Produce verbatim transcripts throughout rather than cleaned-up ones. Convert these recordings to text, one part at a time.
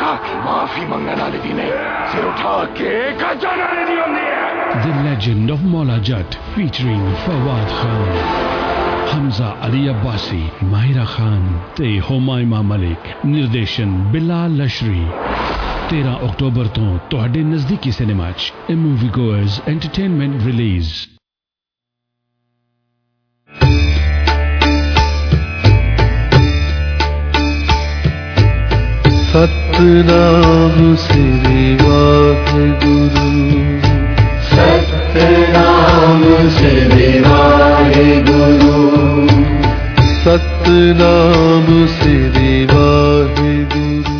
माफी मंगने वाले दी नहीं, सिर उठा के जाने वाले दी होती है। The Legend of Maula Jat featuring Fawad Khan, Hamza Ali Abbasi, Mahira Khan te Humayma Malik, Nirdeshan Bilal Lashri। तेरह अक्टूबर तो ਤੁਹਾਡੇ ਨਜ਼ਦੀਕੀ ਸਿਨੇਮਾ 'ਚ A Movie Goers Entertainment Release। Satnam Shri Waheguru, Satnam Shri Waheguru, Satnam Shri Waheguru.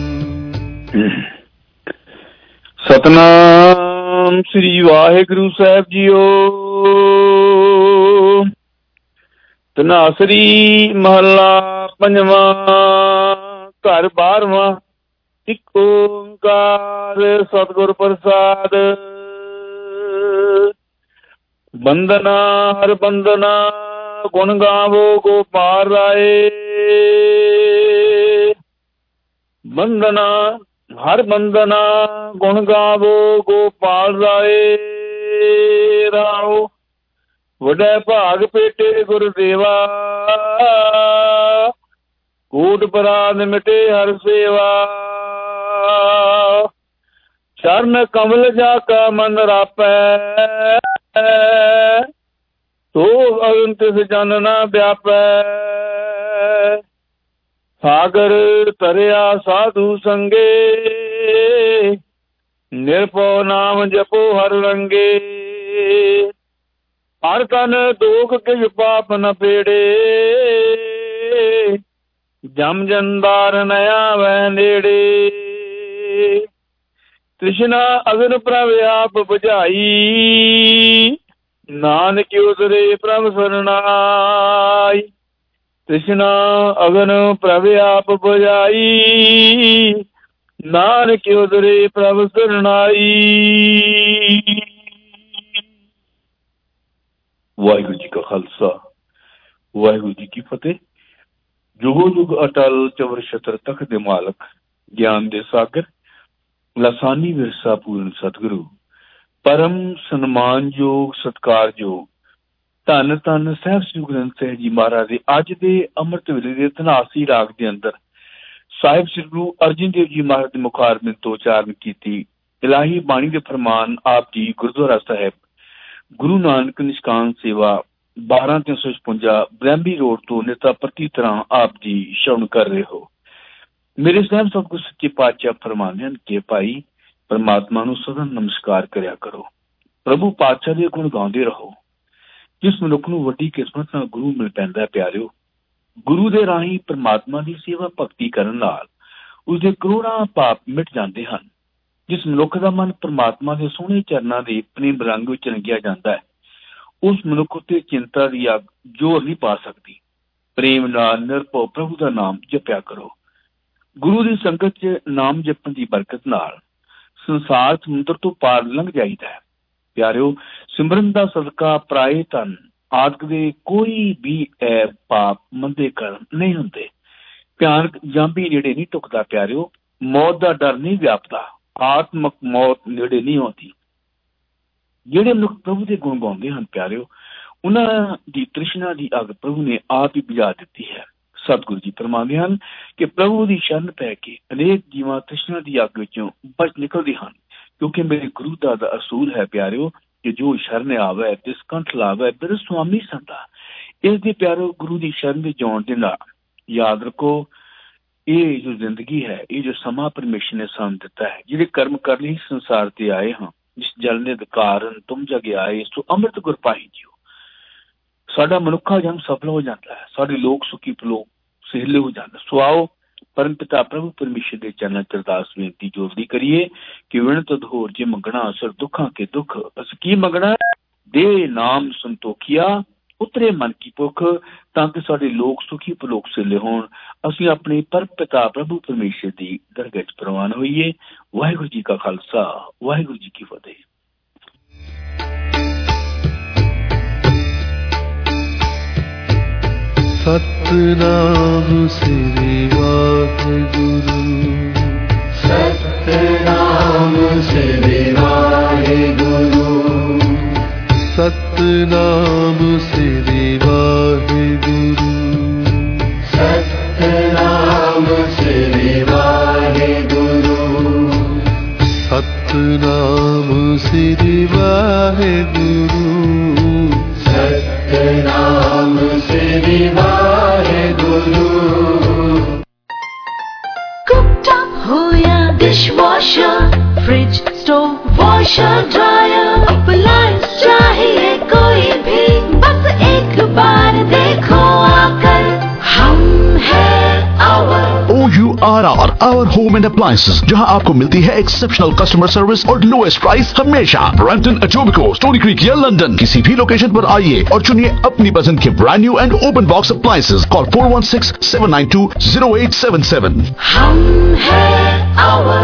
Satnam Shri Waheguru साहब जीओ। धनासरी महला पंजवा, घर बारहवां। एक ओंकार सतगुर प्रसाद। बंदना हर बंदना, गुण गावो गोपाल राय। बंदना हर बंदना, गुण गावो गोपाल राय। राओ वडै भाग पेटे गुरुदेवा, कूट पराध मिटे हर सेवा। चरण कमल जाका मन रापै, तो अगन तिस जन न व्यापै। सागर तरिया साधु संगे, निर्भो नाम जपो हर रंगे। हर तन दोख किस पाप न पेड़े, जम जंदार नया वह नेड़े। तृष्णा अगन प्रभ आप बुझाई, नानक उतरे प्रभ सरनाई। तृष्णा अगन प्रभ आप बुझाई, नानक उतरे प्रभ सरनाई। वाहिगुरु जी का खालसा, वाहिगुरु जी की फतेह। जुगो जुग अटल चवर छत्र तख्त दे मालक, ज्ञान दे सागर, लासानी विरसा पूर्ण सतगुरु, परम सन्मानयोग सत्कारयोग धन धन साहिब श्री गुरु ग्रंथ साहिब जी महाराज दे अज दे अमृत वेले दे धनासी राग दे अंदर साहिब श्री गुरु अर्जन देव जी महाराज दे मुखारबिंद तो उचारण कीती इलाही बाणी दे फरमान आप जी गुरुद्वारा साहिब गुरु नानक निष्काम सेवा बारह तीन सौ छपुंजा ब्रह्मी रोड तो नेता प्रति तरह आप जी श्रवण कर रहे हो। मेरे साहब सब कुछ सच्चे पातशाह फरमाते हैं कि भाई परमात्मा नूं सदा नमस्कार करया करो, प्रभु पातशाह दे गुण गाउंदे रहो। जिस मनुख नूं वड्डी किस्मत नाल गुरु मिल पैंदा प्यारिओ, गुरु दे राही परमात्मा दी सेवा भगती करन नाल उसदे करोड़ां पाप मिट जांदे हन। जिस मनुख दा मन परमात्मा दे सोहणे चरनां दे प्रेम रंग विच रंगिया जांदा है, उस मनुख उत्ते चिंता दी अग जोर नहीं पा सकती। प्रेम नाल निरभौ प्रभु दा नाम जपिया करो। गुरु दी संगत च नाम जपण दी बरकत नाल संसार समुद्र तो पार लंघ जाईदा है। प्यारिओ, सिमरन दा सदका पराए धन आदि दे कोई भी ऐब पाप मंदे कर्म नहीं हुंदे। भयानक जांबी नेड़े नहीं टुकदा। प्यारिओ, मौत दा डर नहीं व्यापदा, आत्मक मौत नेड़े नहीं आउंदी। ਜਿਹੜੇ ਮਨੁੱਖ ਪ੍ਰਭੂ ਦੇ ਗੁਣ ਗਾਉਂਦੇ ਹਨ ਪਿਆਰਿਓ, ਉਹਨਾਂ ਦੀ ਤ੍ਰਿਸ਼ਨਾ ਦੀ ਅੱਗ ਪ੍ਰਭੂ ਨੇ ਆਪ ਹੀ ਬੁਝਾ ਦਿੱਤੀ ਹੈ। ਸਤਿਗੁਰੂ ਜੀ ਫਰਮਾਉਂਦੇ ਹਨ ਕਿ ਪ੍ਰਭੂ ਦੀ ਸ਼ਰਨ ਪੈ ਕੇ ਅਨੇਕ ਜੀਵਾਂ ਤ੍ਰਿਸ਼ਨਾ ਦੀ ਅੱਗ ਵਿੱਚੋਂ ਬਚ ਨਿਕਲਦੇ ਹਨ, ਕਿਉਂਕਿ ਮੇਰੇ ਗੁਰੂ ਦਾ ਦਾ ਅਸੂਲ ਹੈ ਪਿਆਰਿਓ ਕਿ ਜੋ ਸ਼ਰਨ ਆਵੇ ਤਿਸ ਕੰਠ ਲਾਵੇ ਮੇਰੇ ਸੁਆਮੀ ਸੰਤਾ। ਇਸ ਦੀ ਪਿਆਰਿਓ ਗੁਰੂ ਦੀ ਸ਼ਰਨ ਵਿੱਚ ਜਾਣ ਦੇ ਨਾਲ ਯਾਦ ਰੱਖੋ, ਇਹ ਜੋ ਜ਼ਿੰਦਗੀ ਹੈ, ਇਹ ਜੋ ਸਮਾਂ ਪਰਮੇਸ਼ਰ ਨੇ ਸਾਨੂੰ ਦਿੱਤਾ ਹੈ, ਜਿਹੜੇ ਕਰਮ ਕਰਨ ਲਈ ਸੰਸਾਰ ਤੇ ਆਏ ਹਾਂ, ਜਿਸ ਜਲਨੇ ਦੇ ਕਾਰਨ ਤੁਮ ਜਗੇ ਆਏ ਸੋ ਅੰਮ੍ਰਿਤ ਗੁਰ ਪਾਈ ਜੀਓ। ਸਾਡਾ ਮਨੁੱਖਾ ਜਨਮ ਸਫਲ ਹੋ ਜਾਂਦਾ ਹੈ, ਸਾਡੇ ਲੋਕ ਸੁਖੀ ਪਲੋਕ ਸਹਿਲੇ ਹੋ ਜਾਂਦੇ। ਸੋ ਆਓ परम पिता प्रभु परमेश्वर के चरणों च अरदास बेनती जोड़दी करिए कि विनत अधोर जे मंगना असर दुखा के दुख अस की मंगना दे नाम संतोखिया उतरे मन की भुख ताकि साडे लोग सुखी पलोक सिले होण। असीं अपने परम पिता प्रभु परमेश्वर की दरगाह च प्रवान होइए। वाहिगुरू जी का खालसा वाहिगुरू जी की फतेह। सतनाम श्री वाहिगुरू। सतनाम श्री वाहिगुरु सतनाम श्री वाहिगुरु सतनाम श्री वाहिगुरु सतनाम श्री वाहिगुरु कुकटॉप हो या dishwasher fridge stove washer dryer appliance चाहिए कोई भी बस एक बार देखो आकर हम हैं our O U R R Our Home and Appliances, जहां आपको मिलती है एक्सेप्शनल कस्टमर सर्विस और लोएस्ट प्राइस हमेशा। ब्रैम्पटन, एटोबिको, स्टोनी क्रीक या लंदन, किसी भी लोकेशन पर आइए और चुनिए अपनी पसंद के brand new and open box appliances. Call four one six seven nine two zero eight seven seven. हम हैं आवर।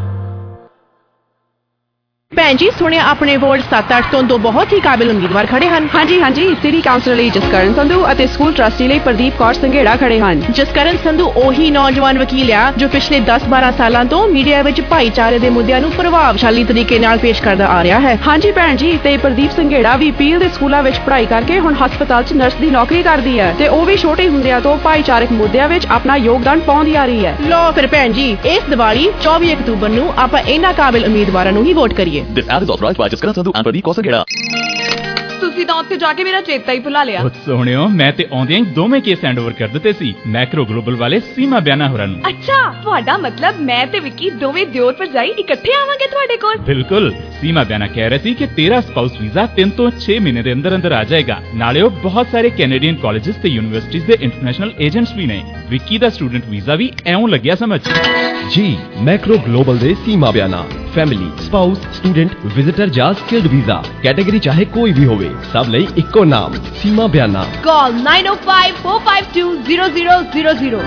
ਭੈਣ ਜੀ ਸੁਣਿਆ ਆਪਣੇ ਵਾਰਡ ਸੱਤ ਅੱਠ ਤੋਂ ਦੋ ਬਹੁਤ ਹੀ ਕਾਬਿਲ ਉਮੀਦਵਾਰ ਖੜੇ ਹਨ। ਹਾਂਜੀ ਹਾਂਜੀ ਸਿਟੀ ਕਾਉਂਸਲਰ ਲਈ ਜਸਕਰਨ ਸੰਧੂ ਅਤੇ ਸਕੂਲ ਟਰਸਟੀ ਲਈ ਪ੍ਰਦੀਪ ਕੌਰ ਸੰਘੇੜਾ ਖੜੇ ਹਨ। ਜਸਕਰਨ ਸੰਧੂ ਉਹੀ ਨੌਜਵਾਨ ਵਕੀਲ ਆ ਜੋ ਪਿਛਲੇ ਦਸ ਬਾਰਾਂ ਸਾਲਾਂ ਤੋਂ ਮੀਡੀਆ ਵਿੱਚ ਭਾਈਚਾਰੇ ਦੇ ਮੁੱਦਿਆਂ ਨੂੰ ਪ੍ਰਭਾਵਸ਼ਾਲੀ ਤਰੀਕੇ ਨਾਲ ਪੇਸ਼ ਕਰਦਾ ਆ ਰਿਹਾ ਹੈ। ਹਾਂਜੀ ਭੈਣ ਜੀ ਤੇ ਪ੍ਰਦੀਪ ਸੰਘੇੜਾ ਵੀ ਪੀਲ ਦੇ ਸਕੂਲਾਂ ਵਿੱਚ ਪੜ੍ਹਾਈ ਕਰਕੇ ਹੁਣ ਹਸਪਤਾਲ 'ਚ ਨਰਸ ਦੀ ਨੌਕਰੀ ਕਰਦੀ ਹੈ ਤੇ ਉਹ ਵੀ ਛੋਟੇ ਹੁੰਦਿਆਂ ਤੋਂ ਭਾਈਚਾਰਕ ਮੁੱਦਿਆਂ ਵਿੱਚ ਆਪਣਾ ਯੋਗਦਾਨ ਪਾਉਂਦੀ ਆ ਰਹੀ ਹੈ। ਲੋ ਫਿਰ ਭੈਣ ਜੀ ਇਸ ਦੀਵਾਲੀ ਚੌਵੀ ਅਕਤੂਬਰ ਨੂੰ ਆਪਾਂ ਇਹਨਾਂ ਕਾਬਿਲ ਉਮੀਦਵਾਰਾਂ ਨੂੰ ਹੀ ਵੋਟ ਕਰੀਏ। This ad is authorized by Jaskaran Sandhu and Pradeep Kaur Sanghera. ਤੁਸੀਂ ਤਾਂ ਉੱਥੇ ਜਾ ਕੇ ਮੇਰਾ ਚੇਤਾ ਹੀ ਭੁਲਾ ਲਿਆ। ਉਹ ਸੋਹਣਿਓ ਮੈਂ ਤੇ ਆਉਂਦਿਆਂ ਹੀ ਦੋਵੇਂ ਕੇਸ ਹੈਂਡ ਓਵਰ ਕਰ ਦਿੱਤੇ ਸੀ ਮੈਕਰੋ ਗਲੋਬਲ ਵਾਲੇ ਸੀਮਾ ਬਿਆਨਾ ਹੋਰਾਂ ਨੂੰ। ਅੱਛਾ ਤੁਹਾਡਾ ਮਤਲਬ ਮੈਂ ਤੇ ਵਿੱਕੀ ਦੋਵੇਂ ਦਿਓਰ ਭਰਜਾਈ ਇਕੱਠੇ ਆਵਾਂਗੇ ਤੁਹਾਡੇ ਕੋਲ? ਬਿਲਕੁਲ ਸੀਮਾ ਬਿਆਨਾ ਕਹਿ ਰਹੀ ਸੀ ਕਿ ਤੇਰਾ ਸਪਾਊਸ ਵੀਜ਼ਾ ਤਿੰਨ ਤੋਂ ਛੇ ਮਹੀਨੇ ਦੇ ਅੰਦਰ ਅੰਦਰ ਆ ਜਾਏਗਾ। ਨਾਲੇ ਉਹ ਬਹੁਤ ਸਾਰੇ ਕੈਨੇਡੀਅਨ ਕਾਲਜਿਸ ਤੇ ਯੂਨੀਵਰਸਿਟੀਜ਼ ਦੇ ਇੰਟਰਨੈਸ਼ਨਲ ਏਜੰਟਸ ਵੀ ਨੇ। ਵਿੱਕੀ ਦਾ ਸਟੂਡੈਂਟ ਵੀਜ਼ਾ ਵੀ ਐਉਂ ਲੱਗਿਆ ਸਮਝ। ਜੀ ਮੈਕਰੋ ਗਲੋਬਲ ਦੇ Seema Biana family spouse student visitor ਜਾਂ ਸਕਿਲਡ ਵੀਜ਼ਾ ਕੈਟਾਗਰੀ ਚਾਹੇ ਕੋਈ ਵੀ ਹੋਵੇ ਸਭ ਲਈ ਇੱਕੋ ਨਾਮ Seema Biana. Call nine O five four five two zero zero zero zero.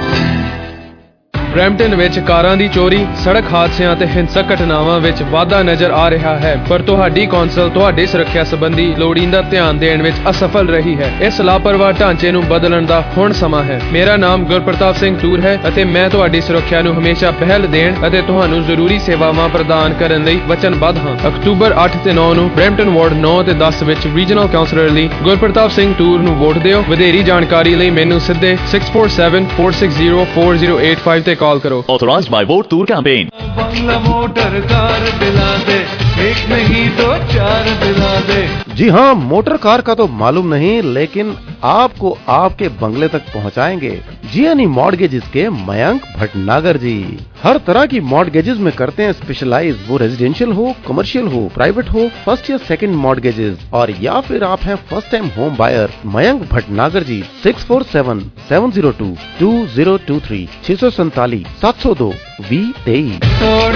Brampton ਵਿੱਚ ਕਾਰਾਂ ਦੀ ਚੋਰੀ ਸੜਕ ਹਾਦਸਿਆਂ ਤੇ ਹਿੰਸਕ ਘਟਨਾਵਾਂ ਵਿੱਚ ਵਾਧਾ ਨਜ਼ਰ ਆ ਰਿਹਾ ਹੈ ਪਰ ਤੁਹਾਡੀ ਕੌਂਸਲ ਤੁਹਾਡੀ ਸੁਰੱਖਿਆ ਸੰਬੰਧੀ ਲੋੜੀਂਦਾ ਧਿਆਨ ਦੇਣ ਵਿੱਚ ਅਸਫਲ ਰਹੀ ਹੈ। ਇਸ ਲਾਪਰਵਾਹ ਢਾਂਚੇ ਨੂੰ ਬਦਲਣ ਦਾ ਹੁਣ ਸਮਾਂ ਹੈ। ਮੇਰਾ ਨਾਮ ਗੁਰਪ੍ਰਤਾਪ ਸਿੰਘ ਟੂਰ ਹੈ ਅਤੇ ਮੈਂ ਤੁਹਾਡੀ ਸੁਰੱਖਿਆ ਨੂੰ ਹਮੇਸ਼ਾ ਪਹਿਲ ਦੇਣ ਅਤੇ ਤੁਹਾਨੂੰ ਜ਼ਰੂਰੀ ਸੇਵਾਵਾਂ ਪ੍ਰਦਾਨ ਕਰਨ ਲਈ ਵਚਨਬੱਧ ਹਾਂ। ਅਕਤੂਬਰ ਅੱਠ ਤੇ ਨੌ ਨੂੰ ਬਰੈਂਪਟਨ ਵਾਰਡ ਨੌ ਤੇ ਦਸ ਵਿੱਚ ਰੀਜਨਲ ਕਾਉਂਸਲਰ ਲਈ ਗੁਰਪ੍ਰਤਾਪ ਸਿੰਘ ਟੂਰ ਨੂੰ ਵੋਟ ਦਿਓ। ਵਧੇਰੀ ਜਾਣਕਾਰੀ ਲਈ ਮੈਨੂੰ ਸਿੱਧੇ six four seven four six zero four zero eight five ਤੇ ਕਾਲ करो। Authorized by Vote Tour Campaign. बंगला मोटर कार दिला दे एक नहीं दो चार दिला दे। जी हाँ मोटर कार का तो मालूम नहीं लेकिन आपको आपके बंगले तक पहुँचाएंगे। जियानी मॉर्गेजेस के मयंक भटनागर जी हर तरह की मॉर्गेजेस में करते हैं स्पेशलाइज। वो रेजिडेंशियल हो कमर्शियल हो प्राइवेट हो फर्स्ट या सेकंड मॉर्गेजेस और या फिर आप हैं first time home buyer. Mayank Bhatnagar ji six four seven seven zero two two zero two three छह सौ सैतालीस सात सौ दो वी तेईस।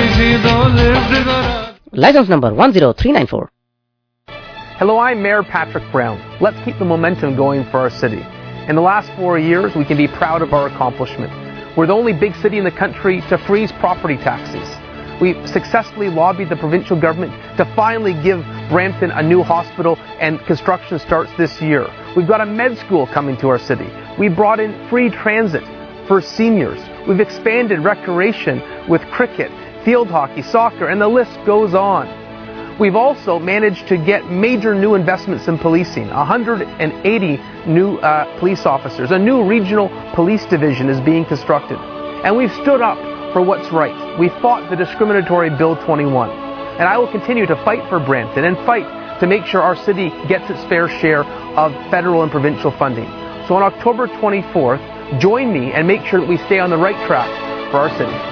License number one zero three nine four. Hello, I'm Mayor Patrick Brown. Let's keep the momentum going for our city. In the last four years, we can be proud of our accomplishment. We're the only big city in the country to freeze property taxes. We've successfully lobbied the provincial government to finally give Brampton a new hospital, and construction starts this year. We've got a med school coming to our city. We brought in free transit for seniors. We've expanded recreation with cricket, field hockey, soccer, and the list goes on. We've also managed to get major new investments in policing. one hundred eighty new uh, police officers. A new regional police division is being constructed. And we've stood up for what's right. We fought the discriminatory Bill twenty-one. And I will continue to fight for Brampton and fight to make sure our city gets its fair share of federal and provincial funding. So on October twenty-fourth, join me and make sure that we stay on the right track for our city.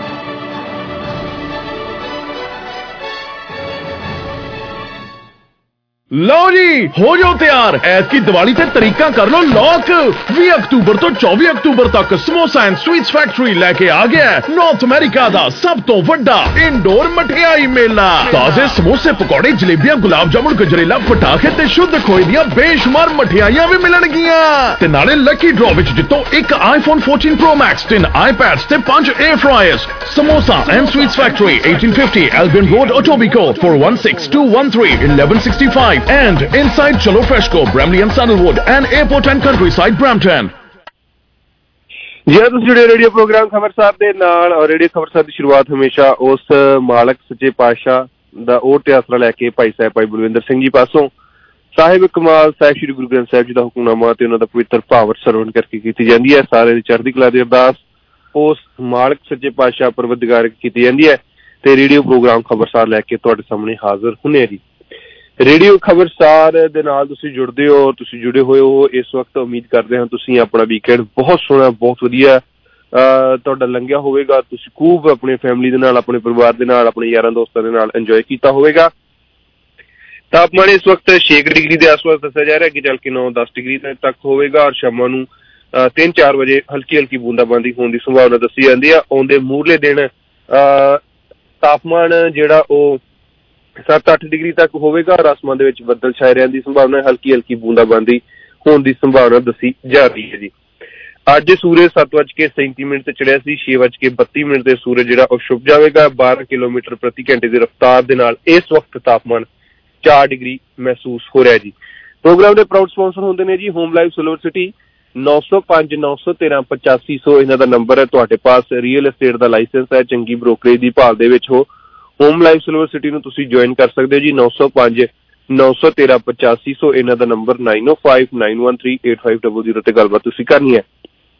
ਲਓ ਜੀ ਹੋ ਜਾਓ ਤਿਆਰ ਐਤਕੀ ਦੀਵਾਲੀ ਤੇ ਤਰੀਕਾ ਕਰ ਲਓ ਲੋਕ। ਵੀਹ ਅਕਤੂਬਰ ਤੋਂ ਚੌਵੀ ਅਕਤੂਬਰ ਤੱਕ ਸਮੋਸਾ ਐਂਡ ਸਵੀਟਸ ਫੈਕਟਰੀ ਲੈ ਕੇ ਆ ਗਿਆ ਨਾਰਥ ਅਮਰੀਕਾ ਦਾ ਸਭ ਤੋਂ ਵੱਡਾ ਇੰਡੋਰ ਮਠਿਆਈ ਮੇਲਾ। ਤਾਜ਼ੇ ਸਮੋਸੇ ਪਕੌੜੇ ਜਲੇਬੀਆਂ ਗੁਲਾਬ ਜਾਮੁਨ ਗਜਰੇਲਾ ਪਟਾਖੇ ਤੇ ਸ਼ੁੱਧ ਖੋਏ ਦੀਆਂ ਬੇਸ਼ੁਮਾਰ ਮਠਿਆਈਆਂ ਵੀ ਮਿਲਣਗੀਆਂ ਤੇ ਨਾਲੇ ਲੱਕੀ ਡਰਾਅ ਵਿੱਚ ਜਿੱਤੋ ਇੱਕ ਆਈਫੋਨ fourteen Pro Max, ਤਿੰਨ ਆਈਪੈਡਸ ਤੇ ਪੰਜ air fryers. Samosa and sweets factory eighteen fifty Albion Road, Etobicoke four one six two one three eleven sixty-five and inside Chalo Freshco, Bramley and Sandalwood and Airport and Countryside, Brampton. ਜੀ ਤੁਸੀਂ ਜੁੜੇ radio programme ਖਬਰ ਸਾਹਿਬ ਦੇ ਨਾਲ ਔਰ radio ਖਬਰ ਸਾਹਿਬ ਦੀ ਸ਼ੁਰੂਆਤ ਹਮੇਸ਼ਾ ਉਸ ਮਾਲਕ ਸੱਚੇ ਪਾਤਸ਼ਾਹ ਦਾ ਉਹ ਤੇ ਆਸਰਾ ਲੈ ਕੇ ਭਾਈ ਸਾਹਿਬ ਭਾਈ ਬਲਵਿੰਦਰ ਸਿੰਘ ਜੀ ਪਾਸੋਂ ਸਾਹਿਬ ਕਮਾਲ ਸਾਹਿਬ ਸ੍ਰੀ ਗੁਰੂ ਗ੍ਰੰਥ ਸਾਹਿਬ ਜੀ ਦਾ ਹੁਕਮਨਾਮਾ ਤੇ ਉਹਨਾਂ ਦਾ ਪਵਿੱਤਰ ਭਾਵਰ ਸਰਵਣ ਕਰਕੇ ਕੀਤੀ ਜਾਂਦੀ ਹੈ। ਸਾਰੇ ਦੀ ਚੜ੍ਹਦੀ ਕਲਾ ਦੀ ਅਰਦਾਸ ਉਸ ਮਾਲਕ ਸੱਚੇ ਪਾਤਸ਼ਾਹ ਪਰਵਰਦਿਗਾਰ ਕੀਤੀ ਜਾਂਦੀ ਹੈ ਤੇ ਰੇਡੀਓ ਪ੍ਰੋਗਰਾਮ ਖਬਰਸਾਰ ਲੈ ਕੇ ਤੁਹਾਡੇ ਸਾਹਮਣੇ ਹਾਜ਼ਰ ਹੁੰਦੇ ਜੀ। ਰੇਡੀਓ ਖਬਰਸਾਰ ਦੇ ਨਾਲ ਤੁਸੀਂ ਜੁੜਦੇ ਹੋ, ਤੁਸੀਂ ਜੁੜੇ ਹੋਏ ਹੋ ਇਸ ਵਕਤ। ਉਮੀਦ ਕਰਦੇ ਹਾਂ ਤੁਸੀਂ ਆਪਣਾ ਵੀਕਐਂਡ ਬਹੁਤ ਸੋਹਣਾ, ਬਹੁਤ ਵਧੀਆ ਤੁਹਾਡਾ ਲੰਘਿਆ ਹੋਵੇਗਾ। ਤੁਸੀਂ ਖੂਬ ਆਪਣੇ ਫੈਮਿਲੀ ਦੇ ਨਾਲ, ਆਪਣੇ ਪਰਿਵਾਰ ਦੇ ਨਾਲ, ਆਪਣੇ ਯਾਰਾਂ ਦੋਸਤਾਂ ਦੇ ਨਾਲ ਇੰਜੋਏ ਕੀਤਾ ਹੋਵੇਗਾ। ਤਾਪਮਾਨ ਇਸ ਵਕਤ ਛੇ ਡਿਗਰੀ ਦੇ ਆਸ-ਪਾਸ ਦੱਸਿਆ ਜਾ ਰਿਹਾ, ਅੱਗੇ ਚੱਲ ਕੇ ਨੌ ਦਸ ਡਿਗਰੀ ਤੱਕ ਹੋਵੇਗਾ ਔਰ ਸ਼ਾਮਾਂ ਨੂੰ ਤਿੰਨ ਚਾਰ ਵਜੇ ਹਲਕੀ ਹਲਕੀ ਬੂੰਦਾਬਾਂਦੀ ਹੋਣ ਦੀ ਸੰਭਾਵਨਾ ਦੱਸੀ ਜਾਂਦੀ ਆ। ਆਉਂਦੇ ਮੂਹਰਲੇ ਦਿਨ ਤਾਪਮਾਨ ਜਿਹੜਾ ਉਹ ਸੱਤ ਅੱਠ ਡਿਗਰੀ ਤੱਕ ਹੋਵੇਗਾ ਔਰ ਆਸਮਾਨ ਦੇ ਵਿੱਚ ਬੱਦਲ ਛਾਏ ਰਹਿਣ ਦੀ ਸੰਭਾਵਨਾ, ਹਲਕੀ ਹਲਕੀ ਬੂੰਦਾਬਾਂਦੀ ਹੋਣ ਦੀ ਸੰਭਾਵਨਾ ਦੱਸੀ ਜਾ ਰਹੀ ਹੈ ਜੀ। ਅੱਜ ਸੂਰਜ ਸੱਤ ਵੱਜ ਕੇ ਸੈਂਤੀ ਮਿੰਟ ਤੇ ਚੜਿਆ ਸੀ, ਛੇ ਵੱਜ ਕੇ ਬੱਤੀ ਮਿੰਟ ਤੇ ਸੂਰਜ ਜਿਹੜਾ ਉਹ ਛੁਪ ਜਾਵੇਗਾ। ਬਾਰਾਂ ਕਿਲੋਮੀਟਰ ਪ੍ਰਤੀ ਘੰਟੇ ਦੀ ਰਫ਼ਤਾਰ ਦੇ ਨਾਲ ਇਸ ਵਕਤ ਤਾਪਮਾਨ ਚਾਰ ਡਿਗਰੀ ਮਹਿਸੂਸ ਹੋ ਰਿਹਾ ਜੀ। ਪ੍ਰੋਗਰਾਮ ਦੇ ਪ੍ਰਾਊਡ ਸਪਾਂਸਰ ਹੁੰਦੇ ਨੇ ਜੀ ਹੋਮ ਲਾਈਫ ਸਿਲਵਰ ਸਿਟੀ। ਨੌ ਸੌ ਪੰਜ ਨੌ ਸੌ ਤੇਰਾਂ ਪਚਾਸੀ ਸੌ ਇਹਨਾਂ ਦਾ ਨੰਬਰ ਹੈ। ਤੁਹਾਡੇ ਪਾਸ ਰੀਅਲ ਐਸਟੇਟ ਦਾ ਲਾਇਸੈਂਸ ਹੈ, ਚੰਗੀ ਬ੍ਰੋਕਰੇਜ ਦੀ ਭਾਲ ਦੇ ਵਿੱਚ ਹੋ, ਹੋਮ ਲਾਈਫ ਸਿਲਵਰ ਸਿਟੀ ਨੂੰ ਤੁਸੀਂ ਜੁਆਇਨ ਕਰ ਸਕਦੇ ਹੋ ਜੀ। ਨੌ ਸੌ ਪੰਜ ਨੌ ਸੌ ਤੇਰਾਂ ਪਚਾਸੀ ਸੌ ਇਹਨਾਂ ਦਾ number, nine O five nine one three eight five double zero ਤੇ ਗੱਲਬਾਤ ਤੁਸੀਂ ਕਰਨੀ ਹੈ।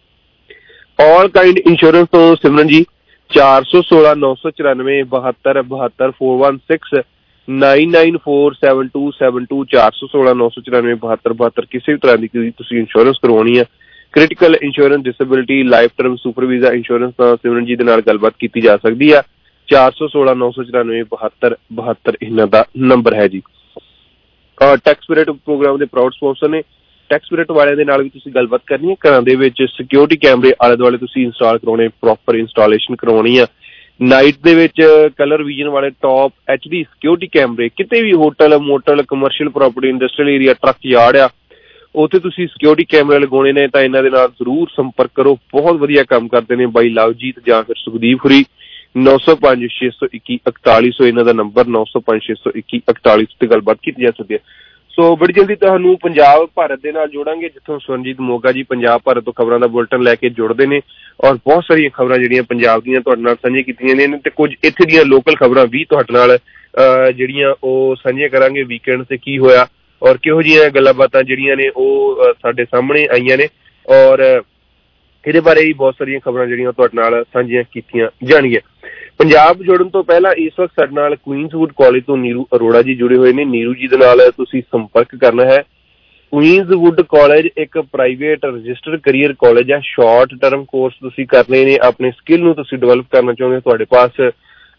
ਆਲ ਕਾਇੰਡ ਇੰਸ਼ੋਰੈਂਸ ਤੋਂ ਸਿਮਰਨ ਜੀ, ਚਾਰ ਸੌ ਸੋਲਾਂ ਨੌ ਸੌ ਚੁਰਾਨਵੇਂ ਬਹੱਤਰ ਬਹੱਤਰ four one six nine nine four seven two seven two ਚਾਰ ਸੌ ਸੋਲਾਂ ਨੌ ਸੌ ਚੁਰਾਨਵੇਂ ਬਹੱਤਰ ਬਹੱਤਰ ਕਿਸੇ ਵੀ ਤਰ੍ਹਾਂ ਦੀ ਤੁਸੀਂ ਇੰਸ਼ੋਰੈਂਸ ਕਰਵਾਉਣੀ ਹੈ, critical insurance, disability, life term, super visa insurance ਤਾਂ ਸਿਮਰਨ ਜੀ ਦੇ ਨਾਲ ਗੱਲਬਾਤ ਕੀਤੀ ਜਾ ਸਕਦੀ ਆ। ਚਾਰ ਸੌ ਸੋਲਾਂ ਨੌ ਸੌ ਚੁਰਾਨਵੇਂ ਬਹੱਤਰ ਬਹੱਤਰ ਇਹਨਾਂ ਦਾ ਨੰਬਰ ਹੈ ਜੀ। ਟੈਕਸ ਸਪਿਰਿਟ ਪ੍ਰੋਗਰਾਮ ਦੇ ਪ੍ਰਾਊਡ ਸਪਾਂਸਰ ਨੇ। ਟੈਕਸ ਸਪਿਰਿਟ ਵਾਲਿਆਂ ਦੇ ਨਾਲ ਵੀ ਤੁਸੀਂ ਗੱਲਬਾਤ ਕਰਨੀ ਹੈ। ਘਰਾਂ ਦੇ ਵਿੱਚ ਸਿਕਿਉਰਿਟੀ ਕੈਮਰੇ ਆਲੇ ਦੁਆਲੇ ਤੁਸੀਂ ਇੰਸਟਾਲ ਕਰਾਉਣੇ, ਪ੍ਰੋਪਰ ਇੰਸਟਾਲੇਸ਼ਨ ਕਰਵਾਉਣੀ ਆ। ਨਾਈਟ ਦੇ ਵਿੱਚ ਕਲਰ ਵਿਜ਼ਨ ਵਾਲੇ ਟੌਪ ਐਚ ਡੀ ਸਿਕਿਉਰਿਟੀ ਕੈਮਰੇ, ਕਿਤੇ ਵੀ hotel, motel, commercial property, industrial area, truck yard ਆ, ਉੱਥੇ ਤੁਸੀਂ ਸਿਕਿਉਰਿਟੀ ਕੈਮਰੇ ਲਗਾਉਣੇ ਨੇ ਤਾਂ ਇਹਨਾਂ ਦੇ ਨਾਲ ਜ਼ਰੂਰ ਸੰਪਰਕ ਕਰੋ। ਬਹੁਤ ਵਧੀਆ ਕੰਮ ਕਰਦੇ ਨੇ ਬਾਈ ਲਵਜੀਤ ਜਾਂ ਫਿਰ ਸੁਖਦੀਪ ਹੁਰੀ। ਨੌ ਸੌ ਪੰਜ ਛੇ ਸੌ ਇੱਕੀ ਇਕਤਾਲੀ ਸੌ ਇਹਨਾਂ ਦਾ ਨੰਬਰ, ਨੌ ਸੌ ਪੰਜ ਛੇ ਸੌ ਇੱਕੀ ਇਕਤਾਲੀ ਸੌ ਤੇ ਗੱਲਬਾਤ ਕੀਤੀ ਜਾ ਸਕਦੀ ਹੈ। ਸੋ ਬੜੀ ਜਲਦੀ ਤੁਹਾਨੂੰ ਪੰਜਾਬ ਭਾਰਤ ਦੇ ਨਾਲ ਜੋੜਾਂਗੇ, ਜਿੱਥੋਂ ਸਵਰਨਜੀਤ ਮੋਗਾ ਜੀ ਪੰਜਾਬ ਭਾਰਤ ਤੋਂ ਖਬਰਾਂ ਦਾ ਬੁਲਟਨ ਲੈ ਕੇ ਜੁੜਦੇ ਨੇ ਔਰ ਬਹੁਤ ਸਾਰੀਆਂ ਖਬਰਾਂ ਜਿਹੜੀਆਂ ਪੰਜਾਬ ਦੀਆਂ ਤੁਹਾਡੇ ਨਾਲ ਸਾਂਝੀਆਂ ਕੀਤੀਆਂ ਨੇ ਤੇ ਕੁਝ ਇੱਥੇ ਦੀਆਂ ਲੋਕਲ ਖਬਰਾਂ ਵੀ ਤੁਹਾਡੇ ਨਾਲ ਜਿਹੜੀਆਂ ਉਹ ਸਾਂਝੀਆਂ ਕਰਾਂਗੇ। ਵੀਕਐਂਡ ਤੇ ਕੀ ਹੋਇਆ ਔਰ ਕਿਹੋ ਜਿਹੀਆਂ ਗੱਲਾਂ ਬਾਤਾਂ ਜਿਹੜੀਆਂ ਨੇ ਉਹ ਸਾਡੇ ਸਾਹਮਣੇ ਆਈਆਂ ਨੇ ਔਰ ਇਹਦੇ ਬਾਰੇ ਹੀ ਬਹੁਤ ਸਾਰੀਆਂ ਖਬਰਾਂ ਜਿਹੜੀਆਂ ਤੁਹਾਡੇ ਨਾਲ ਸਾਂਝੀਆਂ ਕੀਤੀਆਂ ਜਾਣਗੀਆਂ। ਪੰਜਾਬ ਜੁੜਨ ਤੋਂ ਪਹਿਲਾਂ ਇਸ ਵਕਤ ਸਾਡੇ ਨਾਲ ਕੁਈਨਜ਼ਵੁੱਡ ਕਾਲਜ ਤੋਂ ਨੀਰੂ ਅਰੋੜਾ ਜੀ ਜੁੜੇ ਹੋਏ ਨੇ। ਨੀਰੂ ਜੀ ਦੇ ਨਾਲ ਤੁਸੀਂ ਸੰਪਰਕ ਕਰਨਾ ਹੈ। ਕੁਈਨਜ਼ਵੁੱਡ ਕਾਲਜ ਇੱਕ ਪ੍ਰਾਈਵੇਟ ਰਜਿਸਟਰਡ ਕਰੀਅਰ ਕਾਲਜ ਹੈ। ਸ਼ਾਰਟ ਟਰਮ ਕੋਰਸ ਤੁਸੀਂ ਕਰਨੇ ਨੇ, ਆਪਣੇ ਸਕਿੱਲ ਨੂੰ ਤੁਸੀਂ ਡਿਵੈਲਪ ਕਰਨਾ ਚਾਹੁੰਦੇ, ਤੁਹਾਡੇ ਪਾਸ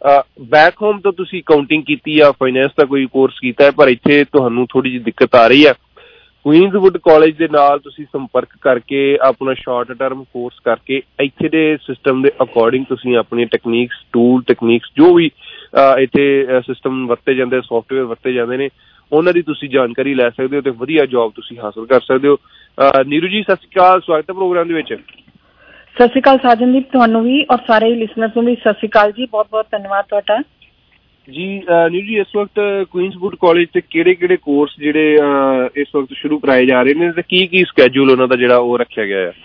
ਬੈਕ ਹੋਮ ਤੋਂ ਤੁਸੀਂ ਅਕਾਊਂਟਿੰਗ ਕੀਤੀ ਆ, ਫਾਈਨੈਂਸ ਦਾ ਕੋਈ ਕੋਰਸ ਕੀਤਾ ਹੈ ਪਰ ਇੱਥੇ ਤੁਹਾਨੂੰ ਥੋੜ੍ਹੀ ਜਿਹੀ ਦਿੱਕਤ ਆ ਰਹੀ ਆ, ਕੁਈਨਜ਼ਵੁੱਡ ਕਾਲਜ ਦੇ ਨਾਲ ਤੁਸੀਂ ਸੰਪਰਕ ਕਰਕੇ ਆਪਣਾ ਸ਼ਾਰਟ ਟਰਮ ਕੋਰਸ ਕਰਕੇ ਇੱਥੇ ਦੇ ਸਿਸਟਮ ਦੇ ਅਕੋਰਡਿੰਗ ਤੁਸੀਂ ਆਪਣੀਆਂ ਟੈਕਨੀਕਸ, ਟੂਲ ਟੈਕਨੀਕਸ ਜੋ ਵੀ ਇੱਥੇ ਸਿਸਟਮ ਵਰਤੇ ਜਾਂਦੇ, ਸੌਫਟਵੇਅਰ ਵਰਤੇ ਜਾਂਦੇ ਨੇ, ਉਹਨਾਂ ਦੀ ਤੁਸੀਂ ਜਾਣਕਾਰੀ ਲੈ ਸਕਦੇ ਹੋ ਤੇ ਵਧੀਆ ਜੋਬ ਤੁਸੀਂ ਹਾਸਲ ਕਰ ਸਕਦੇ ਹੋ। ਨੀਰੂ ਜੀ ਸਤਿ ਸ਼੍ਰੀ ਅਕਾਲ, ਸਵਾਗਤ ਹੈ ਪ੍ਰੋਗਰਾਮ ਦੇ ਵਿੱਚ। ਸਤਿ ਸ਼੍ਰੀ ਅਕਾਲ ਸਾਜਨਦੀਪ, ਤੁਹਾਨੂੰ ਵੀ ਔਰ ਸਾਰੇ ਲਿਸਨਰਸ ਨੂੰ ਵੀ ਸਤਿ ਸ਼੍ਰੀ ਅਕਾਲ ਜੀ, ਬਹੁਤ ਬਹੁਤ ਧੰਨਵਾਦ ਤੁਹਾਡਾ ਜੀ। ਨੀਰੂ ਜੀ ਇਸ ਵਕਤ ਕੁਈਨਜ਼ਵੁੱਡ ਕਾਲਜ ਤੇ ਕਿਹੜੇ ਕਿਹੜੇ ਕੋਰਸ ਜਿਹੜੇ ਇਸ ਵਕਤ ਸ਼ੁਰੂ ਕਰਾਏ ਜਾ ਰਹੇ ਨੇ ਤੇ ਕੀ ਕੀ ਸਕੈਜੂਲ ਉਹਨਾਂ ਦਾ ਜਿਹੜਾ ਉਹ ਰੱਖਿਆ ਗਿਆ ਹੈ?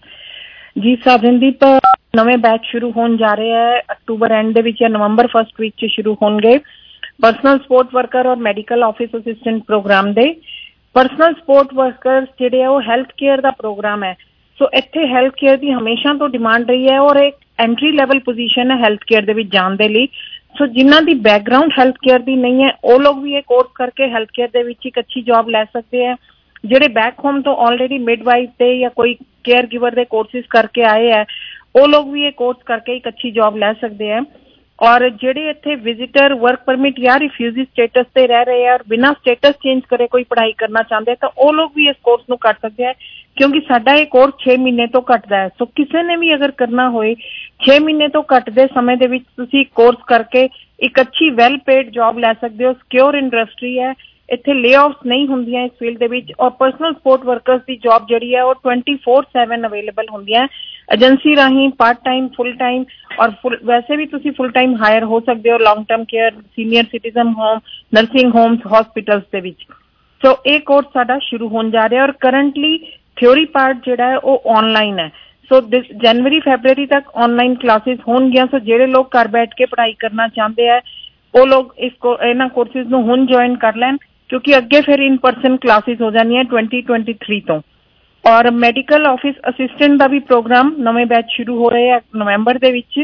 ਜੀ ਸਾਜਨਦੀਪ, ਨਵੇਂ ਬੈਚ ਸ਼ੁਰੂ ਹੋਣ ਜਾ ਰਹੇ ਹੈ ਅਕਤੂਬਰ ਐਂਡ ਦੇ ਵਿੱਚ ਜਾਂ ਨਵੰਬਰ ਫਸਟ ਵੀਕ 'ਚ ਸ਼ੁਰੂ ਹੋਣਗੇ। ਪਰਸਨਲ ਸਪੋਰਟ ਵਰਕਰ ਔਰ ਮੈਡੀਕਲ ਆਫਿਸ ਅਸਿਸਟੈਂਟ ਪ੍ਰੋਗਰਾਮ ਦੇ। ਪਰਸਨਲ ਸਪੋਰਟ ਵਰਕਰ ਜਿਹੜੇ ਆ ਉਹ ਹੈਲਥ ਕੇਅਰ ਦਾ ਪ੍ਰੋਗਰਾਮ ਹੈ। ਸੋ ਇੱਥੇ ਹੈਲਥ ਕੇਅਰ ਦੀ ਹਮੇਸ਼ਾ ਤੋਂ ਡਿਮਾਂਡ ਰਹੀ ਹੈ ਔਰ ਇੱਕ ਐਂਟਰੀ ਲੈਵਲ ਪੋਜੀਸ਼ਨ ਹੈ ਹੈਲਥ ਕੇਅਰ ਦੇ ਵਿੱਚ ਜਾਣ ਦੇ ਲਈ। ਸੋ ਜਿਨ੍ਹਾਂ ਦੀ ਬੈਕਗਰਾਊਂਡ ਹੈਲਥ ਕੇਅਰ ਦੀ ਨਹੀਂ ਹੈ ਉਹ ਲੋਕ ਵੀ ਇਹ ਕੋਰਸ ਕਰਕੇ ਹੈਲਥ ਕੇਅਰ ਦੇ ਵਿੱਚ ਇੱਕ ਅੱਛੀ ਜੌਬ ਲੈ ਸਕਦੇ ਹੈ। ਜਿਹੜੇ ਬੈਕ ਹੋਮ ਤੋਂ ਆਲਰੇਡੀ ਮਿਡਵਾਈਫ ਤੇ ਜਾਂ ਕੋਈ ਕੇਅਰ ਗਿਵਰ ਦੇ ਕੋਰਸਿਸ ਕਰਕੇ ਆਏ ਹੈ ਉਹ ਲੋਕ ਵੀ ਇਹ ਕੋਰਸ ਕਰਕੇ ਇੱਕ ਅੱਛੀ ਜੌਬ ਲੈ ਸਕਦੇ ਹੈ। ਔਰ ਜਿਹੜੇ ਇੱਥੇ ਵਿਜ਼ਿਟਰ ਵਰਕ ਪਰਮਿਟ ਜਾਂ ਰਿਫਿਊਜੀ ਸਟੇਟਸ ਤੇ ਰਹਿ ਰਹੇ ਆ ਔਰ ਬਿਨਾਂ ਸਟੇਟਸ ਚੇਂਜ ਕਰੇ ਕੋਈ ਪੜ੍ਹਾਈ ਕਰਨਾ ਚਾਹੁੰਦੇ ਤਾਂ ਉਹ ਲੋਕ ਵੀ ਇਸ ਕੋਰਸ ਨੂੰ ਕਰ ਸਕਦੇ ਹੈ ਕਿਉਂਕਿ ਸਾਡਾ ਇਹ ਕੋਰਸ ਛੇ ਮਹੀਨੇ ਤੋਂ ਘੱਟ ਦਾ ਹੈ। ਸੋ ਕਿਸੇ ਨੇ ਵੀ ਅਗਰ ਕਰਨਾ ਹੋਏ ਛੇ ਮਹੀਨੇ ਤੋਂ ਘੱਟ ਦੇ ਸਮੇਂ ਦੇ ਵਿੱਚ ਤੁਸੀਂ ਕੋਰਸ ਕਰਕੇ ਇੱਕ ਅੱਛੀ ਵੈਲ ਪੇਡ ਜੌਬ ਲੈ ਸਕਦੇ ਹੋ। ਸਿਕਿਉਰ ਇੰਡਸਟਰੀ ਹੈ, ਇੱਥੇ ਲੇ ਆਫਸ ਨਹੀਂ ਹੁੰਦੀਆਂ ਇਸ ਫੀਲਡ ਦੇ ਵਿੱਚ ਔਰ ਪਰਸਨਲ ਸਪੋਰਟ ਵਰਕਰਸ ਦੀ ਜੌਬ ਜਿਹੜੀ ਹੈ ਉਹ ਟਵੈਂਟੀ ਫੋਰ ਸੈਵਨ ਅਵੇਲੇਬਲ ਹੁੰਦੀਆਂ ਏਜੰਸੀ ਰਾਹੀਂ, ਪਾਰਟ ਟਾਈਮ, ਫੁੱਲ ਟਾਈਮ ਔਰ ਫੁੱਲ ਵੈਸੇ ਵੀ ਤੁਸੀਂ ਫੁੱਲ ਟਾਈਮ ਹਾਇਰ ਹੋ ਸਕਦੇ ਹੋ long term care, senior citizen home, nursing homes, hospitals ਦੇ ਵਿੱਚ। ਸੋ ਇਹ ਕੋਰਸ ਸਾਡਾ ਸ਼ੁਰੂ ਹੋਣ ਜਾ ਰਿਹਾ ਔਰ ਕਰੰਟਲੀ ਥਿਓਰੀ ਪਾਰਟ ਜਿਹੜਾ ਹੈ ਉਹ ਆਨਲਾਈਨ ਹੈ। ਸੋ ਜਨਵਰੀ ਫੈਬਰਰੀ ਤੱਕ ਆਨਲਾਈਨ ਕਲਾਸਿਸ ਹੋਣਗੀਆਂ। ਸੋ ਜਿਹੜੇ ਲੋਕ ਘਰ ਬੈਠ ਕੇ ਪੜ੍ਹਾਈ ਕਰਨਾ ਚਾਹੁੰਦੇ ਹੈ ਉਹ ਲੋਕ ਇਸ ਇਹਨਾਂ ਕੋਰਸਿਸ ਨੂੰ ਹੁਣ ਜੁਆਇਨ ਕਰ ਲੈਣ क्योंकि अगे फिर इन परसन क्लासिस हो जानियां ट्वेंटी ट्वेंटी थ्री तो। और मैडिकल ऑफिस असिस्टेंट का भी प्रोग्राम नवे बैच शुरू हो रहे हैं नवंबर दे विच।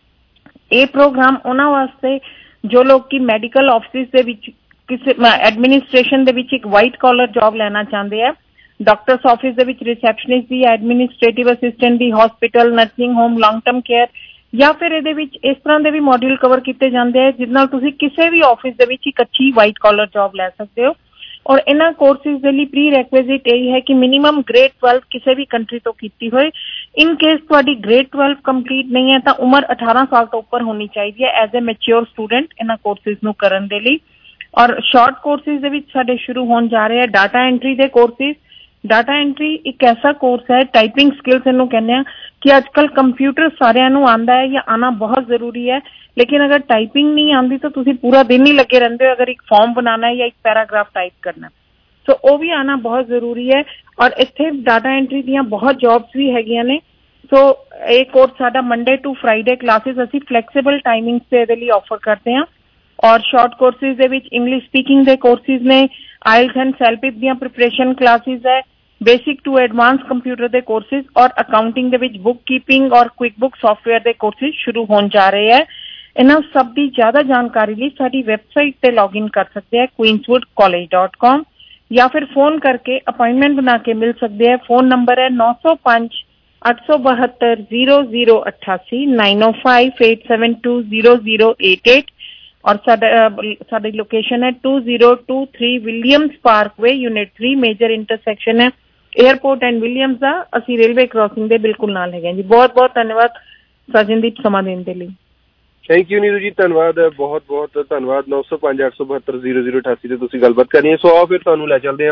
ये प्रोग्राम उन्हां वास्ते जो लोग की मैडिकल ऑफिस दे विच किसी एडमिनिस्ट्रेशन दे विच एक वाइट कॉलर जॉब लेना चाहते हैं, डॉक्टर्स ऑफिस दे विच रिसैप्शनिस्ट दी, एडमिनिस्ट्रेटिव असिस्टेंट दी, hospital, nursing home, long term care, या फिर इहदे विच इस तरह के भी मॉड्यूल कवर किए जाते हैं जिस नाल तुसीं किसी भी ऑफिस दे विच एक अच्छी वाइट कॉलर जॉब लै सकते हो। और इन्हां कोर्सेज के लिए प्री रैक्विजिट यही है कि मिनीमम ग्रेड ट्वेल्व किसी भी कंट्री तो की होए। इन केस तुहाडी ग्रेड ट्वेल्व कंप्लीट नहीं है तो उम्र अठारह साल तो उपर होनी चाहिए है एज ए मैच्योर स्टूडेंट इन्हां कोर्सेज नूं करन दे लई। और शॉर्ट कोर्सेज दे विच साडे शुरू होण जा रहे हैं डाटा एंट्री दे कोर्सेज। डाटा एंट्री एक ऐसा कोर्स है, टाइपिंग स्किल्स इनू कहने हैं कि आजकल कंप्यूटर सारिਆਂ ਨੂੰ आंदा है या आना बहुत जरूरी है, लेकिन अगर टाइपिंग नहीं आती तो तुसी पूरा दिन ही लगे रहते हो अगर एक फॉर्म बनाना है या एक पैराग्राफ टाइप करना है, तो वो भी आना बहुत जरूरी है। और इत्थे डाटा एंट्री दियां बहुत जॉब्स भी हैगियां ने। सो ये कोर्स साडा मंडे टू फ्राइडे क्लासेस असी फ्लैक्सीबल टाइमिंग्स से इहदे लई ऑफर करते हैं। और शॉर्ट कोर्सेज दे विच इंग्लिश स्पीकिंग दे कोर्सेज ने, आइल्स एंड सेल्पिप दियां प्रिपरेशन क्लासेस है, बेसिक टू एडवांस कंप्यूटर दे कोर्सेज और अकाउंटिंग दे विच बुक कीपिंग और क्विक बुक सॉफ्टवेयर दे कोर्सेज शुरू होने जा रहे हैं। इन्हां सब दी ज्यादा जानकारी लई साडी वैबसाइट ते लॉगिन कर सकते हैं क्वींसवुड कॉलेज डॉट कॉम, या फिर फोन करके अपॉइंटमेंट बना के मिल सकते हैं। फोन नंबर है नौ सौ पांच अठ सौ बहत्तर जीरो जीरो अठासी nine O five eight seven two zero zero eight eight और साडी लोकेशन है two zero two three Williams Parkway unit three major intersection है एयरपोर्ट एंड विलियम्स का। असी रेलवे क्रॉसिंग दे बिल्कुल नाल है जी। बहुत बहुत धन्यवाद सजनदीप समा देने के लिए। थैंक यू नीरू जी, धन्यवाद, बहुत बहुत धन्यवाद। नौ सौ पांच अठ सौ बहत्तर जीरो जीरो अठासी से तुसीं गलबात करनी है। सो आओ फिर तुहानूं लै चलदे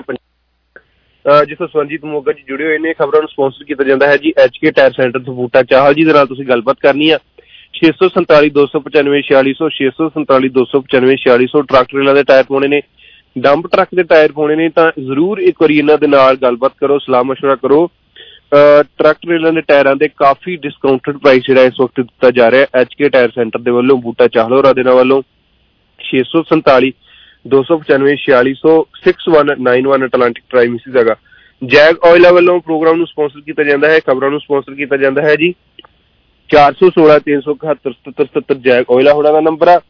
हां जिथों स्वरनजीत मोगा जी जुड़े हुए ने। खबरों नूं स्पॉन्सर किया जाता है जी एच के टायर सेंटर तो बूटा चाहल जी दे नाल तुसीं गलबात करनी है। छे सौ संताली दो सौ पचानवे छियाली सौ छे सौ संताली दो सौ पचानवे छियाली सौ ट्रक ट्रेलर के टायर पाने ने, डंप ट्रक के टायर पाने ने, तो जरूर एक बार इन्हां दे नाल गलबात करो, सलाह मशवरा करो। ट्रक ट्रेलर के टायरों के काफ़ी डिस्काउंटेड प्राइस जो इस वक्त दिता जा रहा है एच के टायर सेंटर के वालों बूटा चाहल होरां दे वालों। छे सौ संताली दो सौ पचानवे छियाली सौ six one nine one Atlantic ट्राई मिसिस हैगा। जैग ऑयल वालों प्रोग्राम नूं स्पॉन्सर किया जाता है, खबरों नूं स्पॉन्सर किया जाता है जी चार सौ सोलह तीन सौ इकहत्तर सत्तर सत्तर जैग ऑयल होना का नंबर है।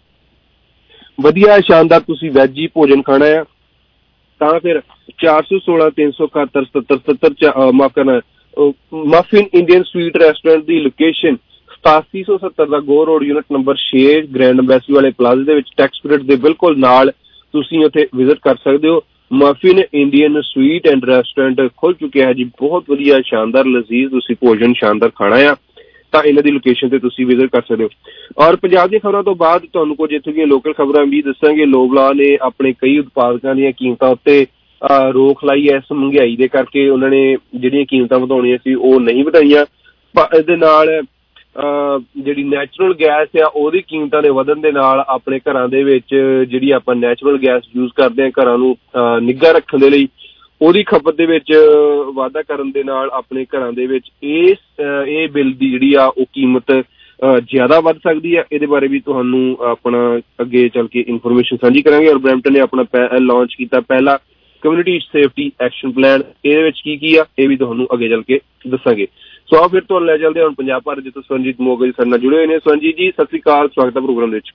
वधिया शानदार तुसीं वैज ही भोजन खाना है तो फिर चार सौ सोलह तीन सौ इकहत्तर सत्तर सत्तर माफ करना मफिन इंडियन स्वीट रेस्टोरेंट की लोकेशन सतासी सौ सत्तर का गो रोड यूनिट नंबर छे ग्रैंड एम्बेसी वाले प्लाजे दे विच टैक्स पीरियड के बिल्कुल नाल तुसीं उत्थे विजिट कर सकते हो। Muffin Indian sweet and restaurant खुल चुके हैं जी, बहुत वधिया शानदार लजीज तुसीं भोजन शानदार खाना है तो इन्हां दी लोकेशन ते तुसीं विजिट कर सकते हो। और पंजाब दी खबरों तो बाद तुहानूं कुछ इत्थों दी लोकल खबरां भी दस्सांगे। लोबला ने अपने कई उत्पादकां दीयां कीमतां उत्ते रोक लाई है, इस महंगाई दे करके उन्होंने जिहड़ियां कीमतां वधाउणियां सी ओह नहीं वधाईयां। इहदे नाल जिहड़ी नैचुरल गैस आ ओहदी कीमतां दे वधण दे नाल अपने घरां दे विच जिहड़ी आपां नैचुरल गैस यूज करदे हां घरां नूं निग्घा रखण दे लई ਉਹਦੀ खपत ਦੇ ਵਿੱਚ ਵਾਧਾ ਕਰਨ ਦੇ ਨਾਲ ਆਪਣੇ ਘਰਾਂ ਦੇ ਵਿੱਚ ਇਸ ਇਹ ਬਿੱਲ ਦੀ ਜਿਹੜੀ ਆ ਉਹ ਕੀਮਤ ਜ਼ਿਆਦਾ ਵੱਧ ਸਕਦੀ ਹੈ। ਇਹਦੇ ਬਾਰੇ ਵੀ ਤੁਹਾਨੂੰ ਆਪਣਾ ਅੱਗੇ ਚੱਲ ਕੇ ਇਨਫੋਰਮੇਸ਼ਨ ਸਾਂਝੀ ਕਰਾਂਗੇ। ਔਰ ਬਰੈਂਪਟਨ ਨੇ ਆਪਣਾ ਲਾਂਚ ਕੀਤਾ ਪਹਿਲਾ ਕਮਿਊਨਿਟੀ ਸੇਫਟੀ ਐਕਸ਼ਨ ਪਲਾਨ, ਇਹਦੇ ਵਿੱਚ ਕੀ ਕੀ ਆ ਇਹ ਵੀ ਤੁਹਾਨੂੰ ਅੱਗੇ ਚੱਲ ਕੇ ਦੱਸਾਂਗੇ। ਸੋ ਆਓ ਫਿਰ ਤੁਹਾਨੂੰ ਲੈ ਚੱਲਦੇ ਹਾਂ ਹੁਣ ਪੰਜਾਬ ਭਰ ਜਿੱਥੋਂ ਸਵਰਨਜੀਤ ਮੋਗਾ ਜੀ ਸਾਡੇ ਨਾਲ ਜੁੜੇ ਹੋਏ ਨੇ। ਸਵਰਨਜੀਤ ਜੀ ਸਤਿ ਸ਼੍ਰੀ ਅਕਾਲ, ਸਵਾਗਤ ਹੈ ਪ੍ਰੋਗਰਾਮ ਦੇ ਵਿੱਚ।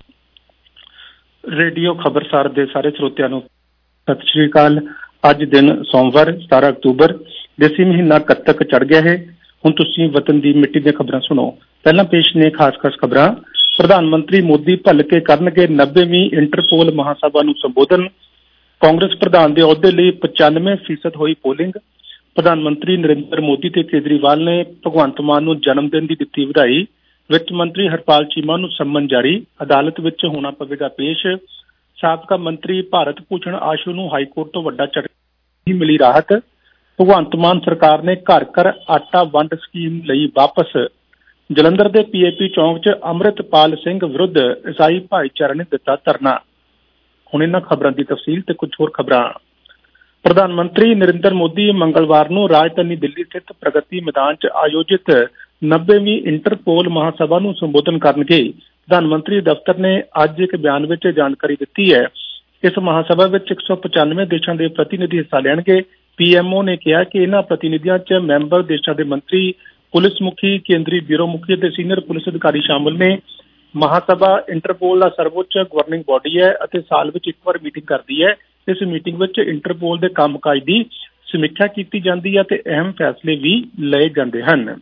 ਰੇਡੀਓ ਖਬਰਸਾਰ ਦੇ ਸਾਰੇ ਸਰੋਤਿਆਂ ਨੂੰ ਸਤਿ ਸ਼੍ਰੀ ਅਕਾਲ। ਅੱਜ ਦਿਨ ਸੋਮਵਾਰ ਸਤਾਰਾਂ ਅਕਤੂਬਰ ਦੇਸੀ ਮਹੀਨਾ ਕੱਤਕ ਚੜ ਗਿਆ ਹੈ। ਹੁਣ ਤੁਸੀਂ ਵਤਨ ਦੀ ਮਿੱਟੀ ਦੀਆਂ ਖਬਰਾਂ ਸੁਣੋ। ਪਹਿਲਾਂ ਪੇਸ਼ ਨੇ ਖਾਸ ਖਾਸ ਖਬਰਾਂ। ਪ੍ਰਧਾਨ ਮੰਤਰੀ ਮੋਦੀ ਭਲਕੇ ਕਰਨਗੇ ਨੱਬੇਵੀਂ ਇੰਟਰਪੋਲ ਮਹਾਸਭਾ ਨੂੰ ਸੰਬੋਧਨ। ਕਾਂਗਰਸ ਪ੍ਰਧਾਨ ਦੇ ਅਹੁਦੇ ਲਈ ਪਚਾਨਵੇਂ ਫੀਸਦ ਹੋਈ ਪੋਲਿੰਗ। ਪ੍ਰਧਾਨ ਮੰਤਰੀ ਨਰਿੰਦਰ ਮੋਦੀ ਤੇ ਕੇਜਰੀਵਾਲ ਨੇ ਭਗਵੰਤ ਮਾਨ ਨੂੰ ਜਨਮ ਦਿਨ ਦੀ ਦਿੱਤੀ ਵਧਾਈ। ਵਿੱਤ ਮੰਤਰੀ ਹਰਪਾਲ ਚੀਮਾ ਨੂੰ ਸੰਮਨ ਜਾਰੀ। ਅਦਾਲਤ ਵਿੱਚ ਹੋਣਾ ਪਵੇਗਾ ਪੇਸ਼। ਸਾਬਕਾ ਮੰਤਰੀ ਭਾਰਤ ਭੂਸ਼ਣ ਆਸ਼ੂ ਨੂੰ ਹਾਈਕੋਰਟ ਤੋਂ ਵੱਡਾ ਝਟਕਾ ਮਿਲੀ ਰਾਹਤ। ਭਗਵੰਤ ਮਾਨ ਸਰਕਾਰ ਨੇ ਘਰ ਘਰ ਆਟਾ ਵੰਡ ਸਕੀਮ ਲਈ ਵਾਪਸ। ਜਲੰਧਰ ਦੇ ਪੀਏਪੀ ਚੌਂਕ 'ਚ ਅੰਮ੍ਰਿਤਪਾਲ ਸਿੰਘ ਵਿਰੁੱਧ ਈਸਾਈ ਭਾਈਚਾਰੇ ਨੇ ਦਿੱਤਾ ਧਰਨਾ। ਹੁਣ ਇਹਨਾਂ ਖਬਰਾਂ ਦੀ ਤਫਸੀਲ ਤੇ ਕੁਝ ਹੋਰ ਖਬਰਾਂ। ਪ੍ਰਧਾਨ ਮੰਤਰੀ ਨਰਿੰਦਰ ਮੋਦੀ ਮੰਗਲਵਾਰ ਨੂੰ ਰਾਜਧਾਨੀ ਦਿੱਲੀ ਸਥਿਤ ਪ੍ਰਗਤੀ ਮੈਦਾਨ 'ਚ ਆਯੋਜਿਤ ਨੱਬੇਵੀਂ ਇੰਟਰਪੋਲ ਮਹਾਸਭਾ ਨੂੰ ਸੰਬੋਧਨ ਕਰਨਗੇ। ਪ੍ਰਧਾਨ ਮੰਤਰੀ ਦਫ਼ਤਰ ਨੇ ਅੱਜ ਇੱਕ ਬਿਆਨ ਵਿੱਚ ਜਾਣਕਾਰੀ ਦਿੱਤੀ ਹੈ ਇਸ ਮਹਾਸਭਾ ਵਿੱਚ ਇੱਕ ਸੌ ਪਚਾਨਵੇਂ ਦੇਸ਼ਾਂ ਦੇ ਪ੍ਰਤੀਨਿਧੀ ਹਿੱਸਾ ਲੈਣਗੇ। ਪੀ ਐਮ ਓ ਨੇ ਕਿਹਾ ਕਿ ਇਹਨਾਂ ਪ੍ਰਤੀਨਿਧੀਆਂ 'ਚ ਮੈਂਬਰ ਦੇਸ਼ਾਂ ਦੇ ਮੰਤਰੀ, ਪੁਲਿਸ ਮੁਖੀ, ਕੇਂਦਰੀ ਬਿਊਰੋ ਮੁਖੀ ਅਤੇ ਸੀਨੀਅਰ ਪੁਲਿਸ ਅਧਿਕਾਰੀ ਸ਼ਾਮਲ ਨੇ। ਮਹਾਸਭਾ ਇੰਟਰਪੋਲ ਦਾ ਸਰਵਉੱਚ ਗਵਰਨਿੰਗ ਬੋਡੀ ਹੈ ਅਤੇ ਸਾਲ ਵਿੱਚ ਇੱਕ ਵਾਰ ਮੀਟਿੰਗ ਕਰਦੀ ਹੈ। ਇਸ ਮੀਟਿੰਗ ਵਿੱਚ ਇੰਟਰਪੋਲ ਦੇ ਕੰਮਕਾਜ ਦੀ ਸਮੀਖਿਆ ਕੀਤੀ ਜਾਂਦੀ ਹੈ ਤੇ ਅਹਿਮ ਫੈਸਲੇ ਵੀ ਲਏ ਜਾਂਦੇ ਹਨ।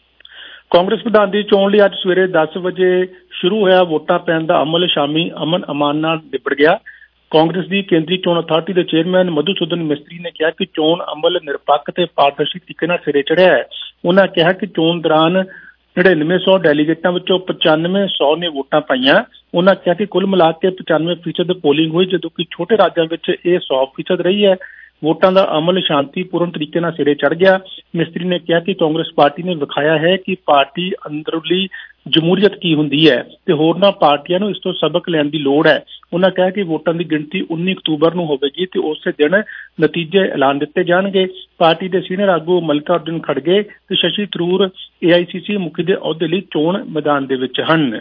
ਕਾਂਗਰਸ ਪ੍ਰਧਾਨ ਦੀ ਚੋਣ ਲਈ ਅੱਜ ਸਵੇਰੇ ਦਸ ਵਜੇ ਸ਼ੁਰੂ ਹੋਇਆ ਵੋਟਾਂ ਪੈਣ ਦਾ ਅਮਲ ਸ਼ਾਮੀ ਅਮਨ ਅਮਾਨ ਨਾਲ ਨਿਬੜ ਗਿਆ। ਕਾਂਗਰਸ ਦੀ ਕੇਂਦਰੀ ਚੋਣ ਅਥਾਰਟੀ ਦੇ ਚੇਅਰਮੈਨ ਮਧੂਸੂਦਨ ਮਿਸਤਰੀ ਨੇ ਕਿਹਾ ਕਿ ਚੋਣ ਅਮਲ ਨਿਰਪੱਖ ਤੇ ਪਾਰਦਰਸ਼ੀ ਤਰੀਕੇ ਨਾਲ ਸਿਰੇ ਚੜਿਆ ਹੈ। ਉਹਨਾਂ ਕਿਹਾ ਕਿ ਚੋਣ ਦੌਰਾਨ ਨੜਿਨਵੇਂ ਸੌ ਡੈਲੀਗੇਟਾਂ ਵਿੱਚੋਂ ਪਚਾਨਵੇਂ ਸੌ ਨੇ ਵੋਟਾਂ ਪਾਈਆਂ। ਉਹਨਾਂ ਕਿਹਾ ਕਿ ਕੁੱਲ ਮਿਲਾ ਕੇ ਪਚਾਨਵੇਂ ਫੀਸਦ ਪੋਲਿੰਗ ਹੋਈ, ਜਦੋਂ ਕਿ ਛੋਟੇ ਰਾਜਾਂ ਵਿੱਚ ਇਹ ਸੌ ਫੀਸਦ ਰਹੀ ਹੈ। ਵੋਟਾਂ ਦਾ ਅਮਲ ਸ਼ਾਂਤੀਪੂਰਨ ਤਰੀਕੇ ਨਾਲ ਸਿਰੇ ਚੜ ਗਿਆ। ਮਿਸਤਰੀ ਨੇ ਕਿਹਾ ਕਿ ਕਾਂਗਰਸ ਪਾਰਟੀ ਨੇ ਵਿਖਾਇਆ ਹੈ ਕਿ ਪਾਰਟੀ ਅੰਦਰੂਨੀ ਜਮਹੂਰੀਅਤ ਕੀ ਹੁੰਦੀ ਹੈ ਤੇ ਹੋਰਨਾਂ ਪਾਰਟੀਆਂ ਨੂੰ ਇਸ ਤੋਂ ਸਬਕ ਲੈਣ ਦੀ ਲੋੜ ਹੈ। ਉਹਨਾਂ ਕਿਹਾ ਕਿ ਵੋਟਾਂ ਦੀ ਗਿਣਤੀ ਉੱਨੀ ਅਕਤੂਬਰ ਨੂੰ ਹੋਵੇਗੀ ਤੇ ਉਸੇ ਦਿਨ ਨਤੀਜੇ ਐਲਾਨ ਦਿੱਤੇ ਜਾਣਗੇ। ਪਾਰਟੀ ਦੇ ਸੀਨੀਅਰ ਆਗੂ ਮਲਿਕਾਰਜੁਨ ਖੜਗੇ ਤੇ ਸ਼ਸ਼ੀ ਥਰੂਰ ਏ ਆਈ ਸੀ ਸੀ ਮੁਖੀ ਦੇ ਅਹੁਦੇ ਲਈ ਚੋਣ ਮੈਦਾਨ ਦੇ ਵਿੱਚ ਹਨ।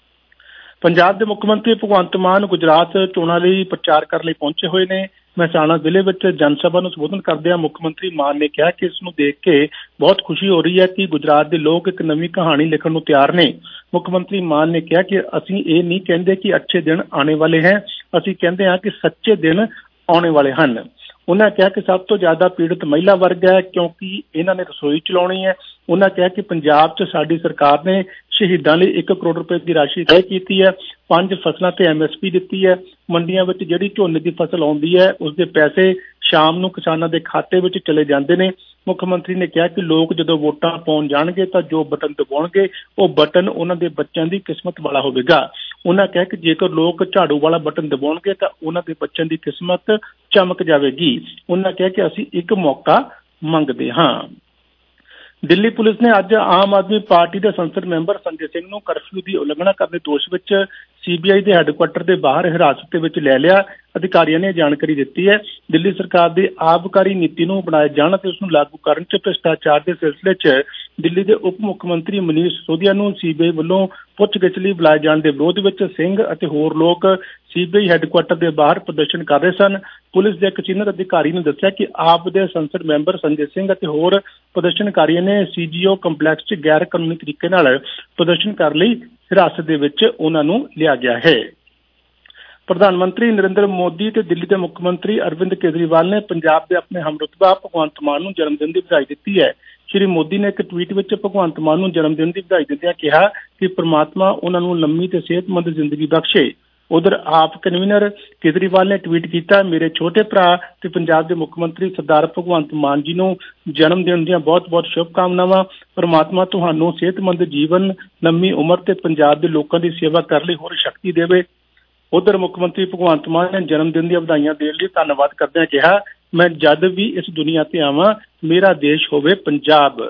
ਪੰਜਾਬ ਦੇ ਮੁੱਖ ਮੰਤਰੀ ਭਗਵੰਤ ਮਾਨ ਗੁਜਰਾਤ ਚੋਣਾਂ ਲਈ ਪ੍ਰਚਾਰ ਕਰਨ ਲਈ ਪਹੁੰਚੇ ਹੋਏ ਨੇ। ਮਹਿਸਾਣਾ ਜ਼ਿਲ੍ਹੇ ਵਿੱਚ ਜਨ ਸਭਾ ਨੂੰ ਸੰਬੋਧਨ ਕਰਦਿਆਂ ਮੁੱਖ ਮੰਤਰੀ ਮਾਨ ਨੇ ਕਿਹਾ ਕਿ ਇਸ ਨੂੰ ਦੇਖ ਕੇ ਬਹੁਤ ਖੁਸ਼ੀ ਹੋ ਰਹੀ ਹੈ ਕਿ ਗੁਜਰਾਤ ਦੇ ਲੋਕ ਇੱਕ ਨਵੀਂ ਕਹਾਣੀ ਲਿਖਣ ਨੂੰ ਤਿਆਰ ਨੇ। ਮੁੱਖ ਮੰਤਰੀ ਮਾਨ ਨੇ ਕਿਹਾ ਕਿ ਅਸੀਂ ਇਹ ਨਹੀਂ ਕਹਿੰਦੇ ਕਿ ਅੱਛੇ ਦਿਨ ਆਉਣੇ ਵਾਲੇ ਹੈ, ਅਸੀਂ ਕਹਿੰਦੇ ਹਾਂ ਕਿ ਸੱਚੇ ਦਿਨ ਆਉਣੇ ਵਾਲੇ ਹਨ। ਉਹਨਾਂ ਕਿਹਾ ਕਿ ਸਭ ਤੋਂ ਜ਼ਿਆਦਾ ਪੀੜਤ ਮਹਿਲਾ ਵਰਗ ਹੈ ਕਿਉਂਕਿ ਇਹਨਾਂ ਨੇ ਰਸੋਈ ਚਲਾਉਣੀ ਹੈ। ਉਹਨਾਂ ਕਿਹਾ ਕਿ ਪੰਜਾਬ 'ਚ ਸਾਡੀ ਸਰਕਾਰ ਨੇ ਸ਼ਹੀਦਾਂ ਲਈ ਇੱਕ ਕਰੋੜ ਰੁਪਏ ਦੀ ਰਾਸ਼ੀ ਤੈਅ ਕੀਤੀ ਹੈ, ਪੰਜ ਫਸਲਾਂ ਤੇ ਐਮ ਐਸ ਪੀ ਦਿੱਤੀ ਹੈ। ਮੰਡੀਆਂ ਵਿੱਚ ਜਿਹੜੀ ਝੋਨੇ ਦੀ ਫਸਲ ਆਉਂਦੀ ਹੈ ਉਸਦੇ ਪੈਸੇ ਸ਼ਾਮ ਨੂੰ ਕਿਸਾਨਾਂ ਦੇ ਖਾਤੇ ਵਿੱਚ ਚਲੇ ਜਾਂਦੇ ਨੇ। ਮੁੱਖ ਮੰਤਰੀ ਨੇ ਕਿਹਾ ਕਿ ਲੋਕ ਜਦੋਂ ਵੋਟਾਂ ਪਾਉਣ ਜਾਣਗੇ ਤਾਂ ਜੋ ਬਟਨ ਦਬਾਉਣਗੇ ਉਹ ਬਟਨ ਉਹਨਾਂ ਦੇ ਬੱਚਿਆਂ ਦੀ ਕਿਸਮਤ ਵਾਲਾ ਹੋਵੇਗਾ। ਉਹਨਾਂ ਕਿਹਾ ਕਿ ਜੇਕਰ ਲੋਕ ਝਾੜੂ ਵਾਲਾ ਬਟਨ ਦਬਾਉਣਗੇ ਤਾਂ ਉਹਨਾਂ ਦੇ ਬੱਚਿਆਂ ਦੀ ਕਿਸਮਤ ਚਮਕ ਜਾਵੇਗੀ। ਉਹਨਾਂ ਕਿਹਾ ਕਿ ਅਸੀਂ ਇੱਕ ਮੌਕਾ ਮੰਗਦੇ ਹਾਂ। ਦਿੱਲੀ ਪੁਲਿਸ ਨੇ ਅੱਜ ਆਮ ਆਦਮੀ ਪਾਰਟੀ ਦੇ ਸੰਸਦ ਮੈਂਬਰ ਸੰਜੇ ਸਿੰਘ ਨੂੰ ਕਰਫਿਊ ਦੀ ਉਲੰਘਣਾ ਕਰਨ ਦੇ ਦੋਸ਼ ਵਿੱਚ ਸੀ ਬੀ ਆਈ ਦੇ ਹੈੱਡਕੁਆਟਰ ਦੇ ਬਾਹਰ ਹਿਰਾਸਤ ਦੇ ਵਿੱਚ ਲੈ ਲਿਆ। ਅਧਿਕਾਰੀਆਂ ਨੇ ਜਾਣਕਾਰੀ ਦਿੱਤੀ ਹੈ ਦਿੱਲੀ ਸਰਕਾਰ ਦੀ ਆਬਕਾਰੀ ਨੀਤੀ ਨੂੰ ਬਣਾਏ ਜਾਣ ਅਤੇ ਉਸ ਨੂੰ ਲਾਗੂ ਕਰਨ 'ਚ ਭ੍ਰਿਸ਼ਟਾਚਾਰ ਦੇ ਸਿਲਸਿਲੇ 'ਚ ਦਿੱਲੀ ਦੇ ਉਪ ਮੁੱਖ ਮੰਤਰੀ ਮਨੀਸ਼ ਸਿਸੋਦੀਆ ਨੂੰ ਸੀ ਬੀ ਆਈ ਵੱਲੋਂ ਪੁੱਛਗਿੱਛ ਲਈ ਬੁਲਾਏ ਜਾਣ ਦੇ ਵਿਰੋਧ ਵਿੱਚ ਸਿੰਘ ਅਤੇ ਹੋਰ ਲੋਕ ਸੀ ਬੀ ਆਈ ਹੈੱਡਕੁਆਟਰ ਦੇ ਬਾਹਰ ਪ੍ਰਦਰਸ਼ਨ ਕਰ ਰਹੇ ਸਨ। ਪੁਲਿਸ ਦੇ ਇੱਕ ਸੀਨੀਅਰ ਅਧਿਕਾਰੀ ਨੇ ਦੱਸਿਆ ਕਿ ਆਪ ਦੇ ਸੰਸਦ ਮੈਂਬਰ ਸੰਜੇ ਸਿੰਘ ਅਤੇ ਹੋਰ ਪ੍ਰਦਰਸ਼ਨਕਾਰੀਆਂ ਨੇ ਸੀ ਜੀ ਓ ਕੰਪਲੈਕਸ 'ਚ ਗੈਰ ਕਾਨੂੰਨੀ ਤਰੀਕੇ ਨਾਲ ਪ੍ਰਦਰਸ਼ਨ ਕਰਨ ਲਈ ਹਿਰਾਸਤ ਦੇ ਵਿੱਚ ਉਹਨਾਂ ਨੂੰ ਲਿਆ ਗਿਆ ਹੈ। ਪ੍ਰਧਾਨ ਮੰਤਰੀ ਨਰਿੰਦਰ ਮੋਦੀ ਤੇ ਦਿੱਲੀ ਦੇ ਮੁੱਖ ਮੰਤਰੀ ਅਰਵਿੰਦ ਕੇਜਰੀਵਾਲ ਨੇ ਪੰਜਾਬ ਦੇ ਆਪਣੇ ਹਮਰੁਤਬਾ ਭਗਵੰਤ ਮਾਨ ਨੂੰ ਜਨਮ ਦਿਨ ਦੀ ਵਧਾਈ ਦਿੱਤੀ ਹੈ। ਸ਼੍ਰੀ ਮੋਦੀ ਨੇ ਇੱਕ ਟਵੀਟ ਵਿੱਚ ਭਗਵੰਤ ਮਾਨ ਨੂੰ ਜਨਮ ਦਿਨ ਦੀ ਵਧਾਈ ਦਿੰਦਿਆਂ ਕਿਹਾ ਕਿ ਪ੍ਰਮਾਤਮਾ ਉਹਨਾਂ ਨੂੰ ਲੰਮੀ ਤੇ ਸਿਹਤਮੰਦ ਜ਼ਿੰਦਗੀ ਬਖਸ਼ੇ। ਉਧਰ ਆਪ ਕਨਵੀਨਰ ਕੇਜਰੀਵਾਲ ਨੇ ਟਵੀਟ ਕੀਤਾ, ਮੇਰੇ ਛੋਟੇ ਭਰਾ ਤੇ ਪੰਜਾਬ ਦੇ ਮੁੱਖ ਮੰਤਰੀ ਸਰਦਾਰ ਭਗਵੰਤ ਮਾਨ ਜੀ ਨੂੰ ਜਨਮ ਦਿਨ ਦੀਆਂ ਬਹੁਤ-ਬਹੁਤ ਸ਼ੁਭਕਾਮਨਾਵਾਂ। ਪ੍ਰਮਾਤਮਾ ਤੁਹਾਨੂੰ ਸਿਹਤਮੰਦ ਜੀਵਨ, ਲੰਮੀ ਉਮਰ ਤੇ ਪੰਜਾਬ ਦੇ ਲੋਕਾਂ ਦੀ ਸੇਵਾ ਕਰਨ ਲਈ ਹੋਰ ਸ਼ਕਤੀ ਦੇਵੇ। ਉਧਰ ਮੁੱਖ ਮੰਤਰੀ ਭਗਵੰਤ ਮਾਨ ਨੇ ਜਨਮ ਦਿਨ ਦੀਆਂ ਵਧਾਈਆਂ ਦੇਣ ਲਈ ਧੰਨਵਾਦ ਕਰਦਿਆਂ ਕਿਹਾ, ਮੈਂ ਜਦ ਵੀ ਇਸ ਦੁਨੀਆ ਤੇ ਆਵਾਂ ਮੇਰਾ ਦੇਸ਼ ਹੋਵੇ ਪੰਜਾਬ।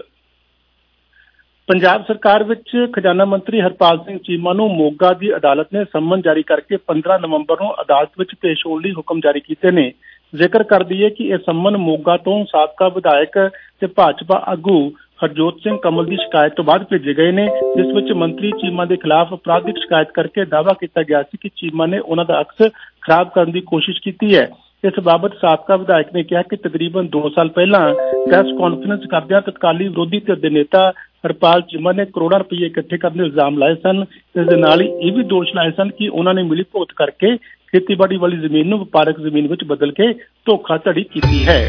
ਪੰਜਾਬ ਸਰਕਾਰ ਵਿੱਚ ਖਜ਼ਾਨਾ ਮੰਤਰੀ ਹਰਪਾਲ ਸਿੰਘ ਚੀਮਾ ਨੂੰ ਮੋਗਾ ਦੀ ਅਦਾਲਤ ਨੇ ਸੰਮਨ ਜਾਰੀ ਕਰਕੇ ਪੰਦਰਾਂ ਨਵੰਬਰ ਨੂੰ ਅਦਾਲਤ ਵਿੱਚ ਪੇਸ਼ ਹੋਣ ਲਈ ਹੁਕਮ ਜਾਰੀ ਕੀਤੇ ਨੇ। ਜ਼ਿਕਰ ਕਰ ਦਈਏ ਕਿ ਇਹ ਸੰਮਨ ਮੋਗਾ ਤੋਂ ਸਾਬਕਾ ਵਿਧਾਇਕ ਤੇ ਭਾਜਪਾ ਆਗੂ ਹਰਜੋਤ ਸਿੰਘ ਕਮਲ ਦੀ ਸ਼ਿਕਾਇਤ ਤੋਂ ਬਾਅਦ ਭੇਜੇ ਗਏ ਨੇ, ਜਿਸ ਵਿੱਚ ਮੰਤਰੀ ਚੀਮਾ ਦੇ ਖਿਲਾਫ ਅਪਰਾਧਿਕ ਸ਼ਿਕਾਇਤ ਕਰਕੇ ਦਾਅਵਾ ਕੀਤਾ ਗਿਆ ਸੀ ਕਿ ਚੀਮਾ ਨੇ ਉਹਨਾਂ ਦਾ ਅਕਸ ਖਰਾਬ ਕਰਨ ਦੀ ਕੋਸ਼ਿਸ਼ ਕੀਤੀ ਹੈ। ਇਸ ਬਾਬਤ ਸਾਬਕਾ ਵਿਧਾਇਕ ਨੇ ਕਿਹਾ ਕਿ ਤਕਰੀਬਨ ਦੋ ਸਾਲ ਪਹਿਲਾਂ ਪ੍ਰੈਸ ਕਾਨਫਰੰਸ ਕਰਦਿਆਂ ਤਤਕਾਲੀ ਵਿਰੋਧੀ ਧਿਰ ਦੇ ਨੇਤਾ ਹਰਪਾਲ ਚੀਮਾ ਨੇ ਕਰੋੜਾਂ ਰੁਪਏ ਇਕੱਠੇ ਕਰਨ ਦੇ ਇਲਜ਼ਾਮ ਲਾਏ ਸਨ। ਇਸ ਦੇ ਨਾਲ ਹੀ ਇਹ ਵੀ ਦੋਸ਼ ਲਾਏ ਸਨ ਕਿ ਉਹਨਾਂ ਨੇ ਮਿਲੀ ਭੁਗਤ ਕਰਕੇ ਖੇਤੀਬਾੜੀ ਵਾਲੀ ਜ਼ਮੀਨ ਨੂੰ ਵਪਾਰਕ ਜ਼ਮੀਨ ਵਿੱਚ ਬਦਲ ਕੇ ਧੋਖਾਧੜੀ ਕੀਤੀ ਹੈ।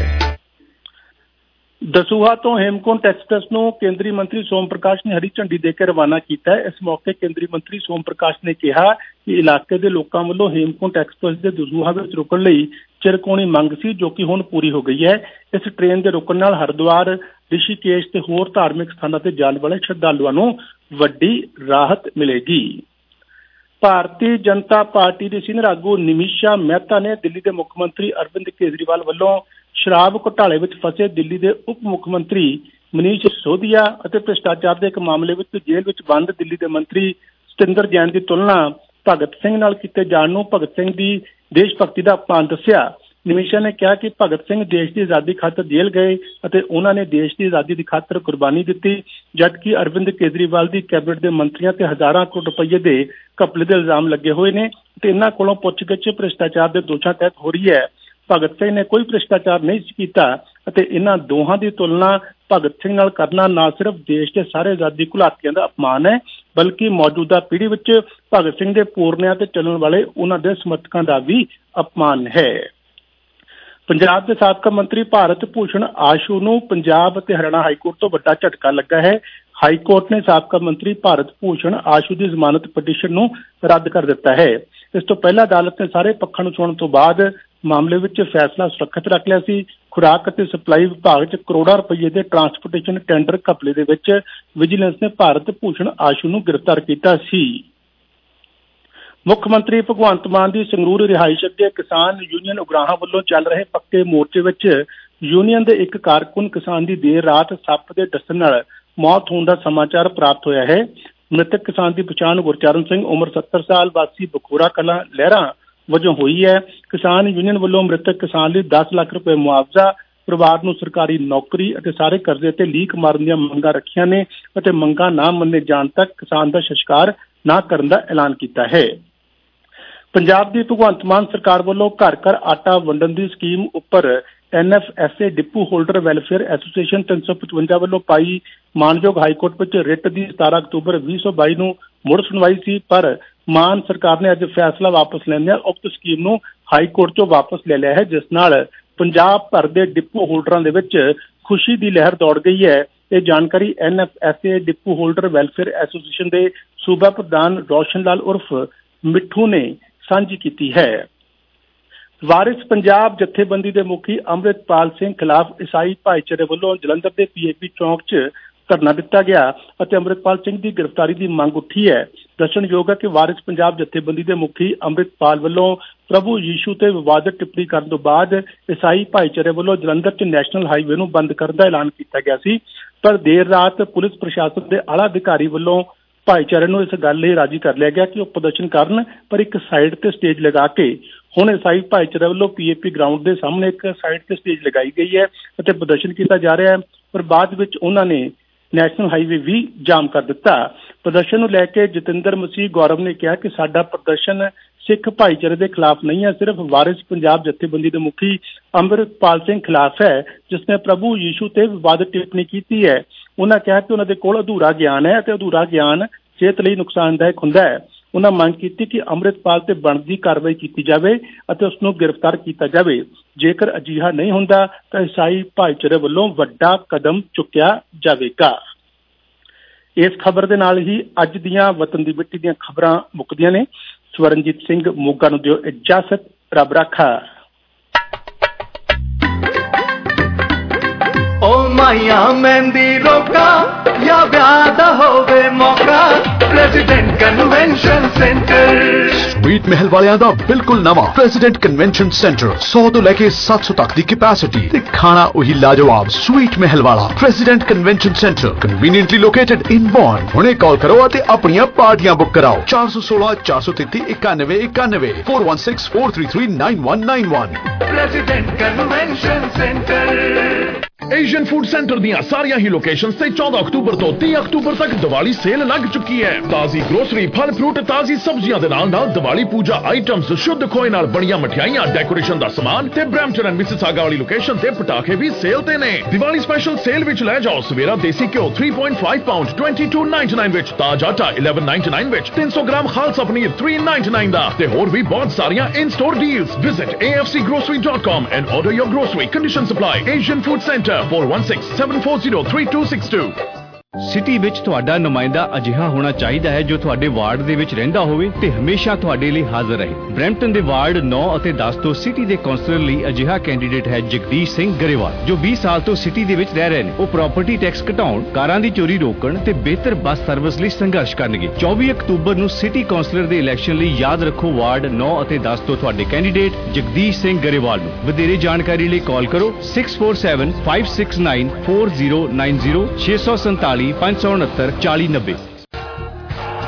ਦਸੂਹਾ ਤੋਂ ਹੇਮਕੁੰਟ ਐਕਸਪ੍ਰੈਸ ਨੂੰ ਕੇਂਦਰੀ ਮੰਤਰੀ ਸੋਮ ਪ੍ਰਕਾਸ਼ ਨੇ ਹਰੀ ਝੰਡੀ ਦੇ ਕੇ ਰਵਾਨਾ ਕੀਤਾ ਹੈ। ਇਸ ਮੌਕੇ ਕੇਂਦਰੀ ਮੰਤਰੀ ਸੋਮ ਪ੍ਰਕਾਸ਼ ਨੇ ਕਿਹਾ ਕਿ ਇਲਾਕੇ ਦੇ ਲੋਕਾਂ ਵੱਲੋਂ ਹੇਮਕੁੰਟ ਐਕਸਪ੍ਰੈਸ ਦੇ ਦਸੂਹਾ ਵਿੱਚ ਰੁਕਣ ਲਈ ਚਿਰਕੋਣੀ ਮੰਗ ਸੀ, ਜੋ ਕਿ ਹੁਣ ਪੂਰੀ ਹੋ ਗਈ ਹੈ। ਇਸ ਟ੍ਰੇਨ ਦੇ ਰੁਕਣ ਨਾਲ ਹਰਿਦੁਆਰ, ਰਿਸ਼ੀਕੇਸ਼ ਤੇ ਹੋਰ ਧਾਰਮਿਕ ਸਥਾਨਾਂ ਤੇ ਜਾਣ ਵਾਲੇ ਸ਼ਰਧਾਲੂਆਂ ਨੂੰ ਵੱਡੀ ਰਾਹਤ ਮਿਲੇਗੀ। ਭਾਰਤੀ ਜਨਤਾ ਪਾਰਟੀ ਦੇ ਸੀਨੀਅਰ ਆਗੂ ਨਿਮਿਸ਼ਾ ਮਹਿਤਾ ਨੇ ਦਿੱਲੀ ਦੇ ਮੁੱਖ ਮੰਤਰੀ ਅਰਵਿੰਦ ਕੇਜਰੀਵਾਲ ਵੱਲੋਂ ਸ਼ਰਾਬ ਘੁਟਾਲੇ ਵਿੱਚ ਫਸੇ ਦਿੱਲੀ ਦੇ ਉਪ ਮੁੱਖ ਮੰਤਰੀ ਮਨੀਸ਼ ਸਿਸੋਦੀਆ ਅਤੇ ਭ੍ਰਿਸ਼ਟਾਚਾਰ ਦੇ ਇੱਕ ਮਾਮਲੇ ਵਿੱਚ ਜੇਲ੍ਹ ਵਿੱਚ ਬੰਦ ਦਿੱਲੀ ਦੇ ਮੰਤਰੀ ਸਤਿੰਦਰ ਜੈਨ ਦੀ ਤੁਲਨਾ ਭਗਤ ਸਿੰਘ ਨਾਲ ਕੀਤੇ ਜਾਣ ਨੂੰ ਭਗਤ ਸਿੰਘ ਦੀ ਦੇਸ਼ ਭਗਤੀ ਦਾ ਅਪਮਾਨ ਦੱਸਿਆ। ਨਿਮਿਸ਼ਾ ਨੇ ਕਿਹਾ ਕਿ ਭਗਤ ਸਿੰਘ ਦੇਸ਼ ਦੀ ਆਜ਼ਾਦੀ ਖਾਤਰ ਜੇਲ੍ਹ ਗਏ ਅਤੇ ਉਹਨਾਂ ਨੇ ਦੇਸ਼ ਦੀ ਆਜ਼ਾਦੀ ਦੀ ਖਾਤਰ ਕੁਰਬਾਨੀ ਦਿੱਤੀ, ਜਦਕਿ ਅਰਵਿੰਦ ਕੇਜਰੀਵਾਲ ਦੀ ਕੈਬਨਿਟ ਦੇ ਮੰਤਰੀਆਂ ਤੇ ਹਜ਼ਾਰਾਂ ਕਰੋੜ ਰੁਪਏ ਦੇ ਘਪਲੇ ਦੇ ਇਲਜ਼ਾਮ ਲੱਗੇ ਹੋਏ ਨੇ ਤੇ ਇਹਨਾਂ ਕੋਲੋਂ ਪੁੱਛਗਿੱਛ ਭ੍ਰਿਸ਼ਟਾਚਾਰ ਦੇ ਦੋਸ਼ਾਂ ਤਹਿਤ ਹੋ ਰਹੀ ਹੈ। ਭਗਤ ਸਿੰਘ ਨੇ ਕੋਈ ਭ੍ਰਿਸ਼ਟਾਚਾਰ ਨਹੀਂ ਸੀ ਕੀਤਾ ਅਤੇ ਇਹਨਾਂ ਦੋਹਾਂ ਦੀ ਤੁਲਨਾ ਭਗਤ ਸਿੰਘ ਨਾਲ ਕਰਨਾ ਨਾ ਸਿਰਫ ਦੇਸ਼ ਦੇ ਸਾਰੇ ਆਜ਼ਾਦੀ ਘੁਲਾਟੀਆਂ ਦਾ ਅਪਮਾਨ ਹੈ, ਬਲਕਿ ਮੌਜੂਦਾ ਪੀੜ੍ਹੀ ਵਿੱਚ ਭਗਤ ਸਿੰਘ ਦੇ ਪੂਰਨਿਆਂ ਤੇ ਚੱਲਣ ਵਾਲੇ ਉਹਨਾਂ ਦੇ ਸਮਰਥਕਾਂ ਦਾ ਵੀ ਅਪਮਾਨ ਹੈ। ਪੰਜਾਬ ਦੇ ਸਾਬਕਾ ਮੰਤਰੀ ਭਾਰਤ ਭੂਸ਼ਣ ਆਸ਼ੂ ਨੂੰ ਪੰਜਾਬ ਅਤੇ ਹਰਿਆਣਾ ਹਾਈਕੋਰਟ ਤੋਂ ਵੱਡਾ ਝਟਕਾ ਲੱਗਾ ਹੈ। ਹਾਈਕੋਰਟ ਨੇ ਸਾਬਕਾ ਮੰਤਰੀ ਭਾਰਤ ਭੂਸ਼ਣ ਆਸ਼ੂ ਦੀ ਜ਼ਮਾਨਤ ਪਟੀਸ਼ਨ ਨੂੰ ਰੱਦ ਕਰ ਦਿੱਤਾ ਹੈ। ਇਸ ਤੋਂ ਪਹਿਲਾਂ ਅਦਾਲਤ ਨੇ ਸਾਰੇ ਪੱਖਾਂ ਨੂੰ ਸੁਣਨ ਤੋਂ ਬਾਅਦ ਮਾਮਲੇ ਵਿੱਚ ਫੈਸਲਾ ਸੁਰੱਖਿਅਤ ਰੱਖ ਲਿਆ ਸੀ। ਖੁਰਾਕ ਅਤੇ ਸਪਲਾਈ ਵਿਭਾਗ 'ਚ ਕਰੋੜਾਂ ਰੁਪਏ ਦੇ ਟਰਾਂਸਪੋਰਟੇਸ਼ਨ ਟੈਂਡਰ ਘਪਲੇ ਦੇ ਵਿੱਚ ਵਿਜੀਲੈਂਸ ਨੇ ਭਾਰਤ ਭੂਸ਼ਣ ਆਸ਼ੂ ਨੂੰ ਗ੍ਰਿਫਤਾਰ ਕੀਤਾ ਸੀ। ਮੁੱਖ ਮੰਤਰੀ ਭਗਵੰਤ ਮਾਨ ਦੀ ਸੰਗਰੂਰ ਰਿਹਾਇਸ਼ ਅੱਗੇ ਕਿਸਾਨ ਯੂਨੀਅਨ ਉਗਰਾਹਾਂ ਵੱਲੋਂ ਚੱਲ ਰਹੇ ਪੱਕੇ ਮੋਰਚੇ ਵਿੱਚ ਯੂਨੀਅਨ ਦੇ ਇੱਕ ਕਾਰਕੁਨ ਕਿਸਾਨ ਦੀ ਦੇਰ ਰਾਤ ਸੱਪ ਦੇ ਡਸਣ ਨਾਲ ਮੌਤ ਹੋਣ ਦਾ ਸਮਾਚਾਰ ਪ੍ਰਾਪਤ ਹੋਇਆ ਹੈ। ਮ੍ਰਿਤਕ ਕਿਸਾਨ ਦੀ ਪਛਾਣ ਗੁਰਚਰਨ ਸਿੰਘ ਉਮਰ ਸੱਤਰ ਸਾਲ ਵਾਸੀ ਬਖੋਰਾ ਕਲਾਂ ਲਹਿਰਾਂ ਵਜੋਂ ਹੋਈ ਹੈ। ਕਿਸਾਨ ਯੂਨੀਅਨ ਵੱਲੋਂ ਮ੍ਰਿਤਕ ਕਿਸਾਨ ਲਈ ਦਸ ਲੱਖ ਰੁਪਏ ਮੁਆਵਜ਼ਾ, ਪਰਿਵਾਰ ਨੂੰ ਸਰਕਾਰੀ ਨੌਕਰੀ ਅਤੇ ਸਾਰੇ ਕਰਜ਼ੇ ਤੇ ਲੀਕ ਮਾਰਨ ਦੀਆਂ ਮੰਗਾਂ ਰੱਖੀਆਂ ਨੇ ਅਤੇ ਮੰਗਾਂ ਨਾ ਮੰਨੇ ਜਾਣ ਤੱਕ ਕਿਸਾਨ ਦਾ ਸੰਸਕਾਰ ਨਾ ਕਰਨ ਦਾ ਐਲਾਨ ਕੀਤਾ ਹੈ। ਪੰਜਾਬ ਦੀ ਭਗਵੰਤ ਮਾਨ ਸਰਕਾਰ ਵੱਲੋਂ ਘਰ ਘਰ ਆਟਾ ਵੰਡਣ ਦੀ ਸਕੀਮ ਉੱਪਰ N F S A depot holder welfare association ਤਿੰਨ ਸੌ ਪਚਵੰਜਾ ਵੱਲੋਂ ਪਾਈ ਮਾਨਯੋਗ ਹਾਈਕੋਰਟ ਵਿੱਚ ਰਿਟ ਦੀ ਸਤਾਰਾਂ ਅਕਤੂਬਰ ਵੀਹ ਸੌ ਬਾਈ ਨੂੰ ਮੁੜ ਸੁਣਵਾਈ ਸੀ, ਪਰ ਮਾਨ ਸਰਕਾਰ ਨੇ ਅੱਜ ਫੈਸਲਾ ਵਾਪਸ ਲੈਂਦਿਆਂ ਉਕਤ ਸਕੀਮ ਨੂੰ ਹਾਈਕੋਰਟ 'ਚੋਂ ਵਾਪਸ ਲੈ ਲਿਆ ਹੈ, ਜਿਸ ਨਾਲ ਪੰਜਾਬ ਭਰ ਦੇ ਡਿਪੂ ਹੋਲਡਰਾਂ ਦੇ ਵਿੱਚ ਖੁਸ਼ੀ ਦੀ ਲਹਿਰ ਦੌੜ ਗਈ ਹੈ। ਇਹ ਜਾਣਕਾਰੀ N F S A depot holder welfare association ਦੇ ਸੂਬਾ ਪ੍ਰਧਾਨ ਰੋਸ਼ਨ ਲਾਲ ਉਰਫ ਮਿੱਠੂ ਨੇ ਸਾਂਝੀ ਕੀਤੀ ਹੈ। ਵਾਰਿਸ ਪੰਜਾਬ ਜਥੇਬੰਦੀ ਦੇ ਮੁਖੀ ਅੰਮ੍ਰਿਤਪਾਲ ਸਿੰਘ ਖਿਲਾਫ ਈਸਾਈ ਭਾਈਚਾਰੇ ਵੱਲੋਂ ਜਲੰਧਰ ਦੇ ਪੀ ਏ ਪੀ ਚੌਂਕ 'ਚ ਧਰਨਾ ਦਿੱਤਾ ਗਿਆ ਅਤੇ ਅੰਮ੍ਰਿਤਪਾਲ ਸਿੰਘ ਦੀ ਗ੍ਰਿਫਤਾਰੀ ਦੀ ਮੰਗ ਉੱਠੀ ਹੈ। ਦੱਸਣਯੋਗ ਹੈ ਕਿ ਵਾਰਿਸ ਪੰਜਾਬ ਜਥੇਬੰਦੀ ਦੇ ਮੁਖੀ ਅੰਮ੍ਰਿਤਪਾਲ ਵੱਲੋਂ ਪ੍ਰਭੂ ਯੀਸ਼ੂ ਤੇ ਵਿਵਾਦਤ ਟਿੱਪਣੀ ਕਰਨ ਤੋਂ ਬਾਅਦ ਈਸਾਈ ਭਾਈਚਾਰੇ ਵੱਲੋਂ ਜਲੰਧਰ 'ਚ ਨੈਸ਼ਨਲ ਹਾਈਵੇ ਨੂੰ ਬੰਦ ਕਰਨ ਦਾ ਐਲਾਨ ਕੀਤਾ ਗਿਆ ਸੀ, ਪਰ ਦੇਰ ਰਾਤ ਪੁਲਿਸ ਪ੍ਰਸ਼ਾਸਨ ਦੇ ਆਲਾ ਅਧਿਕਾਰੀ ਵੱਲੋਂ ਭਾਈਚਾਰੇ ਨੂੰ ਇਸ ਗੱਲ ਲਈ ਰਾਜੀ ਕਰ ਲਿਆ ਗਿਆ ਕਿ ਉਹ ਪ੍ਰਦਰਸ਼ਨ ਕਰਨ, ਪਰ ਇੱਕ ਸਾਈਡ ਤੇ ਸਟੇਜ ਲਗਾ ਕੇ ਹੁਣ ਈਸਾਈ ਭਾਈਚਾਰੇ ਵੱਲੋਂ ਪੀ ਏ ਪੀ ਗਰਾਊਂਡ ਦੇ ਸਾਹਮਣੇ ਇੱਕ ਸਾਈਡ ਤੇ ਸਟੇਜ ਲਗਾਈ ਗਈ ਹੈ ਅਤੇ ਪ੍ਰਦਰਸ਼ਨ ਕੀਤਾ ਜਾ ਰਿਹਾ ਹੈ, ਪਰ ਬਾਅਦ ਵਿੱਚ ਉਹਨਾਂ ਨੇ ਨੈਸ਼ਨਲ ਹਾਈਵੇ ਵੀ ਜਾਮ ਕਰ ਦਿੱਤਾ। ਪ੍ਰਦਰਸ਼ਨ ਨੂੰ ਲੈ ਕੇ ਜਤਿੰਦਰ ਮਸੀਹ ਗੌਰਵ ਨੇ ਕਿਹਾ ਕਿ ਸਾਡਾ ਪ੍ਰਦਰਸ਼ਨ ਸਿੱਖ ਭਾਈਚਾਰੇ ਦੇ ਖਿਲਾਫ ਨਹੀਂ ਹੈ, ਸਿਰਫ ਵਾਰਿਸ ਪੰਜਾਬ ਜਥੇਬੰਦੀ ਦੇ ਮੁਖੀ ਅੰਮ੍ਰਿਤਪਾਲ ਸਿੰਘ ਖਿਲਾਫ ਹੈ, ਜਿਸ ਨੇ ਪ੍ਰਭੂ ਯੀਸ਼ੂ ਤੇ ਵਿਵਾਦਤ ਟਿੱਪਣੀ ਕੀਤੀ ਹੈ। ਉਹਨਾਂ ਕਿਹਾ ਕਿ ਉਹਨਾਂ ਦੇ ਕੋਲ ਅਧੂਰਾ ਗਿਆਨ ਹੈ ਅਤੇ ਅਧੂਰਾ ਗਿਆਨ ਸਿਹਤ ਲਈ ਨੁਕਸਾਨਦਾਇਕ ਹੁੰਦਾ ਹੈ। ਉਹਨਾਂ ਮੰਗ ਕੀਤੀ ਕਿ ਅੰਮ੍ਰਿਤਪਾਲ ਤੇ ਬਣਦੀ ਕਾਰਵਾਈ ਕੀਤੀ ਜਾਵੇ ਅਤੇ ਉਸ ਨੂੰ ਗ੍ਰਿਫਤਾਰ ਕੀਤਾ ਜਾਵੇ। ਜੇਕਰ ਅਜਿਹਾ ਨਹੀਂ ਹੁੰਦਾ ਤਾਂ ਈਸਾਈ ਭਾਈਚਾਰੇ ਵੱਲੋਂ ਵੱਡਾ ਕਦਮ ਚੁੱਕਿਆ ਜਾਵੇਗਾ। ਇਸ ਖਬਰ ਦੇ ਨਾਲ ਹੀ ਅੱਜ ਦੀਆਂ ਵਤਨ ਦੀ ਮਿੱਟੀ ਦੀਆਂ ਖਬਰਾਂ ਮੁੱਕਦੀਆਂ ਨੇ। ਸਵਰਨਜੀਤ ਸਿੰਘ ਮੋਗਾ ਨੂੰ ਦਿਓ ਇਜਾਜ਼ਤ। ਰੱਬ ਰਾਖਾ। ओ माया मेहंदी रोका या ब्याह होवे मौका प्रेसिडेंट कन्वेंशन सेंटर स्वीट महल वालियां दा बिल्कुल नवा प्रेसिडेंट कन्वेंशन सेंटर सौ तो लेके सात सौ तक दी कैपेसिटी ते खाना वही लाजवाब स्वीट महल वाला President Convention Centre conveniently located in Bond. हुणे कॉल करो ते अपनियां पार्टियां बुक कराओ चार सौ सोलह चार सौ तैंती इक्यानवे इक्यानवे four one six four three three nine one nine one. President Convention Centre Asian Food Centre दियां सारियां ही लोकेशंस से चौदह अक्तूबर तो तीस अक्तूबर तक दिवाली सेल लग चुकी है। ताजी ग्रोसरी फल फ्रूट ताजी सब्जियां दे नाल नाल दिवाली पूजा आइटम्स शुद्ध खोए नाल बणियां मठियाइयां डेकोरेशन दा सामान ते ब्रैम्पटन एंड मिसिसागा वाली लोकेशन ते पटाखे भी सेल ते ने। दिवाली स्पेशल सेल विच ले जाओ सवेरा देसी घ्यो तीन पॉइंट पाँच पाउंड बाईस निन्यानवे विच, ताज आटा ग्यारह निन्यानवे विच, तीन सौ ग्राम खालसा पनीर तीन निन्यानवे दा ते होर भी बहुत सारियां in store deals. Visit A F C grocery dot com and order your grocery. Condition supply. Asian Food Centre four one six seven four zero three two six two. City ਵਿੱਚ ਤੁਹਾਡਾ ਨੁਮਾਇੰਦਾ ਅਜਿਹਾ ਹੋਣਾ ਚਾਹੀਦਾ ਹੈ ਜੋ ਤੁਹਾਡੇ ਵਾਰਡ ਦੇ ਵਿੱਚ ਰਹਿੰਦਾ ਹੋਵੇ ਤੇ ਹਮੇਸ਼ਾ ਤੁਹਾਡੇ ਲਈ ਹਾਜ਼ਰ ਰਹੇ। ਬਰੈਂਪਟਨ ਦੇ ਵਾਰਡ ਨੌ ਅਤੇ ਦਸ ਤੋਂ ਸਿਟੀ ਦੇ ਕੌਂਸਲਰ ਲਈ ਅਜਿਹਾ ਕੈਂਡੀਡੇਟ ਹੈ ਜਗਦੀਸ਼ ਸਿੰਘ ਗਰੇਵਾਲ, ਜੋ ਵੀਹ ਸਾਲ ਤੋਂ ਸਿਟੀ ਦੇ ਵਿੱਚ ਰਹਿ ਰਹੇ ਨੇ। ਉਹ ਪ੍ਰਾਪਰਟੀ ਟੈਕਸ ਘਟਾਉਣ, ਕਾਰਾਂ ਦੀ ਚੋਰੀ ਰੋਕਣ ਤੇ ਬਿਹਤਰ ਬੱਸ ਸਰਵਿਸ ਲਈ ਸੰਘਰਸ਼ ਕਰਨਗੇ। ਚੌਵੀ ਅਕਤੂਬਰ ਨੂੰ ਸਿਟੀ ਕੌਂਸਲਰ ਦੇ ਇਲੈਕਸ਼ਨ ਲਈ ਯਾਦ ਰੱਖੋ ਵਾਰਡ ਨੌ ਅਤੇ ਦਸ ਤੋਂ ਤੁਹਾਡੇ ਕੈਂਡੀਡੇਟ ਜਗਦੀਸ਼ ਸਿੰਘ ਗਰੇਵਾਲ ਨੂੰ। ਵਧੇਰੇ ਜਾਣਕਾਰੀ ਲਈ ਕਾਲ ਕਰੋ six four seven five six nine four zero nine zero ਛੇ ਸੌ ਸੰਤਾਲੀ ਪੰਜ सौ उनहत्तर चाली नब्बे।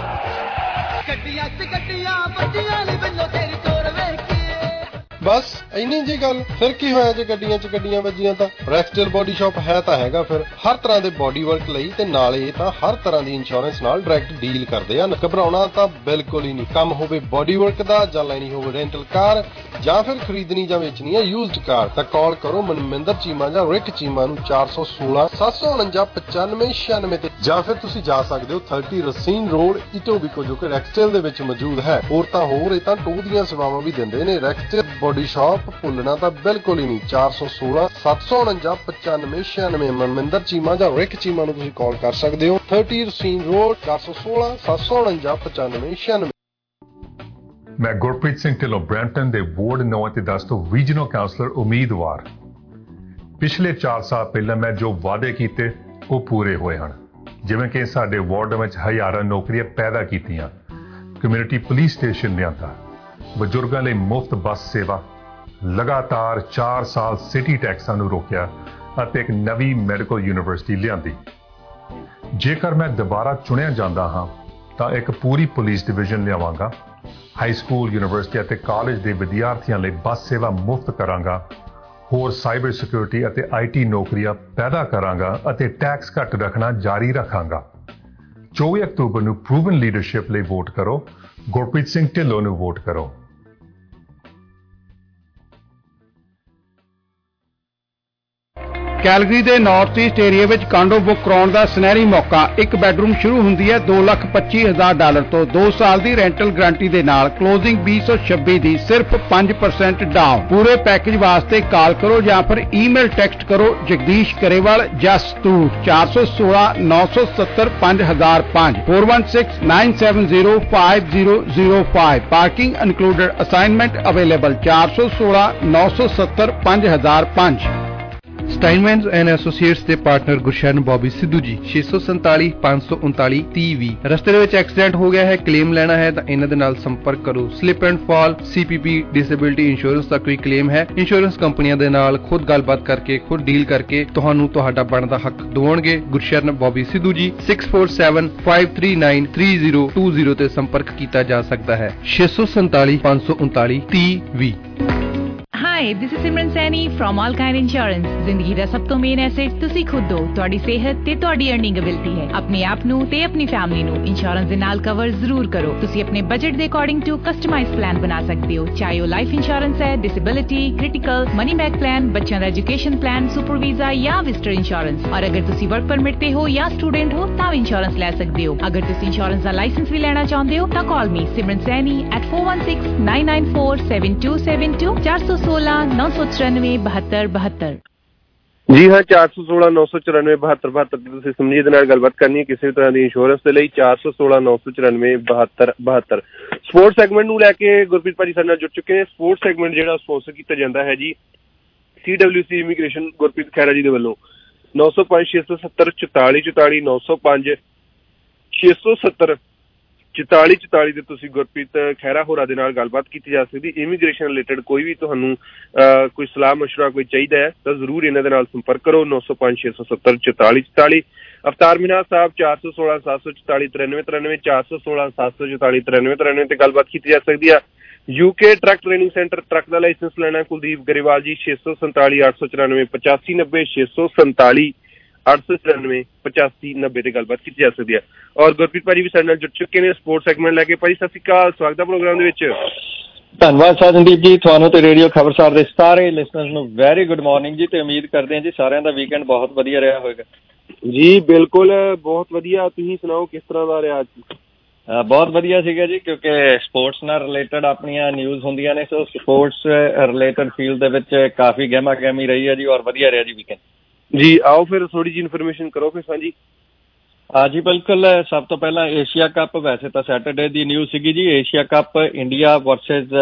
बस ਇੰਨੀ ਜੀ ਗੱਲ, ਫਿਰ ਕੀ ਹੋਇਆ ਜੇ ਗੱਡੀਆਂ 'ਚ ਗੱਡੀਆਂ ਵੱਜੀਆਂ ਤਾਂ? ਰੈਕਸਟੇਲ ਬੋਡੀ ਸ਼ਾਪ ਹੈ ਤਾਂ ਹੈਗਾ ਫਿਰ ਹਰ ਤਰ੍ਹਾਂ ਦੇ ਬੋਡੀ ਵਰਕ ਲਈ, ਤੇ ਨਾਲੇ ਤਾਂ ਹਰ ਤਰ੍ਹਾਂ ਦੀ ਇੰਸ਼ੋਰੈਂਸ ਨਾਲ ਡਾਇਰੈਕਟ ਡੀਲ ਕਰਦੇ ਹਨ। ਘਬਰਾਉਣਾ ਤਾਂ ਬਿਲਕੁਲ ਹੀ ਨਹੀਂ। ਕੰਮ ਹੋਵੇ ਬੋਡੀ ਵਰਕ ਦਾ, ਜਾਂ ਲੈਣੀ ਹੋਵੇ ਰੈਂਟਲ ਕਾਰ, ਜਾਂ ਫਿਰ ਖਰੀਦਣੀ ਜਾਂ ਵੇਚਣੀ ਹੈ ਯੂਜ਼ਡ ਕਾਰ, ਤਾਂ ਕਾਲ ਕਰੋ ਮਨਮਿੰਦਰ ਚੀਮਾ ਜਾਂ ਰਿਕ ਚੀਮਾ ਨੂੰ ਚਾਰ ਸੌ ਸੋਲਾਂ ਸੱਤ ਸੌ ਉਣੰਜਾ ਪਚਾਨਵੇਂ ਛਿਆਨਵੇਂ ਤੇ, ਜਾਂ ਫਿਰ ਤੁਸੀਂ ਜਾ ਸਕਦੇ ਹੋ ਥਰਟੀ ਰਸੀਨ ਰੋਡ ਇਟੋਬੀਕੋ, ਜੋ ਕਿ ਰੈਕਸਟੇਲ ਦੇ ਵਿੱਚ ਮੌਜੂਦ ਹੈ। ਹੋਰ ਤਾਂ ਹੋਰ ਇਹ ਤਾਂ ਟੂ ਦੀਆਂ ਸੇਵਾਵਾਂ ਵੀ ਦਿੰਦੇ ਨੇ। ਰੈਕਸਟੇਲ ਬੋਡੀ ਸ਼ਾਪ ਭੁੱਲਣਾ ਤਾਂ ਬਿਲਕੁਲ ਹੀ ਨਹੀਂ। ਚਾਰ ਸੌ ਸੋਲਾਂ ਸੱਤ ਸੌ ਉਣੰਜਾ ਪਚਾਨਵੇਂ ਛਿਆਨਵੇਂ ਮਨਮਿੰਦਰ ਚੀਮਾ ਜਾਂ ਰਿਕ ਚੀਮਾ ਨੂੰ ਤੁਸੀਂ ਕਾਲ ਕਰ ਸਕਦੇ ਹੋ। ਥਰਟੀ ਰਸੀਨ ਰੋਡ, ਚਾਰ ਸੌ ਸੋਲਾਂ ਸੱਤ ਸੌ ਉਣੰਜਾ ਪਚਾਨਵੇਂ ਛਿਆਨਵੇਂ। ਮੈਂ ਗੁਰਪ੍ਰੀਤ ਸਿੰਘ ਢਿੱਲੋਂ ਬਰੈਂਪਟਨ ਦੇ ਵਾਰਡ ਨੌ ਅਤੇ ਦਸ ਤੋਂ ਰੀਜਨਲ ਕਾਉਂਸਲਰ ਉਮੀਦਵਾਰ। ਪਿਛਲੇ ਚਾਰ ਸਾਲ ਪਹਿਲਾਂ ਮੈਂ ਜੋ ਵਾਅਦੇ ਕੀਤੇ ਉਹ ਪੂਰੇ ਹੋਏ ਹਨ, ਜਿਵੇਂ ਕਿ ਸਾਡੇ ਵਾਰਡ ਵਿੱਚ ਹਜ਼ਾਰਾਂ ਨੌਕਰੀਆਂ ਪੈਦਾ ਕੀਤੀਆਂ, ਕਮਿਊਨਿਟੀ ਪੁਲਿਸ ਸਟੇਸ਼ਨ ਲਿਆਂਦਾ, ਬਜ਼ੁਰਗਾਂ ਲਈ ਮੁਫਤ ਬੱਸ ਸੇਵਾ, ਲਗਾਤਾਰ ਚਾਰ ਸਾਲ ਸਿਟੀ ਟੈਕਸਾਂ ਨੂੰ ਰੋਕਿਆ ਅਤੇ ਇੱਕ ਨਵੀਂ ਮੈਡੀਕਲ ਯੂਨੀਵਰਸਿਟੀ ਲਿਆਂਦੀ। ਜੇਕਰ ਮੈਂ ਦੁਬਾਰਾ ਚੁਣਿਆ ਜਾਂਦਾ ਹਾਂ ਤਾਂ ਇੱਕ ਪੂਰੀ ਪੁਲਿਸ ਡਿਵੀਜ਼ਨ ਲਿਆਵਾਂਗਾ, ਹਾਈ ਸਕੂਲ, ਯੂਨੀਵਰਸਿਟੀ ਅਤੇ ਕਾਲਜ ਦੇ ਵਿਦਿਆਰਥੀਆਂ ਲਈ ਬੱਸ ਸੇਵਾ ਮੁਫਤ ਕਰਾਂਗਾ, ਹੋਰ ਸਾਈਬਰ ਸਿਕਿਉਰਿਟੀ ਅਤੇ ਆਈ ਟੀ ਨੌਕਰੀਆਂ ਪੈਦਾ ਕਰਾਂਗਾ ਅਤੇ ਟੈਕਸ ਘੱਟ ਰੱਖਣਾ ਜਾਰੀ ਰੱਖਾਂਗਾ। ਚੌਵੀ ਅਕਤੂਬਰ ਨੂੰ ਪ੍ਰੂਵਨ ਲੀਡਰਸ਼ਿਪ ਲਈ ਵੋਟ ਕਰੋ, ਗੁਰਪ੍ਰੀਤ ਸਿੰਘ ਢਿੱਲੋਂ ਨੂੰ ਵੋਟ ਕਰੋ। ਕੈਲਗਰੀ ਦੇ ਨਾਰਥ ਈਸਟ ਏਰੀਆ ਵਿੱਚ ਕਾਂਡੋ ਬੁੱਕ ਕਰਾਉਣ ਦਾ ਸੁਨਹਿਰੀ ਮੌਕਾ। ਇੱਕ ਬੈਡਰੂਮ ਸ਼ੁਰੂ ਹੁੰਦੀ ਹੈ ਦੋ ਲੱਖ ਪੱਚੀ ਹਜ਼ਾਰ ਡਾਲਰ ਤੋਂ। ਦੋ ਸਾਲ ਦੀ ਰੈਂਟਲ ਗਾਰੰਟੀ ਦੇ ਨਾਲ ਕਲੋਜ਼ਿੰਗ ਵੀਹ ਸੌ ਛੱਬੀ ਦੀ ਸਿਰਫ ਪੰਜ ਪਰਸੈਂਟ ਡਾਊਨ। ਪੂਰੇ ਪੈਕੇਜ ਵਾਸਤੇ ਕਾਲ ਕਰੋ ਜਾਂ ਫਿਰ ਈਮੇਲ ਟੈਕਸਟ ਕਰੋ ਜਗਦੀਸ਼ ਕਰੇਵਾਲ ਜਸਤੂਤ ਚਾਰ ਸੌ ਸੋਲਾਂ ਨੌ ਸੌ ਸੱਤਰ ਪੰਜ ਹਜ਼ਾਰ ਪੰਜ four one six nine seven zero five zero zero five। Parking included, assignment available ਚਾਰ ਸੌ ਸੋਲਾਂ ਨੌ ਸੌ ਸੱਤਰ ਪੰਜ ਹਜ਼ਾਰ ਪੰਜ। ਸਟਾਈਨਮੈਨਸ ਐਂਡ ਐਸੋਸੀਏਟਸ ਦੇ ਪਾਰਟਨਰ ਗੁਰਸ਼ਰਨ ਬੌਬੀ ਸਿੱਧੂ ਜੀ ਛੇ ਸੌ ਸੰਤਾਲੀ ਪੰਜ ਸੌ ਉਨਤਾਲੀ ਤੀਹ ਵੀਹ। ਰਸਤੇ ਦੇ ਵਿੱਚ ਐਕਸੀਡੈਂਟ ਹੋ ਗਿਆ ਹੈ, ਕਲੇਮ ਲੈਣਾ ਹੈ ਤਾਂ ਇਹਨਾਂ ਦੇ ਨਾਲ ਸੰਪਰਕ ਕਰੋ। Slip and fall, C P P, disability insurance ਦਾ ਕੋਈ ਕਲੇਮ ਹੈ, ਇੰਸ਼ੋਰੈਂਸ ਕੰਪਨੀਆਂ ਦੇ ਨਾਲ ਖੁਦ ਗੱਲਬਾਤ ਕਰਕੇ, ਖੁਦ ਡੀਲ ਕਰਕੇ ਤੁਹਾਨੂੰ ਤੁਹਾਡਾ ਬਣਦਾ ਹੱਕ ਦਿਵਾਉਣਗੇ। ਗੁਰਸ਼ਰਨ ਬੌਬੀ ਸਿੱਧੂ ਜੀ six four seven five three nine three zero two zero ਤੇ ਸੰਪਰਕ ਕੀਤਾ ਜਾ ਸਕਦਾ ਹੈ। ਛੇ ਸੌ ਸੰਤਾਲੀ ਪੰਜ ਸੌ ਉਨਤਾਲੀ ਤੀਹ ਵੀਹ। Hi, this is Simran Saini from All Kind Insurance। ਜ਼ਿੰਦਗੀ ਦਾ ਸਭ ਤੋਂ ਮੇਨ ਐਸੈਟ ਤੁਸੀਂ ਖੁਦ ਹੋ, ਤੁਹਾਡੀ ਸਿਹਤ ਤੇ ਤੁਹਾਡੀ ਅਰਨਿੰਗ ਐਬਿਲਿਟੀ ਹੈ। ਆਪਣੇ ਆਪ ਨੂੰ ਤੇ ਆਪਣੀ ਫੈਮਿਲੀ ਨੂੰ ਇੰਸ਼ੋਰੈਂਸ ਦੇ ਨਾਲ ਕਵਰ ਜ਼ਰੂਰ ਕਰੋ। ਤੁਸੀਂ ਆਪਣੇ ਬਜਟ ਦੇ ਅਕੋਰਡਿੰਗ ਟੂ ਕਸਟਮਾਈਜ਼ ਪਲਾਨ ਬਣਾ ਸਕਦੇ ਹੋ, ਚਾਹੇ ਉਹ ਲਾਈਫ ਇੰਸ਼ੋਰੈਂਸ ਹੈ, disability, critical, money back plan, ਬੱਚਿਆਂ ਦਾ ਐਜੂਕੇਸ਼ਨ ਪਲਾਨ, ਸੁਪਰ ਵੀਜ਼ਾ ਜਾਂ ਵਿਜ਼ਟਰ ਇੰਸ਼ੋਰੈਂਸ। ਔਰ ਅਗਰ ਤੁਸੀਂ ਵਰਕ ਪਰਮਿਟ ਤੇ ਹੋ ਜਾਂ ਸਟੂਡੈਂਟ ਹੋ ਤਾਂ ਇੰਸ਼ੋਰੈਂਸ ਲੈ ਸਕਦੇ ਹੋ। ਅਗਰ ਤੁਸੀਂ ਇੰਸ਼ੋਰੈਂਸ ਦਾ ਲਾਇਸੈਂਸ ਵੀ ਲੈਣਾ ਚਾਹੁੰਦੇ ਹੋ ਤਾਂ ਕਾਲ ਮੀ ਸਿਮਰਨ Saini at four one six nine nine four seven two seven two ਚਾਰ ਸੌ ਸੋਲਾਂ ਨੌ ਸੌ ਚੁਰਾਨਵੇਂ ਬਹੱਤਰ ਬਹੱਤਰ। ਜੀ ਹਾਂ, ਚਾਰ ਸੌ ਸੋਲਾਂ ਨੌ ਸੌ ਚੁਰਾਨਵੇਂ ਬਹੱਤਰ ਬਹੱਤਰ ਤੇ ਤੁਸੀਂ ਸਮਨੀਤ ਨਾਲ ਗੱਲਬਾਤ ਕਰਨੀ ਹੈ ਕਿਸੇ ਵੀ ਤਰ੍ਹਾਂ ਦੀ ਇੰਸ਼ੋਰੈਂਸ ਦੇ ਲਈ ਚਾਰ ਸੌ ਸੋਲਾਂ ਨੌ ਸੌ ਚੁਰਾਨਵੇਂ ਬਹੱਤਰ ਬਹੱਤਰ। ਸਪੋਰਟਸ ਸੈਗਮੈਂਟ ਨੂੰ ਲੈ ਕੇ ਗੁਰਪ੍ਰੀਤ ਭਾਜੀ ਸਾਡੇ ਨਾਲ ਜੁੜ ਚੁੱਕੇ ਨੇ। ਸਪੋਰਟਸ ਸੈਗਮੈਂਟ ਜਿਹੜਾ ਸਪਾਂਸਰ ਕੀਤਾ ਜਾਂਦਾ ਹੈ ਜੀ C W C immigration Gurpreet Khaira ji ਦੇ ਵੱਲੋਂ। ਨੌ ਸੌ ਪੰਜ ਛੇ ਸੌ ਸੱਤਰ ਚੁਤਾਲੀ ਚੁਤਾਲੀ ਨੌ ਸੌ ਪੰਜ ਛੇ ਸੌ ਸੱਤਰ ਚੁਤਾਲੀ ਚੁਤਾਲੀ ਦੇ ਤੁਸੀਂ ਗੁਰਪ੍ਰੀਤ ਖਹਿਰਾ ਹੋਰਾਂ ਦੇ ਨਾਲ ਗੱਲਬਾਤ ਕੀਤੀ ਜਾ ਸਕਦੀ। ਇਮੀਗ੍ਰੇਸ਼ਨ ਰਿਲੇਟਡ ਕੋਈ ਵੀ ਤੁਹਾਨੂੰ ਕੋਈ ਸਲਾਹ ਮਸ਼ਵਰਾ ਕੋਈ ਚਾਹੀਦਾ ਹੈ ਤਾਂ ਜ਼ਰੂਰ ਇਹਨਾਂ ਦੇ ਨਾਲ ਸੰਪਰਕ ਕਰੋ। ਨੌ ਸੌ ਪੰਜ ਛੇ ਸੌ ਸੱਤਰ ਚੁਤਾਲੀ ਚੁਤਾਲੀ। ਅਵਤਾਰ ਮੀਨਾ ਸਾਹਿਬ ਚਾਰ ਸੌ ਸੋਲਾਂ ਸੱਤ ਸੌ ਚੁਤਾਲੀ ਤਰਾਨਵੇਂ ਤਰਾਨਵੇਂ ਚਾਰ ਸੌ ਸੋਲਾਂ ਸੱਤ ਸੌ ਚੁਤਾਲੀ ਤਰਾਨਵੇਂ ਤਰਾਨਵੇਂ ਤੇ ਗੱਲਬਾਤ ਕੀਤੀ ਜਾ ਸਕਦੀ ਆ। UK truck training centre truck ਦਾ ਲਾਇਸੈਂਸ ਲੈਣਾ ਕੁਲਦੀਪ ਗਰੇਵਾਲ ਜੀ ਛੇ ਸੌ ਸੰਤਾਲੀ ਅੱਠ ਸੌ ਚੁਰਾਨਵੇਂ ਪਚਾਸੀ ਨੱਬੇ ਛੇ ਸੌ ਸੰਤਾਲੀ ਅੱਠ ਸੌ ਚੁਰਾਨਵੇਂ ਪਚਾਸੀ ਨੱਬੇ ਤੇ ਗੱਲਬਾਤ ਕੀਤੀ ਜਾ ਸਕਦੀ ਹੈ। ਔਰ ਗੁਰਪ੍ਰੀਤ ਭਾਜੀ ਵੀ ਸਾਡੇ ਨਾਲ ਜੁੜ ਚੁੱਕੇ ਨੇ ਸਪੋਰਟਸ ਸੈਗਮੈਂਟ ਲੈ ਕੇ। ਭਾਜੀ ਸਤਿ ਸ਼੍ਰੀ ਅਕਾਲ, ਸਵਾਗਤ ਹੈ ਪ੍ਰੋਗਰਾਮ ਦੇ ਵਿੱਚ। ਧੰਨਵਾਦ ਸਾਜਨਦੀਪ ਜੀ, ਤੁਹਾਨੂੰ ਤੇ ਰੇਡੀਓ ਖਬਰਸਾਰ ਦੇ ਸਾਰੇ ਲਿਸਨਰਸ ਨੂੰ ਵੈਰੀ ਗੁੱਡ ਮਾਰਨਿੰਗ ਜੀ, ਤੇ ਉਮੀਦ ਕਰਦੇ ਹਾਂ ਜੀ ਸਾਰਿਆਂ ਦਾ ਵੀਕਐਂਡ ਬਹੁਤ ਵਧੀਆ ਰਿਹਾ ਹੋਵੇਗਾ। ਜੀ ਬਿਲਕੁਲ ਬਹੁਤ ਵਧੀਆ, ਤੁਸੀਂ ਸੁਣਾਓ ਕਿਸ ਤਰ੍ਹਾਂ ਦਾ ਰਿਹਾ ਅੱਜ? ਬਹੁਤ ਵਧੀਆ ਸੀਗਾ ਜੀ, ਕਿਉਂਕਿ ਸਪੋਰਟਸ ਨਾਲ ਰਿਲੇਟਡ ਆਪਣੀਆਂ ਨਿਊਜ਼ ਹੁੰਦੀਆਂ ਨੇ, ਸੋ ਸਪੋਰਟਸ ਰਿਲੇਟਡ ਫੀਲਡ ਦੇ ਵਿੱਚ ਕਾਫੀ ਗਹਿਮਾ ਗਹਿਮੀ ਰਹੀ ਹੈ ਜੀ, ਔਰ ਵਧੀਆ ਰਿਹਾ ਜੀ ਵੀਕਐਂਡ। ਜੀ ਆਓ ਫਿਰ ਥੋੜੀ ਜਿਹੀ ਇਨਫੋਰਮੇਸ਼ਨ ਕਰੋ ਫਿਰ ਸਾਂਝੀ। ਹਾਂ ਜੀ ਬਿਲਕੁਲ, ਸਭ ਤੋਂ ਪਹਿਲਾਂ ਏਸ਼ੀਆ ਕੱਪ, ਵੈਸੇ ਤਾਂ ਸੈਟਰਡੇ ਦੀ ਨਿਊਜ਼ ਸੀਗੀ ਜੀ। Asia cup India versus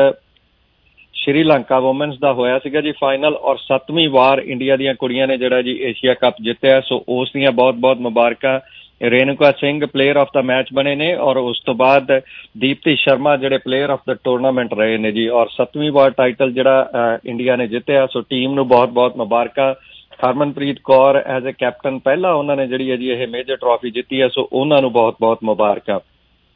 Sri Lanka women's ਦਾ ਹੋਇਆ ਸੀਗਾ ਜੀ ਫਾਈਨਲ, ਔਰ ਸੱਤਵੀਂ ਵਾਰ ਇੰਡੀਆ ਦੀਆਂ ਕੁੜੀਆਂ ਨੇ ਜਿਹੜਾ ਜੀ ਏਸ਼ੀਆ ਕੱਪ ਜਿੱਤਿਆ, ਸੋ ਉਸ ਦੀਆਂ ਬਹੁਤ ਬਹੁਤ ਮੁਬਾਰਕਾਂ। ਰੇਨੂਕਾ ਸਿੰਘ ਪਲੇਅਰ ਆਫ ਦਾ ਮੈਚ ਬਣੇ ਨੇ, ਔਰ ਉਸ ਤੋਂ ਬਾਅਦ ਦੀਪਤੀ ਸ਼ਰਮਾ ਜਿਹੜੇ ਪਲੇਅਰ ਆਫ ਦਾ ਟੂਰਨਾਮੈਂਟ ਰਹੇ ਨੇ ਜੀ, ਔਰ ਸੱਤਵੀਂ ਵਾਰ ਟਾਈਟਲ ਜਿਹੜਾ ਇੰਡੀਆ ਨੇ ਜਿੱਤਿਆ, ਸੋ ਟੀਮ ਨੂੰ ਬਹੁਤ ਬਹੁਤ ਮੁਬਾਰਕਾਂ। Harmanpreet Kaur as a captain ਪਹਿਲਾਂ ਉਹਨਾਂ ਨੇ ਜਿਹੜੀ ਹੈ ਜੀ ਇਹ ਮੇਜਰ ਟਰੋਫੀ ਜਿੱਤੀ ਹੈ, ਸੋ ਉਹਨਾਂ ਨੂੰ ਬਹੁਤ ਬਹੁਤ ਮੁਬਾਰਕਾਂ।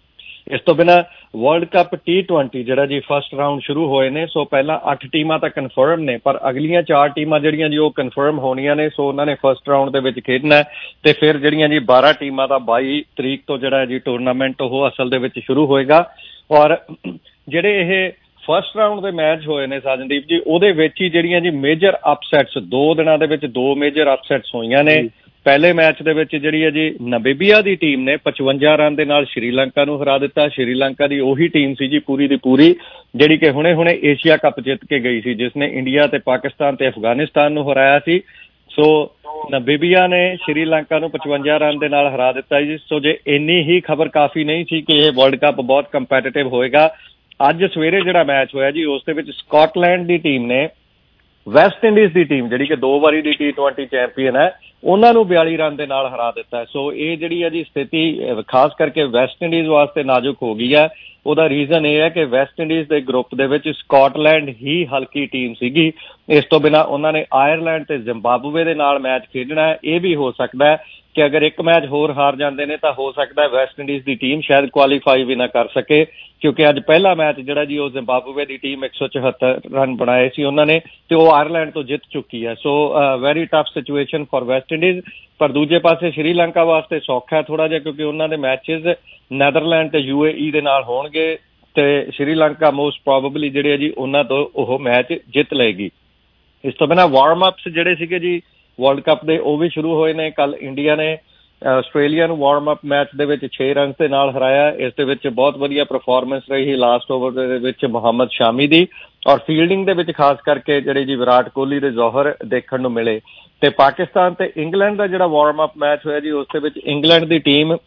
ਇਸ ਤੋਂ ਬਿਨਾਂ ਵਰਲਡ ਕੱਪ ਟੀ ਟਵੈਂਟੀ ਜਿਹੜਾ ਜੀ ਫਸਟ ਰਾਊਂਡ ਸ਼ੁਰੂ ਹੋਏ ਨੇ। ਸੋ ਪਹਿਲਾਂ ਅੱਠ ਟੀਮਾਂ ਤਾਂ ਕਨਫਰਮ ਨੇ, ਪਰ ਅਗਲੀਆਂ ਚਾਰ ਟੀਮਾਂ ਜਿਹੜੀਆਂ ਜੀ ਉਹ ਕਨਫਰਮ ਹੋਣੀਆਂ ਨੇ। ਸੋ ਉਹਨਾਂ ਨੇ ਫਸਟ ਰਾਊਂਡ ਦੇ ਵਿੱਚ ਖੇਡਣਾ ਤੇ ਫਿਰ ਜਿਹੜੀਆਂ ਜੀ ਬਾਰਾਂ ਟੀਮਾਂ ਦਾ ਬਾਈ ਤਰੀਕ ਤੋਂ ਜਿਹੜਾ ਜੀ ਟੂਰਨਾਮੈਂਟ ਉਹ ਅਸਲ ਦੇ ਵਿੱਚ ਸ਼ੁਰੂ ਹੋਏਗਾ। ਔਰ ਜਿਹੜੇ ਇਹ ਫਸਟ ਰਾਊਂਡ ਦੇ ਮੈਚ ਹੋਏ ਨੇ ਸਾਜਨਦੀਪ ਜੀ, ਉਹਦੇ ਵਿੱਚ ਹੀ ਜਿਹੜੀਆਂ ਜੀ ਮੇਜਰ ਅਪਸੈਟਸ ਦੋ ਦਿਨਾਂ ਦੇ ਵਿੱਚ ਦੋ ਮੇਜਰ ਅਪਸੈਟਸ ਹੋਈਆਂ ਨੇ। ਪਹਿਲੇ ਮੈਚ ਦੇ ਵਿੱਚ ਜਿਹੜੀ ਹੈ ਜੀ ਨਾਮੀਬੀਆ ਦੀ ਟੀਮ ਨੇ ਪਚਵੰਜਾ ਰਨ ਦੇ ਨਾਲ ਸ਼੍ਰੀਲੰਕਾ ਨੂੰ ਹਰਾ ਦਿੱਤਾ। ਸ਼੍ਰੀਲੰਕਾ ਦੀ ਉਹੀ ਟੀਮ ਸੀ ਜੀ ਪੂਰੀ ਦੀ ਪੂਰੀ ਜਿਹੜੀ ਕਿ ਹੁਣੇ ਹੁਣੇ ਏਸ਼ੀਆ ਕੱਪ ਜਿੱਤ ਕੇ ਗਈ ਸੀ, ਜਿਸ ਨੇ ਇੰਡੀਆ ਤੇ ਪਾਕਿਸਤਾਨ ਤੇ ਅਫਗਾਨਿਸਤਾਨ ਨੂੰ ਹਰਾਇਆ ਸੀ। ਸੋ ਨਾਮੀਬੀਆ ਨੇ ਸ਼੍ਰੀਲੰਕਾ ਨੂੰ ਪਚਵੰਜਾ ਰਨ ਦੇ ਨਾਲ ਹਰਾ ਦਿੱਤਾ ਜੀ। ਸੋ ਜੇ ਇੰਨੀ ਹੀ ਖਬਰ ਕਾਫੀ ਨਹੀਂ ਸੀ ਕਿ ਇਹ ਵਰਲਡ ਕੱਪ ਬਹੁਤ ਕੰਪੈਟੀਟਿਵ ਹੋਏਗਾ, ਅੱਜ ਸਵੇਰੇ ਜਿਹੜਾ ਮੈਚ ਹੋਇਆ ਜੀ ਉਸ ਦੇ ਵਿੱਚ ਸਕਾਟਲੈਂਡ ਦੀ ਟੀਮ ਨੇ ਵੈਸਟ ਇੰਡੀਜ਼ ਦੀ ਟੀਮ ਜਿਹੜੀ ਕਿ ਦੋ ਵਾਰੀ ਦੀ ਟੀ ਟਵੈਂਟੀ ਚੈਂਪੀਅਨ ਹੈ ਉਹਨਾਂ ਨੂੰ ਬਿਆਲੀ ਰਨ ਦੇ ਨਾਲ ਹਰਾ ਦਿੱਤਾ। ਸੋ ਇਹ ਜਿਹੜੀ ਹੈ ਜੀ ਸਥਿਤੀ ਖਾਸ ਕਰਕੇ ਵੈਸਟ ਇੰਡੀਜ਼ ਵਾਸਤੇ ਨਾਜ਼ੁਕ ਹੋ ਗਈ ਹੈ। ਉਹਦਾ ਰੀਜ਼ਨ ਇਹ ਹੈ ਕਿ ਵੈਸਟ ਇੰਡੀਜ਼ ਦੇ ਗਰੁੱਪ ਦੇ ਵਿੱਚ ਸਕਾਟਲੈਂਡ ਹੀ ਹਲਕੀ ਟੀਮ ਸੀਗੀ। ਇਸ ਤੋਂ ਬਿਨਾਂ ਉਹਨਾਂ ਨੇ ਆਇਰਲੈਂਡ ਤੇ ਜ਼ਿੰਬਾਬਵੇ ਦੇ ਨਾਲ ਮੈਚ ਖੇਡਣਾ ਹੈ। ਇਹ ਵੀ ਹੋ ਸਕਦਾ ਹੈ ਕਿ ਅਗਰ ਇੱਕ ਮੈਚ ਹੋਰ ਹਾਰ ਜਾਂਦੇ ਨੇ ਤਾਂ ਹੋ ਸਕਦਾ ਹੈ ਵੈਸਟ ਇੰਡੀਜ਼ ਦੀ ਟੀਮ ਸ਼ਾਇਦ ਕੁਆਲੀਫਾਈ ਵੀ ਨਾ ਕਰ ਸਕੇ, ਕਿਉਂਕਿ ਅੱਜ ਪਹਿਲਾ ਮੈਚ ਜਿਹੜਾ ਜੀ ਉਹ ਜ਼ਿੰਬਾਬਵੇ ਦੀ ਟੀਮ ਇੱਕ ਸੌ ਚੁਹੱਤਰ ਰਨ ਬਣਾਏ ਸੀ ਉਹਨਾਂ ਨੇ ਤੇ ਉਹ ਆਇਰਲੈਂਡ ਤੋਂ ਜਿੱਤ ਚੁੱਕੀ ਹੈ। So very tough situation for West Indies. ਪਰ ਦੂਜੇ ਪਾਸੇ ਸ਼੍ਰੀਲੰਕਾ ਵਾਸਤੇ ਸੌਖਾ ਥੋੜਾ ਜਿਹਾ ਕਿਉਂਕਿ ਉਹਨਾਂ ਦੇ ਮੈਚਿਸ ਨੈਦਰਲੈਂਡ ਤੇ ਯੂ ਏ ਈ ਦੇ ਨਾਲ ਹੋਣਗੇ ਤੇ ਸ਼੍ਰੀਲੰਕਾ ਮੋਸਟ ਪ੍ਰੋਬੇਬਲੀ ਜਿਹੜੇ ਆ ਜੀ ਉਹਨਾਂ ਤੋਂ ਉਹ ਮੈਚ ਜਿੱਤ ਲਏਗੀ। ਇਸ ਤੋਂ ਬਿਨਾਂ ਵਾਰਮ ਅਪਸ ਜਿਹੜੇ ਸੀਗੇ ਜੀ ਵਰਲਡ ਕੱਪ ਦੇ ਉਹ ਵੀ ਸ਼ੁਰੂ ਹੋਏ ਨੇ। ਕੱਲ ਇੰਡੀਆ ਨੇ ਆਸਟ੍ਰੇਲੀਆ ਨੂੰ ਵਾਰਮ ਅਪ ਮੈਚ ਦੇ ਵਿੱਚ ਛੇ ਰਨ ਦੇ ਨਾਲ ਹਰਾਇਆ। ਇਸ ਦੇ ਵਿੱਚ ਬਹੁਤ ਵਧੀਆ ਪਰਫਾਰਮੈਂਸ ਰਹੀ ਲਾਸਟ ਓਵਰ ਦੇ ਵਿੱਚ ਮੁਹੰਮਦ ਸ਼ਾਮੀ ਦੀ, ਔਰ ਫੀਲਡਿੰਗ ਦੇ ਵਿੱਚ ਖਾਸ ਕਰਕੇ ਜਿਹੜੇ ਜੀ ਵਿਰਾਟ ਕੋਹਲੀ ਦੇ ਜੌਹਰ ਦੇਖਣ ਨੂੰ ਮਿਲੇ। ਤੇ ਪਾਕਿਸਤਾਨ ਤੇ ਇੰਗਲੈਂਡ ਦਾ ਜਿਹੜਾ ਵਾਰਮ ਅਪ ਮੈਚ ਹੋਇਆ ਜੀ ਉਸ ਦੇ ਵਿੱਚ ਇੰਗਲੈਂਡ ਦੀ ਟੀਮ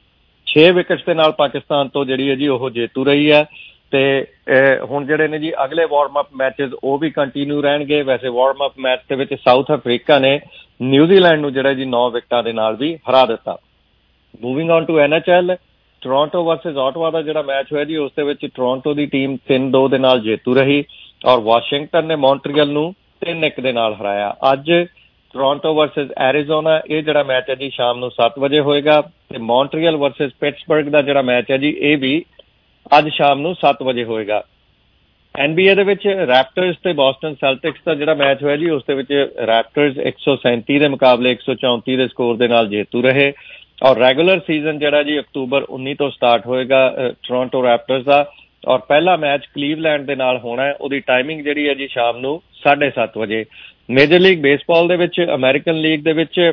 ਛੇ ਵਿਕਟਸ ਦੇ ਨਾਲ ਪਾਕਿਸਤਾਨ ਤੋਂ ਜਿਹੜੀ ਹੈ ਜੀ ਉਹ ਜੇਤੂ ਰਹੀ ਹੈ। ਤੇ ਹੁਣ ਜਿਹੜੇ ਨੇ ਜੀ ਅਗਲੇ ਵਾਰਮ ਅਪ ਮੈਚਸ ਉਹ ਵੀ ਕੰਟੀਨਿਊ ਰਹਿਣਗੇ। ਵੈਸੇ ਵਾਰਮ ਅਪ ਮੈਚ ਦੇ ਵਿੱਚ ਸਾਊਥ ਅਫਰੀਕਾ ਨੇ ਨਿਊਜ਼ੀਲੈਂਡ ਨੂੰ ਜਿਹੜਾ ਜੀ ਨੌ ਵਿਕਟਾਂ ਦੇ ਨਾਲ ਵੀ ਹਰਾ ਦਿੱਤਾ। Moving on to N H L, Toronto versus Ottawa ਦਾ ਜਿਹੜਾ ਮੈਚ ਹੋਇਆ ਜੀ ਉਸ ਦੇ ਵਿੱਚ ਟੋਰਾਂਟੋ ਦੀ ਟੀਮ ਤਿੰਨ ਦੋ ਦੇ ਨਾਲ ਜੇਤੂ ਰਹੀ ਔਰ ਵਾਸ਼ਿੰਗਟਨ ਨੇ ਮੌਂਟਰੀਅਲ ਨੂੰ ਤਿੰਨ ਇੱਕ ਦੇ ਨਾਲ ਹਰਾਇਆ। ਅੱਜ ਟੋਰਾਂਟੋ ਵਰਸਸ ਐਰੀਜ਼ੋਨਾ ਇਹ ਜਿਹੜਾ ਮੈਚ ਹੈ ਜੀ ਸ਼ਾਮ ਨੂੰ ਸੱਤ ਵਜੇ ਹੋਏਗਾ ਤੇ ਮੌਂਟਰੀਅਲ ਵਰਸਸ ਪਿਟਸਬਰਗ ਦਾ ਜਿਹੜਾ ਮੈਚ ਹੈ ਜੀ ਇਹ ਵੀ ਅੱਜ ਸ਼ਾਮ ਨੂੰ ਸੱਤ ਵਜੇ ਹੋਏਗਾ। ਐਨ ਬੀ ਏ ਦੇ ਵਿੱਚ ਰੈਪਟਰਸ ਤੇ ਬੋਸਟਨ ਸੈਲਟਿਕਸ ਦਾ ਜਿਹੜਾ ਮੈਚ ਹੋਇਆ ਜੀ ਉਸ ਦੇ ਵਿੱਚ ਰੈਪਟਰਸ ਇੱਕ ਸੌ ਸੈਂਤੀ ਦੇ ਮੁਕਾਬਲੇ ਇੱਕ ਸੌ ਚੌਂਤੀ ਦੇ ਸਕੋਰ ਦੇ ਨਾਲ ਜੇਤੂ ਰਹੇ ਔਰ ਰੈਗੂਲਰ ਸੀਜ਼ਨ ਜਿਹੜਾ ਜੀ ਅਕਤੂਬਰ ਉੱਨੀ ਤੋਂ ਸਟਾਰਟ ਹੋਏਗਾ ਟੋਰਾਂਟੋ ਰੈਪਟਰਸ ਦਾ ਔਰ ਪਹਿਲਾ ਮੈਚ ਕਲੀਵਲੈਂਡ ਦੇ ਨਾਲ ਹੋਣਾ ਹੈ। ਉਹਦੀ ਟਾਈਮਿੰਗ ਜਿਹੜੀ ਹੈ ਜੀ ਸ਼ਾਮ ਨੂੰ ਸਾਢੇ ਸੱਤ ਵਜੇ। ਮੇਜਰ ਲੀਗ ਬੇਸਬਾਲ ਦੇ ਵਿੱਚ ਅਮਰੀਕਨ ਲੀਗ ਦੇ ਵਿੱਚ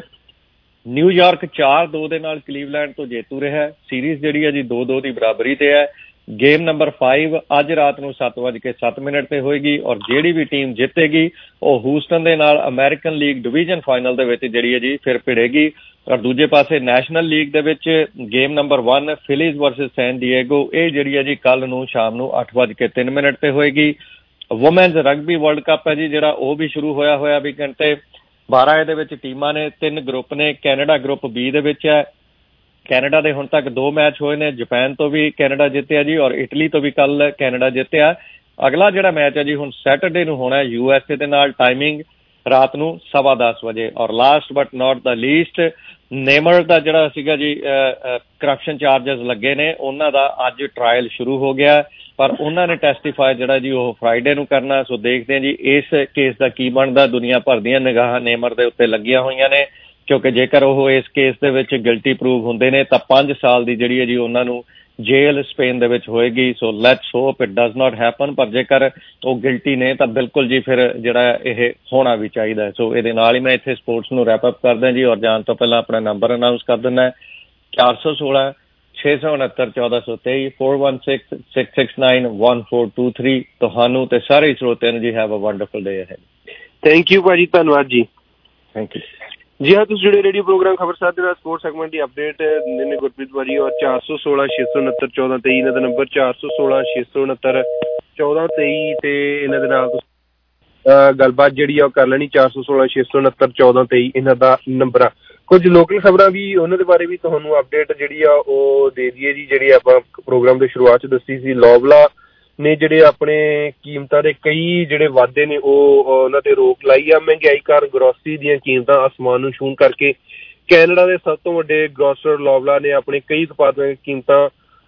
ਨਿਊਯਾਰਕ ਚਾਰ ਦੋ ਦੇ ਨਾਲ ਕਲੀਵਲੈਂਡ ਤੋਂ ਜੇਤੂ ਰਿਹਾ। ਸੀਰੀਜ਼ ਜਿਹੜੀ ਹੈ ਜੀ ਦੋ ਦੋ ਦੀ ਬਰਾਬਰੀ ਤੇ ਹੈ। ਗੇਮ ਨੰਬਰ ਪੰਜ ਅੱਜ ਰਾਤ ਨੂੰ ਸੱਤ ਵੱਜ ਕੇ ਸੱਤ ਮਿੰਟ ਤੇ ਹੋਏਗੀ ਔਰ ਜਿਹੜੀ ਵੀ ਟੀਮ ਜਿੱਤੇਗੀ ਉਹ ਹੂਸਟਨ ਦੇ ਨਾਲ ਅਮਰੀਕਨ ਲੀਗ ਡਿਵੀਜ਼ਨ ਫਾਈਨਲ ਦੇ ਵਿੱਚ ਜਿਹੜੀ ਹੈ ਜੀ ਫਿਰ ਭਿੜੇਗੀ। ਔਰ ਦੂਜੇ ਪਾਸੇ ਨੈਸ਼ਨਲ ਲੀਗ ਦੇ ਵਿੱਚ ਗੇਮ ਨੰਬਰ ਇੱਕ ਫਿਲੀਜ਼ ਵਰਸਸ ਸੈਨ ਡਿਏਗੋ ਇਹ ਜਿਹੜੀ ਹੈ ਜੀ ਕੱਲ ਨੂੰ ਸ਼ਾਮ ਨੂੰ ਅੱਠ ਵੱਜ ਕੇ ਤਿੰਨ ਮਿੰਟ ਤੇ ਹੋਏਗੀ। ਵੂਮੈਨਸ ਰਗਬੀ ਵਰਲਡ ਕੱਪ ਹੈ ਜੀ ਜਿਹੜਾ ਉਹ ਵੀ ਸ਼ੁਰੂ ਹੋਇਆ ਹੋਇਆ ਵੀ ਘੰਟੇ ਬਾਰਾਂ ਇਹਦੇ ਵਿੱਚ ਟੀਮਾਂ ਨੇ, ਤਿੰਨ ਗਰੁੱਪ ਨੇ। ਕੈਨੇਡਾ ਗਰੁੱਪ ਬੀ ਦੇ ਵਿੱਚ ਹੈ। ਕੈਨੇਡਾ ਦੇ ਹੁਣ ਤੱਕ ਦੋ ਮੈਚ ਹੋਏ ਨੇ। ਜਾਪਾਨ ਤੋਂ ਵੀ ਕੈਨੇਡਾ ਜਿੱਤਿਆ ਜੀ ਔਰ ਇਟਲੀ ਤੋਂ ਵੀ ਕੱਲ ਕੈਨੇਡਾ ਜਿੱਤਿਆ। ਅਗਲਾ ਜਿਹੜਾ ਮੈਚ ਹੈ ਜੀ ਹੁਣ ਸੈਟਰਡੇ ਨੂੰ ਹੋਣਾ ਯੂ ਐਸ ਏ ਦੇ ਨਾਲ, ਟਾਈਮਿੰਗ ਰਾਤ ਨੂੰ ਸਵਾ ਦਸ ਵਜੇ। ਔਰ last but not the least Neymar ਦਾ ਜਿਹੜਾ ਸੀਗਾ ਜੀ ਕਰਪਸ਼ਨ ਚਾਰਜਸ ਲੱਗੇ ਨੇ ਉਹਨਾਂ ਦਾ ਅੱਜ ਟਰਾਇਲ ਸ਼ੁਰੂ ਹੋ ਗਿਆ ਪਰ ਉਹਨਾਂ ਨੇ ਟੈਸਟੀਫਾਈ ਜਿਹੜਾ ਜੀ ਉਹ ਫਰਾਈਡੇ ਨੂੰ ਕਰਨਾ। ਸੋ ਦੇਖਦੇ ਹਾਂ ਜੀ ਇਸ ਕੇਸ ਦਾ ਕੀ ਬਣਦਾ। ਦੁਨੀਆ ਭਰ ਦੀਆਂ ਨਿਗਾਹਾਂ ਨੇਮਰ ਦੇ ਉੱਤੇ ਲੱਗੀਆਂ ਹੋਈਆਂ ਨੇ ਕਿਉਂਕਿ ਜੇਕਰ ਉਹ ਇਸ ਕੇਸ ਦੇ ਵਿੱਚ ਗਿਲਟੀ ਪ੍ਰੂਵ ਹੁੰਦੇ ਨੇ ਤਾਂ ਪੰਜ ਸਾਲ ਦੀ ਜਿਹੜੀ ਹੈ ਜੀ ਉਹਨਾਂ ਨੂੰ ਜੇਲ੍ਹ ਸਪੇਨ ਦੇ ਵਿੱਚ ਹੋਏਗੀ। So let's hope it does not happen. ਪਰ ਜੇਕਰ ਉਹ ਗਿਲਟੀ ਨੇ ਤਾਂ ਬਿਲਕੁਲ ਜੀ ਫਿਰ ਜਿਹੜਾ ਇਹ ਹੋਣਾ ਵੀ ਚਾਹੀਦਾ। ਸੋ ਇਹਦੇ ਨਾਲ ਹੀ ਮੈਂ ਇੱਥੇ ਸਪੋਰਟਸ ਨੂੰ ਰੈਪ ਅਪ ਕਰਦਾ ਜੀ ਔਰ ਜਾਣ ਤੋਂ ਪਹਿਲਾਂ ਆਪਣਾ ਨੰਬਰ ਅਨਾਊਂਸ ਕਰ ਦਿੰਦਾ ਚਾਰ ਸੌ ਸੋਲਾਂ ਛੇ ਸੌ ਉਣਹੱਤਰ ਚੌਦਾਂ ਸੌ ਤੇਈ four one six six six nine one four two three. ਤੁਹਾਨੂੰ ਤੇ ਸਾਰੇ ਸਰੋਤਿਆਂ ਨੂੰ ਜੀ have a wonderful day ahead. Thank you ਭਾਜੀ, ਧੰਨਵਾਦ ਜੀ। ਥੈਂਕ ਯੂ ਜੀ ਹਾਂ, ਤੁਸੀਂ ਜਿਹੜੇ ਰੇਡੀਓ ਪ੍ਰੋਗਰਾਮ ਖਬਰਸਾਰ ਦੇ ਨਾਲ ਸਪੋਰਟਸ ਸੈਗਮੈਂਟ ਦੀ ਅਪਡੇਟ ਦਿੰਦੇ ਨੇ ਗੁਰਪ੍ਰੀਤ ਭਾਜੀ ਔਰ ਚਾਰ ਸੌ ਸੋਲਾਂ ਛੇ ਸੌ ਉਣਹੱਤਰ ਚੌਦਾਂ ਤੇਈ ਇਹਨਾਂ ਦਾ ਨੰਬਰ ਚਾਰ ਸੌ ਸੋਲਾਂ ਛੇ ਸੌ ਉਣਹੱਤਰ ਚੌਦਾਂ ਤੇਈ ਤੇ ਇਹਨਾਂ ਦੇ ਨਾਲ ਤੁਸੀਂ ਗੱਲਬਾਤ ਜਿਹੜੀ ਆ ਉਹ ਕਰ ਲੈਣੀ ਚਾਰ ਸੌ ਸੋਲਾਂ ਛੇ ਸੌ ਉਣਹੱਤਰ ਚੌਦਾਂ ਤੇਈ ਇਹਨਾਂ ਦਾ ਨੰਬਰ ਆ। ਕੁਝ ਲੋਕਲ ਖਬਰਾਂ ਵੀ ਉਹਨਾਂ ਦੇ ਬਾਰੇ ਵੀ ਤੁਹਾਨੂੰ ਅਪਡੇਟ ਜਿਹੜੀ ਆ ਉਹ ਦੇ ਦਈਏ ਜੀ। ਜਿਹੜੀ ਆਪਾਂ ਪ੍ਰੋਗਰਾਮ ਦੀ ਸ਼ੁਰੂਆਤ 'ਚ ਦੱਸੀ ਸੀ ਲੋਵਲਾ ਨੇ ਜਿਹੜੇ ਆਪਣੇ ਕੀਮਤਾਂ ਦੇ ਕਈ ਜਿਹੜੇ ਵਾਧੇ ਨੇ ਉਹ ਉਹਨਾਂ ਤੇ ਰੋਕ ਲਾਈ ਆ। ਮਹਿੰਗਾਈ ਕਾਰਨ ਗਰੋਸਰੀ ਦੀਆਂ ਕੀਮਤਾਂ ਅਸਮਾਨ ਨੂੰ ਛੂਹਣ ਕਰਕੇ ਕੈਨੇਡਾ ਦੇ ਸਭ ਤੋਂ ਵੱਡੇ ਗਰੋਸਰ ਲੋਵਲਾ ਨੇ ਆਪਣੇ ਕਈ ਉਤਪਾਦਾਂ ਦੀਆਂ ਕੀਮਤਾਂ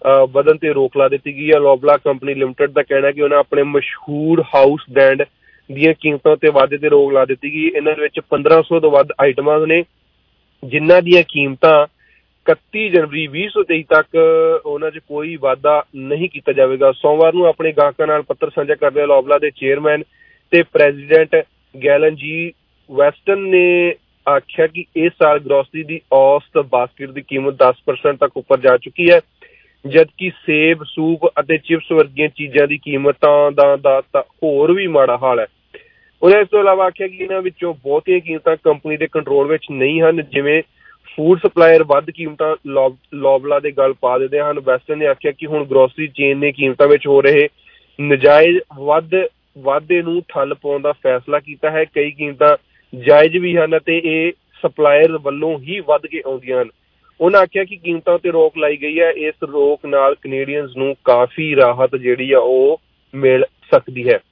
ਵਧਣ ਤੇ ਰੋਕ ਲਾ ਦਿੱਤੀ ਗਈ ਹੈ। ਲੋਬਲਾ ਕੰਪਨੀ ਲਿਮਟਿਡ ਦਾ ਕਹਿਣਾ ਕਿ ਉਹਨਾਂ ਆਪਣੇ ਮਸ਼ਹੂਰ ਹਾਊਸ ਬ੍ਰਾਂਡ ਦੀਆਂ ਕੀਮਤਾਂ ਉੱਤੇ ਵਾਧੇ ਤੇ ਰੋਕ ਲਾ ਦਿੱਤੀ ਗਈ। ਇਹਨਾਂ ਦੇ ਵਿੱਚ ਪੰਦਰਾਂ ਸੌ ਤੋਂ ਵੱਧ ਆਈਟਮਾਂ ਨੇ ਜਿਨ੍ਹਾਂ ਦੀਆਂ ਕੀਮਤਾਂ ਇਕੱਤੀ ਜਨਵਰੀ ਵੀਹ ਸੌ ਤੇਈ ਤੱਕ ਉਹਨਾਂ 'ਚ ਕੋਈ ਵਾਧਾ ਨਹੀਂ ਕੀਤਾ ਜਾਵੇਗਾ। ਸੋਮਵਾਰ ਨੂੰ ਆਪਣੇ ਗਾਹਕਾਂ ਨਾਲ ਪੱਤਰ ਸਾਂਝਾ ਕਰਦੇ ਲੋਬਲਾ ਦੇ ਚੇਅਰਮੈਨ ਤੇ ਪ੍ਰੈਜ਼ੀਡੈਂਟ ਗੈਲਨ ਜੀ ਵੈਸਟਨ ਨੇ ਆਖਿਆ ਕਿ ਇਸ ਸਾਲ ਗਰੋਸਰੀ ਦੀ ਔਸਤ ਬਾਸਕਟ ਦੀ ਕੀਮਤ ਦਸ ਪਰਸੈਂਟ ਤੱਕ ਉੱਪਰ ਜਾ ਚੁੱਕੀ ਹੈ, ਜਦਕਿ ਸੇਬ, ਸੂਪ ਅਤੇ ਚਿਪਸ ਵਰਗੀਆਂ ਚੀਜ਼ਾਂ ਦੀ ਕੀਮਤਾਂ ਦਾ ਦਾ ਤਾਂ ਹੋਰ ਵੀ ਮਾੜਾ ਹਾਲ ਹੈ। ਉਹਨੇ ਇਸ ਤੋਂ ਇਲਾਵਾ ਆਖਿਆ ਕਿ ਇਹਨਾਂ ਵਿੱਚੋਂ ਬਹੁਤੀਆਂ ਕੀਮਤਾਂ ਕੰਪਨੀ ਦੇ ਕੰਟਰੋਲ ਵਿੱਚ ਨਹੀਂ ਹਨ, ਜਿਵੇਂ ਫੂਡ ਸਪਲਾਇਰ ਵੱਧ ਕੀਮਤਾਂ ਲੋਬ ਲੋਬਲਾ ਦੇ ਗੱਲ ਪਾ ਦਿੰਦੇ ਹਨ। ਵੈਸਟਨ ਨੇ ਆਖਿਆ ਕਿ ਹੁਣ ਗਰੋਸਰੀ ਚੇਨ ਨੇ ਕੀਮਤਾਂ ਵਿੱਚ ਹੋ ਰਹੇ ਨਜਾਇਜ਼ ਵੱਧ ਵਾਧੇ ਨੂੰ ਠੱਲ ਪਾਉਣ ਦਾ ਫੈਸਲਾ ਕੀਤਾ ਹੈ। ਕਈ ਕੀਮਤਾਂ ਜਾਇਜ਼ ਵੀ ਹਨ ਅਤੇ ਇਹ ਸਪਲਾਇਰ ਵੱਲੋਂ ਹੀ ਵੱਧ ਕੇ ਆਉਂਦੀਆਂ ਹਨ। ਉਹਨਾਂ ਆਖਿਆ ਕਿ ਕੀਮਤਾਂ ਉੱਤੇ ਰੋਕ ਲਾਈ ਗਈ ਹੈ, ਇਸ ਰੋਕ ਨਾਲ ਕੈਨੇਡੀਅਨਜ਼ ਨੂੰ ਕਾਫੀ ਰਾਹਤ ਜਿਹੜੀ ਆ ਉਹ ਮਿਲ ਸਕਦੀ ਹੈ।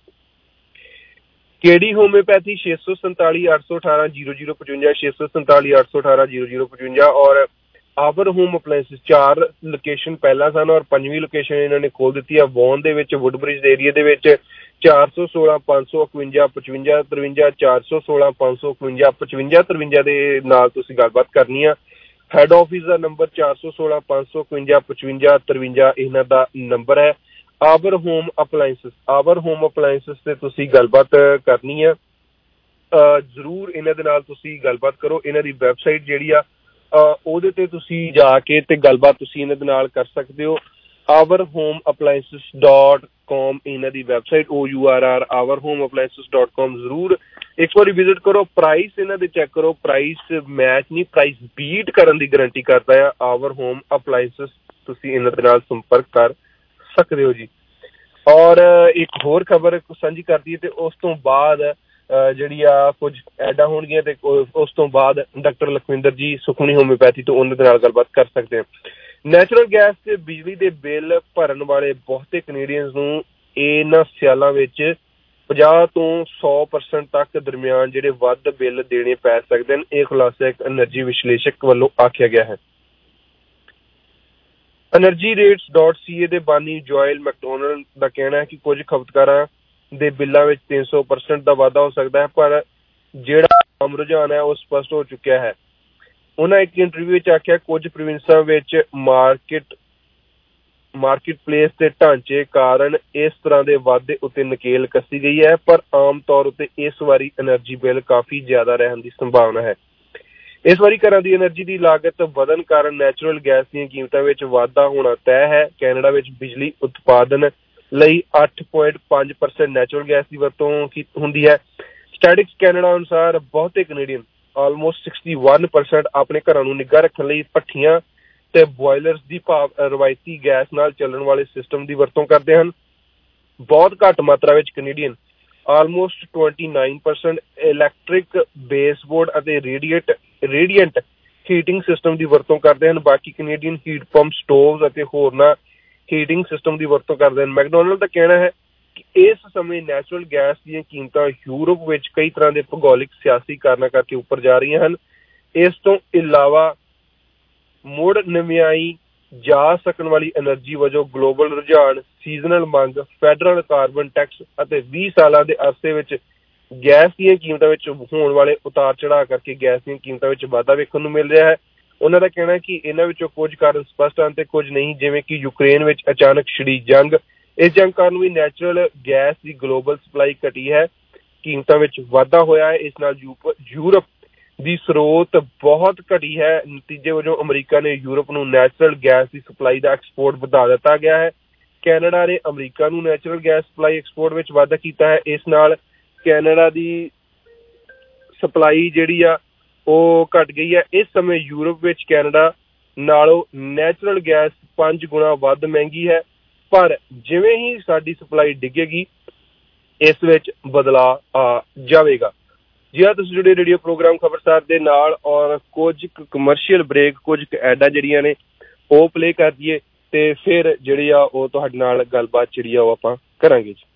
ਕੇਡੀ ਹੋਮਿਓਪੈਥੀ ਛੇ ਸੌ ਸੰਤਾਲੀ ਅੱਠ ਸੌ ਅਠਾਰਾਂ ਜੀਰੋ ਜੀਰੋ ਪਚਵੰਜਾ ਛੇ ਸੌ ਸੰਤਾਲੀ ਅੱਠ ਸੌ ਅਠਾਰਾਂ ਜੀਰੋ ਜੀਰੋ ਪਚਵੰਜਾ ਔਰ ਆਵਰ ਹੋਮ ਅਪਲਾਇੰਸਿਸ ਚਾਰ ਲੋਕੇਸ਼ਨ ਪਹਿਲਾਂ ਸਨ ਔਰ ਪੰਜਵੀਂ ਲੋਕੇਸ਼ਨ ਇਹਨਾਂ ਨੇ ਖੋਲ ਦਿੱਤੀ ਹੈ। ਵੌਨ ਦੇ ਵਿੱਚ, ਵੁੱਡਬ੍ਰਿਜ ਦੇ ਏਰੀਏ ਦੇ ਵਿੱਚ ਚਾਰ ਸੌ ਸੋਲਾਂ ਪੰਜ ਸੌ ਇਕਵੰਜਾ ਪਚਵੰਜਾ ਤਰਵੰਜਾ ਚਾਰ ਸੌ ਸੋਲਾਂ ਪੰਜ ਸੌ ਇਕਵੰਜਾ ਪਚਵੰਜਾ ਤਰਵੰਜਾ ਦੇ ਨਾਲ ਤੁਸੀਂ ਗੱਲਬਾਤ ਕਰਨੀ ਆ। ਹੈਡ ਆਫਿਸ ਦਾ ਨੰਬਰ ਚਾਰ ਸੌ ਸੋਲਾਂ ਪੰਜ ਸੌ ਇਕਵੰਜਾ ਪਚਵੰਜਾ ਤਰਵੰਜਾ ਇਹਨਾਂ ਦਾ ਨੰਬਰ ਹੈ। Our home appliances our home appliances ਤੇ ਤੁਸੀਂ ਗੱਲਬਾਤ ਕਰਨੀ ਆ, ਜ਼ਰੂਰ ਇਹਨਾਂ ਦੇ ਨਾਲ ਤੁਸੀਂ ਗੱਲਬਾਤ ਕਰੋ। ਇਹਨਾਂ ਦੀ ਵੈਬਸਾਈਟ ਜਿਹੜੀ ਆ ਉਹਦੇ ਤੇ ਤੁਸੀਂ ਜਾ ਕੇ ਤੇ ਗੱਲਬਾਤ ਤੁਸੀਂ ਇਹਨਾਂ ਦੇ ਨਾਲ ਕਰ ਸਕਦੇ ਹੋ। Our home appliances dot com ਇਹਨਾਂ ਦੀ website O U R R our home appliances dot com ਜ਼ਰੂਰ ਇੱਕ ਵਾਰੀ ਵਿਜ਼ਿਟ ਕਰੋ। ਪ੍ਰਾਈਸ ਇਹਨਾਂ ਦੇ ਚੈੱਕ ਕਰੋ, ਪ੍ਰਾਈਸ ਮੈਚ ਨਹੀਂ ਪ੍ਰਾਈਸ ਬੀਟ ਕਰਨ ਦੀ ਗਰੰਟੀ ਕਰਦਾ ਆ ਆਵਰ ਹੋਮ ਅਪਲਾਇੰਸਿਸ। ਤੁਸੀਂ ਇਹਨਾਂ ਦੇ ਨਾਲ ਸੰਪਰਕ ਕਰ ਸਕਦੇ ਹੋ ਜੀ। ਔਰ ਇੱਕ ਹੋਰ ਖਬਰ ਸਾਂਝੀ ਕਰਦੀ ਹੈ ਤੇ ਉਸ ਤੋਂ ਬਾਅਦ ਜਿਹੜੀ ਆ ਕੁਝ ਐਡਾਂ ਹੋਣਗੀਆਂ ਤੇ ਉਸ ਤੋਂ ਬਾਅਦ ਡਾਕਟਰ ਲਖਵਿੰਦਰ ਜੀ ਸੁਖਮਨੀ ਹੋਮਿਓਪੈਥੀ ਤੋਂ ਉਹਨਾਂ ਦੇ ਨਾਲ ਗੱਲਬਾਤ ਕਰ ਸਕਦੇ ਹਾਂ। ਨੈਚੁਰਲ ਗੈਸ ਤੇ ਬਿਜਲੀ ਦੇ ਬਿੱਲ ਭਰਨ ਵਾਲੇ ਬਹੁਤੇ ਕੈਨੇਡੀਅਨਜ਼ ਨੂੰ ਇਹਨਾਂ ਸਿਆਲਾਂ ਵਿੱਚ ਪੰਜਾਹ ਤੋਂ ਸੌ ਪਰਸੈਂਟ ਤੱਕ ਦਰਮਿਆਨ ਜਿਹੜੇ ਵੱਧ ਬਿੱਲ ਦੇਣੇ ਪੈ ਸਕਦੇ ਹਨ। ਇਹ ਖੁਲਾਸਾ ਇੱਕ ਐਨਰਜੀ ਵਿਸ਼ਲੇਸ਼ਕ ਵੱਲੋਂ ਆਖਿਆ ਗਿਆ ਹੈ। Energy rates dot C A ਦੇ ਬਾਨੀ ਜੋਇਲ ਮੈਕਡੋਨਲਡ ਦਾ ਕਹਿਣਾ ਹੈ ਕਿ ਕੁਝ ਖਪਤਕਾਰਾਂ ਦੇ ਬਿੱਲਾਂ ਵਿੱਚ ਤਿੰਨ ਸੌ ਪਰਸੈਂਟ ਦਾ ਵਾਧਾ ਹੋ ਸਕਦਾ ਹੈ, ਪਰ ਜਿਹੜਾ ਆਮ ਰੁਝਾਨ ਹੈ ਉਹ ਸਪਸ਼ਟ ਹੋ ਚੁੱਕਿਆ ਹੈ। ਉਹਨਾਂ ਇੱਕ ਇੰਟਰਵਿਊ ਵਿੱਚ ਆਖਿਆ ਕੁਝ ਪ੍ਰੋਵਿੰਸਾਂ ਵਿੱਚ ਮਾਰਕੀਟ ਮਾਰਕੀਟ ਪਲੇਸ ਦੇ ਢਾਂਚੇ ਕਾਰਨ ਇਸ ਤਰ੍ਹਾਂ ਦੇ ਵਾਧੇ ਉੱਤੇ ਨਕੇਲ ਕੱਸੀ ਗਈ ਹੈ, ਪਰ ਆਮ ਤੌਰ ਉੱਤੇ ਇਸ ਵਾਰੀ ਐਨਰਜੀ ਬਿੱਲ ਕਾਫੀ ਜ਼ਿਆਦਾ ਰਹਿਣ ਦੀ ਸੰਭਾਵਨਾ ਹੈ। ਇਸ ਵਾਰੀ ਘਰਾਂ ਦੀ ਐਨਰਜੀ ਦੀ ਲਾਗਤ ਵਧਣ ਕਾਰਨ ਨੈਚੁਰਲ ਗੈਸ ਦੀਆਂ ਕੀਮਤਾਂ ਵਿੱਚ ਵਾਧਾ ਹੋਣਾ ਤੈਅ ਹੈ। ਕੈਨੇਡਾ ਵਿੱਚ ਬਿਜਲੀ ਉਤਪਾਦਨ ਲਈ ਅੱਠ ਪੁਆਇੰਟ ਪੰਜ ਪਰਸੈਂਟ ਨੈਚੁਰਲ ਗੈਸ ਦੀ ਵਰਤੋਂ ਹੁੰਦੀ ਹੈ। ਸਟੈਟਿਕਸ ਕੈਨੇਡਾ ਅਨੁਸਾਰ ਬਹੁਤੇ Canadian almost sixty one percent ਆਪਣੇ ਘਰਾਂ ਨੂੰ ਨਿੱਘਾ ਰੱਖਣ ਲਈ ਭੱਠੀਆਂ ਤੇ ਬੋਇਲਰਸ ਦੀ ਭਾਵ ਰਵਾਇਤੀ ਗੈਸ ਨਾਲ ਚੱਲਣ ਵਾਲੇ ਸਿਸਟਮ ਦੀ ਵਰਤੋਂ ਕਰਦੇ ਹਨ। ਬਹੁਤ ਘੱਟ ਮਾਤਰਾ ਵਿੱਚ Canadian almost twenty nine percent electric baseboard ਅਤੇ ਰੇਡੀਏਟ ਰੇਡੀਐਂਟ ਹੀਟਿੰਗ ਸਿਸਟਮ ਦੀ ਵਰਤੋਂ ਕਰਦੇ ਹਨ। ਬਾਕੀ ਕੈਨੇਡੀਅਨ ਹੀਟ ਪੰਪ, ਸਟੋਵਜ਼ ਅਤੇ ਹੋਰਨਾਂ ਹੀਟਿੰਗ ਸਿਸਟਮ ਦੀ ਵਰਤੋਂ ਕਰਦੇ ਹਨ। ਮੈਕਡੋਨਲਡ ਦਾ ਕਹਿਣਾ ਹੈ ਕਿ ਇਸ ਸਮੇਂ ਨੈਚੁਰਲ ਗੈਸ ਦੀਆਂ ਕੀਮਤਾਂ ਯੂਰਪ ਵਿੱਚ ਕਈ ਤਰ੍ਹਾਂ ਦੇ ਭੂਗੋਲਿਕ ਸਿਆਸੀ ਕਾਰਨਾਂ ਕਰਕੇ ਉੱਪਰ ਜਾ ਰਹੀਆਂ ਹਨ। ਇਸ ਤੋਂ ਇਲਾਵਾ ਮੁੜ ਨਵਿਆਈ ਜਾ ਸਕਣ ਵਾਲੀ ਐਨਰਜੀ ਵਜੋਂ ਗਲੋਬਲ ਰੁਝਾਨ, ਸੀਜ਼ਨਲ ਮੰਗ, ਫੈਡਰਲ ਕਾਰਬਨ ਟੈਕਸ ਅਤੇ ਵੀਹ ਸਾਲਾਂ ਦੇ ਅਰਸੇ ਵਿੱਚ ਗੈਸ ਦੀਆਂ ਕੀਮਤਾਂ ਵਿੱਚ ਹੋਣ ਵਾਲੇ ਉਤਾਰ ਚੜਾਅ ਕਰਕੇ ਗੈਸ ਦੀਆਂ ਕੀਮਤਾਂ ਵਿੱਚ ਵਾਧਾ ਵੇਖਣ ਨੂੰ ਮਿਲ ਰਿਹਾ ਹੈ। ਉਹਨਾਂ ਦਾ ਕਹਿਣਾ ਹੈ ਕਿ ਇਹਨਾਂ ਵਿੱਚੋਂ ਕੁਝ ਕਾਰਨ ਸਪਸ਼ਟ ਹਨ ਤੇ ਕੁਝ ਨਹੀਂ, ਜਿਵੇਂ ਕਿ ਯੂਕਰੇਨ ਵਿੱਚ ਅਚਾਨਕ ਛਿੜੀ ਜੰਗ। ਇਸ ਜੰਗ ਕਾਰਨ ਵੀ ਨੈਚੁਰਲ ਗੈਸ ਦੀ ਗਲੋਬਲ ਸਪਲਾਈ ਘਟੀ ਹੈ, ਕੀਮਤਾਂ ਵਿੱਚ ਵਾਧਾ ਹੋਇਆ ਹੈ। ਇਸ ਨਾਲ ਯੂਰਪ ਦੀ ਸਰੋਤ ਬਹੁਤ ਘਟੀ ਹੈ। ਨਤੀਜੇ ਵਜੋਂ ਅਮਰੀਕਾ ਨੇ ਯੂਰਪ ਨੂੰ ਨੈਚੁਰਲ ਗੈਸ ਦੀ ਸਪਲਾਈ ਦਾ ਐਕਸਪੋਰਟ ਵਧਾ ਦਿੱਤਾ ਗਿਆ ਹੈ। ਕੈਨੇਡਾ ਨੇ ਅਮਰੀਕਾ ਨੂੰ ਨੈਚੁਰਲ ਗੈਸ ਸਪਲਾਈ ਐਕਸਪੋਰਟ ਵਿੱਚ ਵਾਧਾ ਕੀਤਾ ਹੈ। ਇਸ ਨਾਲ ਕੈਨੇਡਾ ਦੀ ਸਪਲਾਈ ਜਿਹੜੀ ਆ ਉਹ ਘਟ ਗਈ ਹੈ। ਇਸ ਸਮੇਂ ਯੂਰਪ ਵਿੱਚ ਕੈਨੇਡਾ ਨਾਲੋਂ ਨੈਚੁਰਲ ਗੈਸ ਪੰਜ ਗੁਣਾ ਵੱਧ ਮਹਿੰਗੀ ਹੈ, ਪਰ ਜਿਵੇਂ ਹੀ ਸਾਡੀ ਸਪਲਾਈ ਡਿੱਗੇਗੀ ਇਸ ਵਿੱਚ ਬਦਲਾਅ ਆ ਜਾਵੇਗਾ। ਜੀ ਹਾਂ, ਤੁਸੀਂ ਜੁੜੇ ਰੇਡੀਓ ਪ੍ਰੋਗਰਾਮ ਖਬਰਸਾਰ ਦੇ ਨਾਲ ਔਰ ਕੁਝ ਕੁ ਕਮਰਸ਼ੀਅਲ ਬ੍ਰੇਕ, ਕੁਝ ਕੁ ਐਡਾਂ ਜਿਹੜੀਆਂ ਨੇ ਉਹ ਪਲੇ ਕਰ ਦਈਏ ਤੇ ਫਿਰ ਜਿਹੜੀ ਆ ਉਹ ਤੁਹਾਡੇ ਨਾਲ ਗੱਲਬਾਤ ਜਿਹੜੀ ਆ ਉਹ ਆਪਾਂ ਕਰਾਂਗੇ ਜੀ।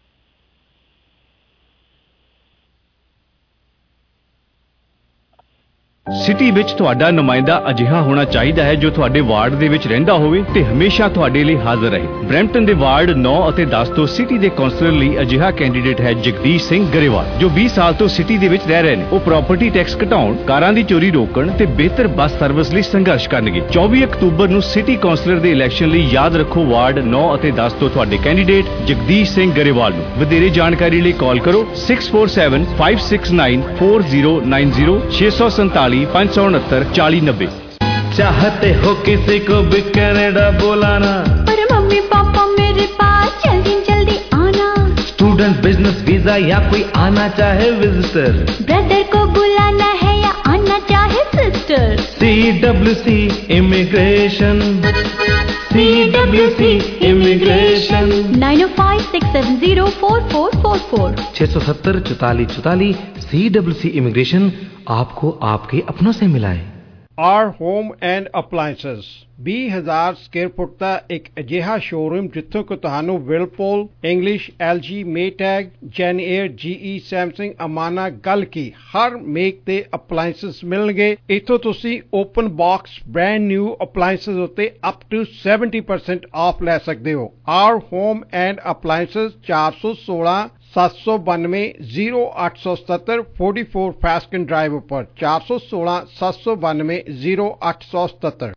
ਸਿਟੀ ਵਿੱਚ ਤੁਹਾਡਾ ਨੁਮਾਇੰਦਾ ਅਜਿਹਾ ਹੋਣਾ ਚਾਹੀਦਾ ਹੈ ਜੋ ਤੁਹਾਡੇ ਵਾਰਡ ਦੇ ਵਿੱਚ ਰਹਿੰਦਾ ਹੋਵੇ ਤੇ ਹਮੇਸ਼ਾ ਤੁਹਾਡੇ ਲਈ ਹਾਜ਼ਰ ਰਹੇ। ਬਰੈਂਪਟਨ ਦੇ ਵਾਰਡ ਨੌ ਅਤੇ ਦਸ ਤੋਂ ਸਿਟੀ ਦੇ ਕੌਂਸਲਰ ਲਈ ਅਜਿਹਾ ਕੈਂਡੀਡੇਟ ਹੈ ਜਗਦੀਸ਼ ਸਿੰਘ ਗਰੇਵਾਲ, ਜੋ ਵੀਹ ਸਾਲ ਤੋਂ ਸਿਟੀ ਦੇ ਵਿੱਚ ਰਹਿ ਰਹੇ ਨੇ। ਉਹ ਪ੍ਰਾਪਰਟੀ ਟੈਕਸ ਘਟਾਉਣ, ਕਾਰਾਂ ਦੀ ਚੋਰੀ ਰੋਕਣ ਤੇ ਬਿਹਤਰ ਬੱਸ ਸਰਵਿਸ ਲਈ ਸੰਘਰਸ਼ ਕਰਨਗੇ। ਚੌਵੀ ਅਕਤੂਬਰ ਨੂੰ ਸਿਟੀ ਕੌਂਸਲਰ ਦੇ ਇਲੈਕਸ਼ਨ ਲਈ ਯਾਦ ਰੱਖੋ ਵਾਰਡ ਨੌ ਅਤੇ ਦਸ ਤੋਂ ਤੁਹਾਡੇ ਕੈਂਡੀਡੇਟ ਜਗਦੀਸ਼ ਸਿੰਘ ਗਰੇਵਾਲ ਨੂੰ। ਵਧੇਰੇ ਜਾਣਕਾਰੀ ਲਈ ਕਾਲ ਕਰੋ six four seven five six nine four zero nine zero ਛੇ ਸੌ ਸੰਤਾਲੀ पाँच सौ उनहत्तर चालीस नब्बे। चाहते हो किसी को भी कनाडा बुलाना, पर मम्मी पापा मेरे पास जल्दी जल्दी आना। स्टूडेंट बिजनेस वीजा या कोई आना चाहे विजिटर, ब्रदर को बुलाना है या आना चाहे sister. C W C immigration, C W C immigration. Nine O five six seven zero four four four four छह सौ सत्तर चौतालीस चौतालीस। सी डब्ल्यू सी इमिग्रेशन आपको आपके अपनों से मिलाए। ਆਰ ਹੋਮ ਐਂਡ ਅਪਲਾਇੰਸਸ ਵੀਹ ਹਜ਼ਾਰ ਸਕੁਅਰ ਫੁੱਟ ਦਾ ਇੱਕ ਅਜਿਹਾ ਸ਼ੋਰੂਮ ਜਿੱਥੋਂ ਕਿ ਤੁਹਾਨੂੰ Whirlpool, Inglis, LG, Maytag, JennAir, GE, Samsung, Amana, ਗੱਲ ਕੀ ਹਰ ਮੇਕ ਦੇ ਅਪਲਾਇੰਸਸ ਮਿਲਣਗੇ। ਇੱਥੋਂ ਤੁਸੀਂ open box brand new appliances ਉੱਤੇ up to seventy percent off ਲੈ ਸਕਦੇ ਹੋ। ਆਰ ਹੋਮ ਐਂਡ ਅਪਲਾਇੰਸਸ ਚਾਰ ਸੌ ਸੋਲਾਂ ਸੱਤ ਸੌ ਬਾਨਵੇਂ ਜ਼ੀਰੋ ਅੱਠ ਸੌ ਸਤੱਤਰ ਫੋਰਟੀ ਫੋਰ ਫੈਸਕਨ ਡਰਾਈਵ ਉੱਪਰ ਚਾਰ ਸੌ ਸੋਲਾਂ ਸੱਤ ਸੌ ਬਾਨਵੇਂ ਜ਼ੀਰੋ ਅੱਠ ਸੌ ਸਤੱਤਰ।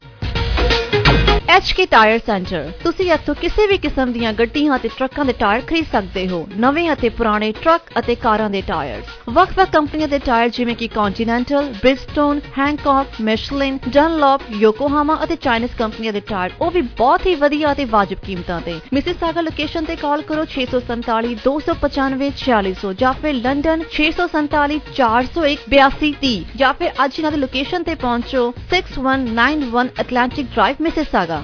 H K tyre centre. ਤੁਸੀਂ ਇੱਥੋਂ ਕਿਸੇ ਵੀ ਕਿਸਮ ਦੀਆਂ ਗੱਡੀਆਂ ਅਤੇ ਟਰੱਕਾਂ ਦੇ ਟਾਇਰ ਖਰੀਦ ਸਕਦੇ ਹੋ। ਨਵੇਂ ਅਤੇ ਪੁਰਾਣੇ ਟਰੱਕ ਅਤੇ ਕਾਰਾਂ ਦੇ ਟਾਇਰ, ਵੱਖ-ਵੱਖ ਕੰਪਨੀਆਂ ਦੇ ਟਾਇਰ ਜਿਵੇਂ ਕਿ ਕੌਂਟੀਨੈਂਟਲ, ਬ੍ਰਿਜਸਟੋਨ, ਹੈਂਕੌਕ, ਮਿਸ਼ਲਿਨ, ਡਨਲੌਪ, ਯੋਕੋਹਾਮਾ ਅਤੇ ਚਾਈਨੀਜ਼ ਕੰਪਨੀਆਂ ਦੇ ਟਾਇਰ, ਉਹ ਵੀ ਬਹੁਤ ਹੀ ਵਧੀਆ ਅਤੇ ਵਾਜਬ ਕੀਮਤਾਂ ਤੇ। ਮਿਸਿਸਾਗਾ ਲੋਕੇਸ਼ਨ ਤੇ ਕਾਲ ਕਰੋ ਛੇ ਸੌ ਸੰਤਾਲੀ ਦੋ ਸੌ ਪਚਾਨਵੇਂ ਛਿਆਲੀ ਸੌ ਜਾਂ ਫਿਰ ਲੰਡਨ ਛੇ ਸੌ ਸੰਤਾਲੀ ਚਾਰ ਸੌ ਇੱਕ ਬਿਆਸੀ ਤੀਹ ਜਾਂ ਫਿਰ ਅੱਜ ਇਹਨਾਂ ਦੀ ਲੋਕੇਸ਼ਨ ਤੇ ਪਹੁੰਚੋ six one nine one Atlantic drive Mississauga.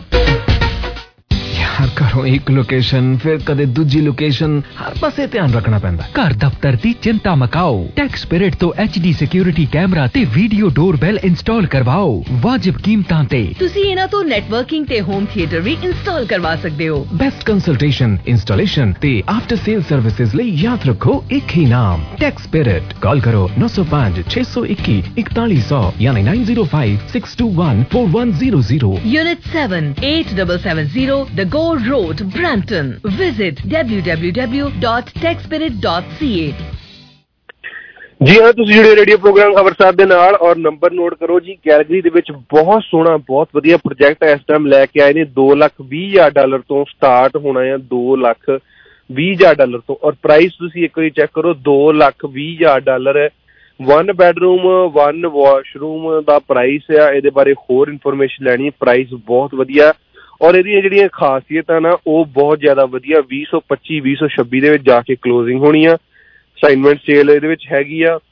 यार घरों एक लोकेशन फिर कदे दूजी लोकेशन, हर पासे ध्यान रखना पैंदा। घर दफ्तर दी चिंता मकाओ, टैक्स स्पिरिट तो एच डी सिक्योरिटी कैमरा ते वीडियो डोरबेल इंस्टॉल करवाओ वाजिब कीमतां ते। तुसी इना तो नेटवर्किंग ते होम थिएटर भी इंस्टॉल करवा सकते हो। बेस्ट कंसल्टेशन, इंस्टॉलेशन ते आफ्टर सेल सर्विसेज ਲਈ याद रखो एक ही नाम टैक्स स्पिरिट। कॉल करो नौ सौ पाँच छह सौ इक्कीस इकतालीस सौ यानी nine zero five six two one four one zero zero. Unit seven eight seven seven zero the Gore road Brampton. Visit w w w dot tech spirit dot c a। ਜੀ ਹਾਂ, ਤੁਸੀਂ ਜੁੜੇ ਰੇਡੀਓ ਪ੍ਰੋਗਰਾਮ ਖਬਰਸਾਰ ਦੇ ਨਾਲ ਔਰ number note ਕਰੋ ਜੀ। Calgary ਦੇ ਵਿੱਚ ਬਹੁਤ ਸੋਹਣਾ ਬਹੁਤ ਵਧੀਆ ਪ੍ਰੋਜੈਕਟ ਇਸ ਟਾਈਮ ਲੈ ਕੇ ਆਏ ਨੇ। ਦੋ ਲੱਖ ਵੀਹ ਹਜ਼ਾਰ ਡਾਲਰ ਤੋਂ ਸਟਾਰਟ ਹੋਣਾ ਆ, ਦੋ ਲੱਖ ਵੀਹ ਹਜ਼ਾਰ ਡਾਲਰ ਤੋਂ। ਔਰ ਪ੍ਰਾਈਸ ਤੁਸੀਂ ਇੱਕ ਵਾਰੀ ਚੈੱਕ ਕਰੋ, ਦੋ ਲੱਖ ਵੀਹ ਹਜ਼ਾਰ ਡਾਲਰ ਹੈ। ਵਨ ਬੈਡਰੂਮ ਵਨ ਵਾਸ਼ਰੂਮ ਦਾ ਪ੍ਰਾਈਸ ਆ। ਇਹਦੇ ਬਾਰੇ ਹੋਰ ਇਨਫੋਰਮੇਸ਼ਨ ਲੈਣੀ, ਪ੍ਰਾਈਸ ਬਹੁਤ ਵਧੀਆ ਔਰ ਇਹਦੀਆਂ ਜਿਹੜੀਆਂ ਖਾਸੀਅਤਾਂ ਨਾ ਉਹ ਬਹੁਤ ਜ਼ਿਆਦਾ ਵਧੀਆ। ਵੀਹ ਸੌ ਪੱਚੀ ਵੀਹ ਸੌ ਛੱਬੀ ਦੇ ਵਿੱਚ ਜਾ ਕੇ ਕਲੋਜ਼ਿੰਗ ਹੋਣੀ ਆ। ਅਸਾਈਨਮੈਂਟ ਸੇਲ ਇਹਦੇ ਵਿੱਚ ਹੈਗੀ ਆ,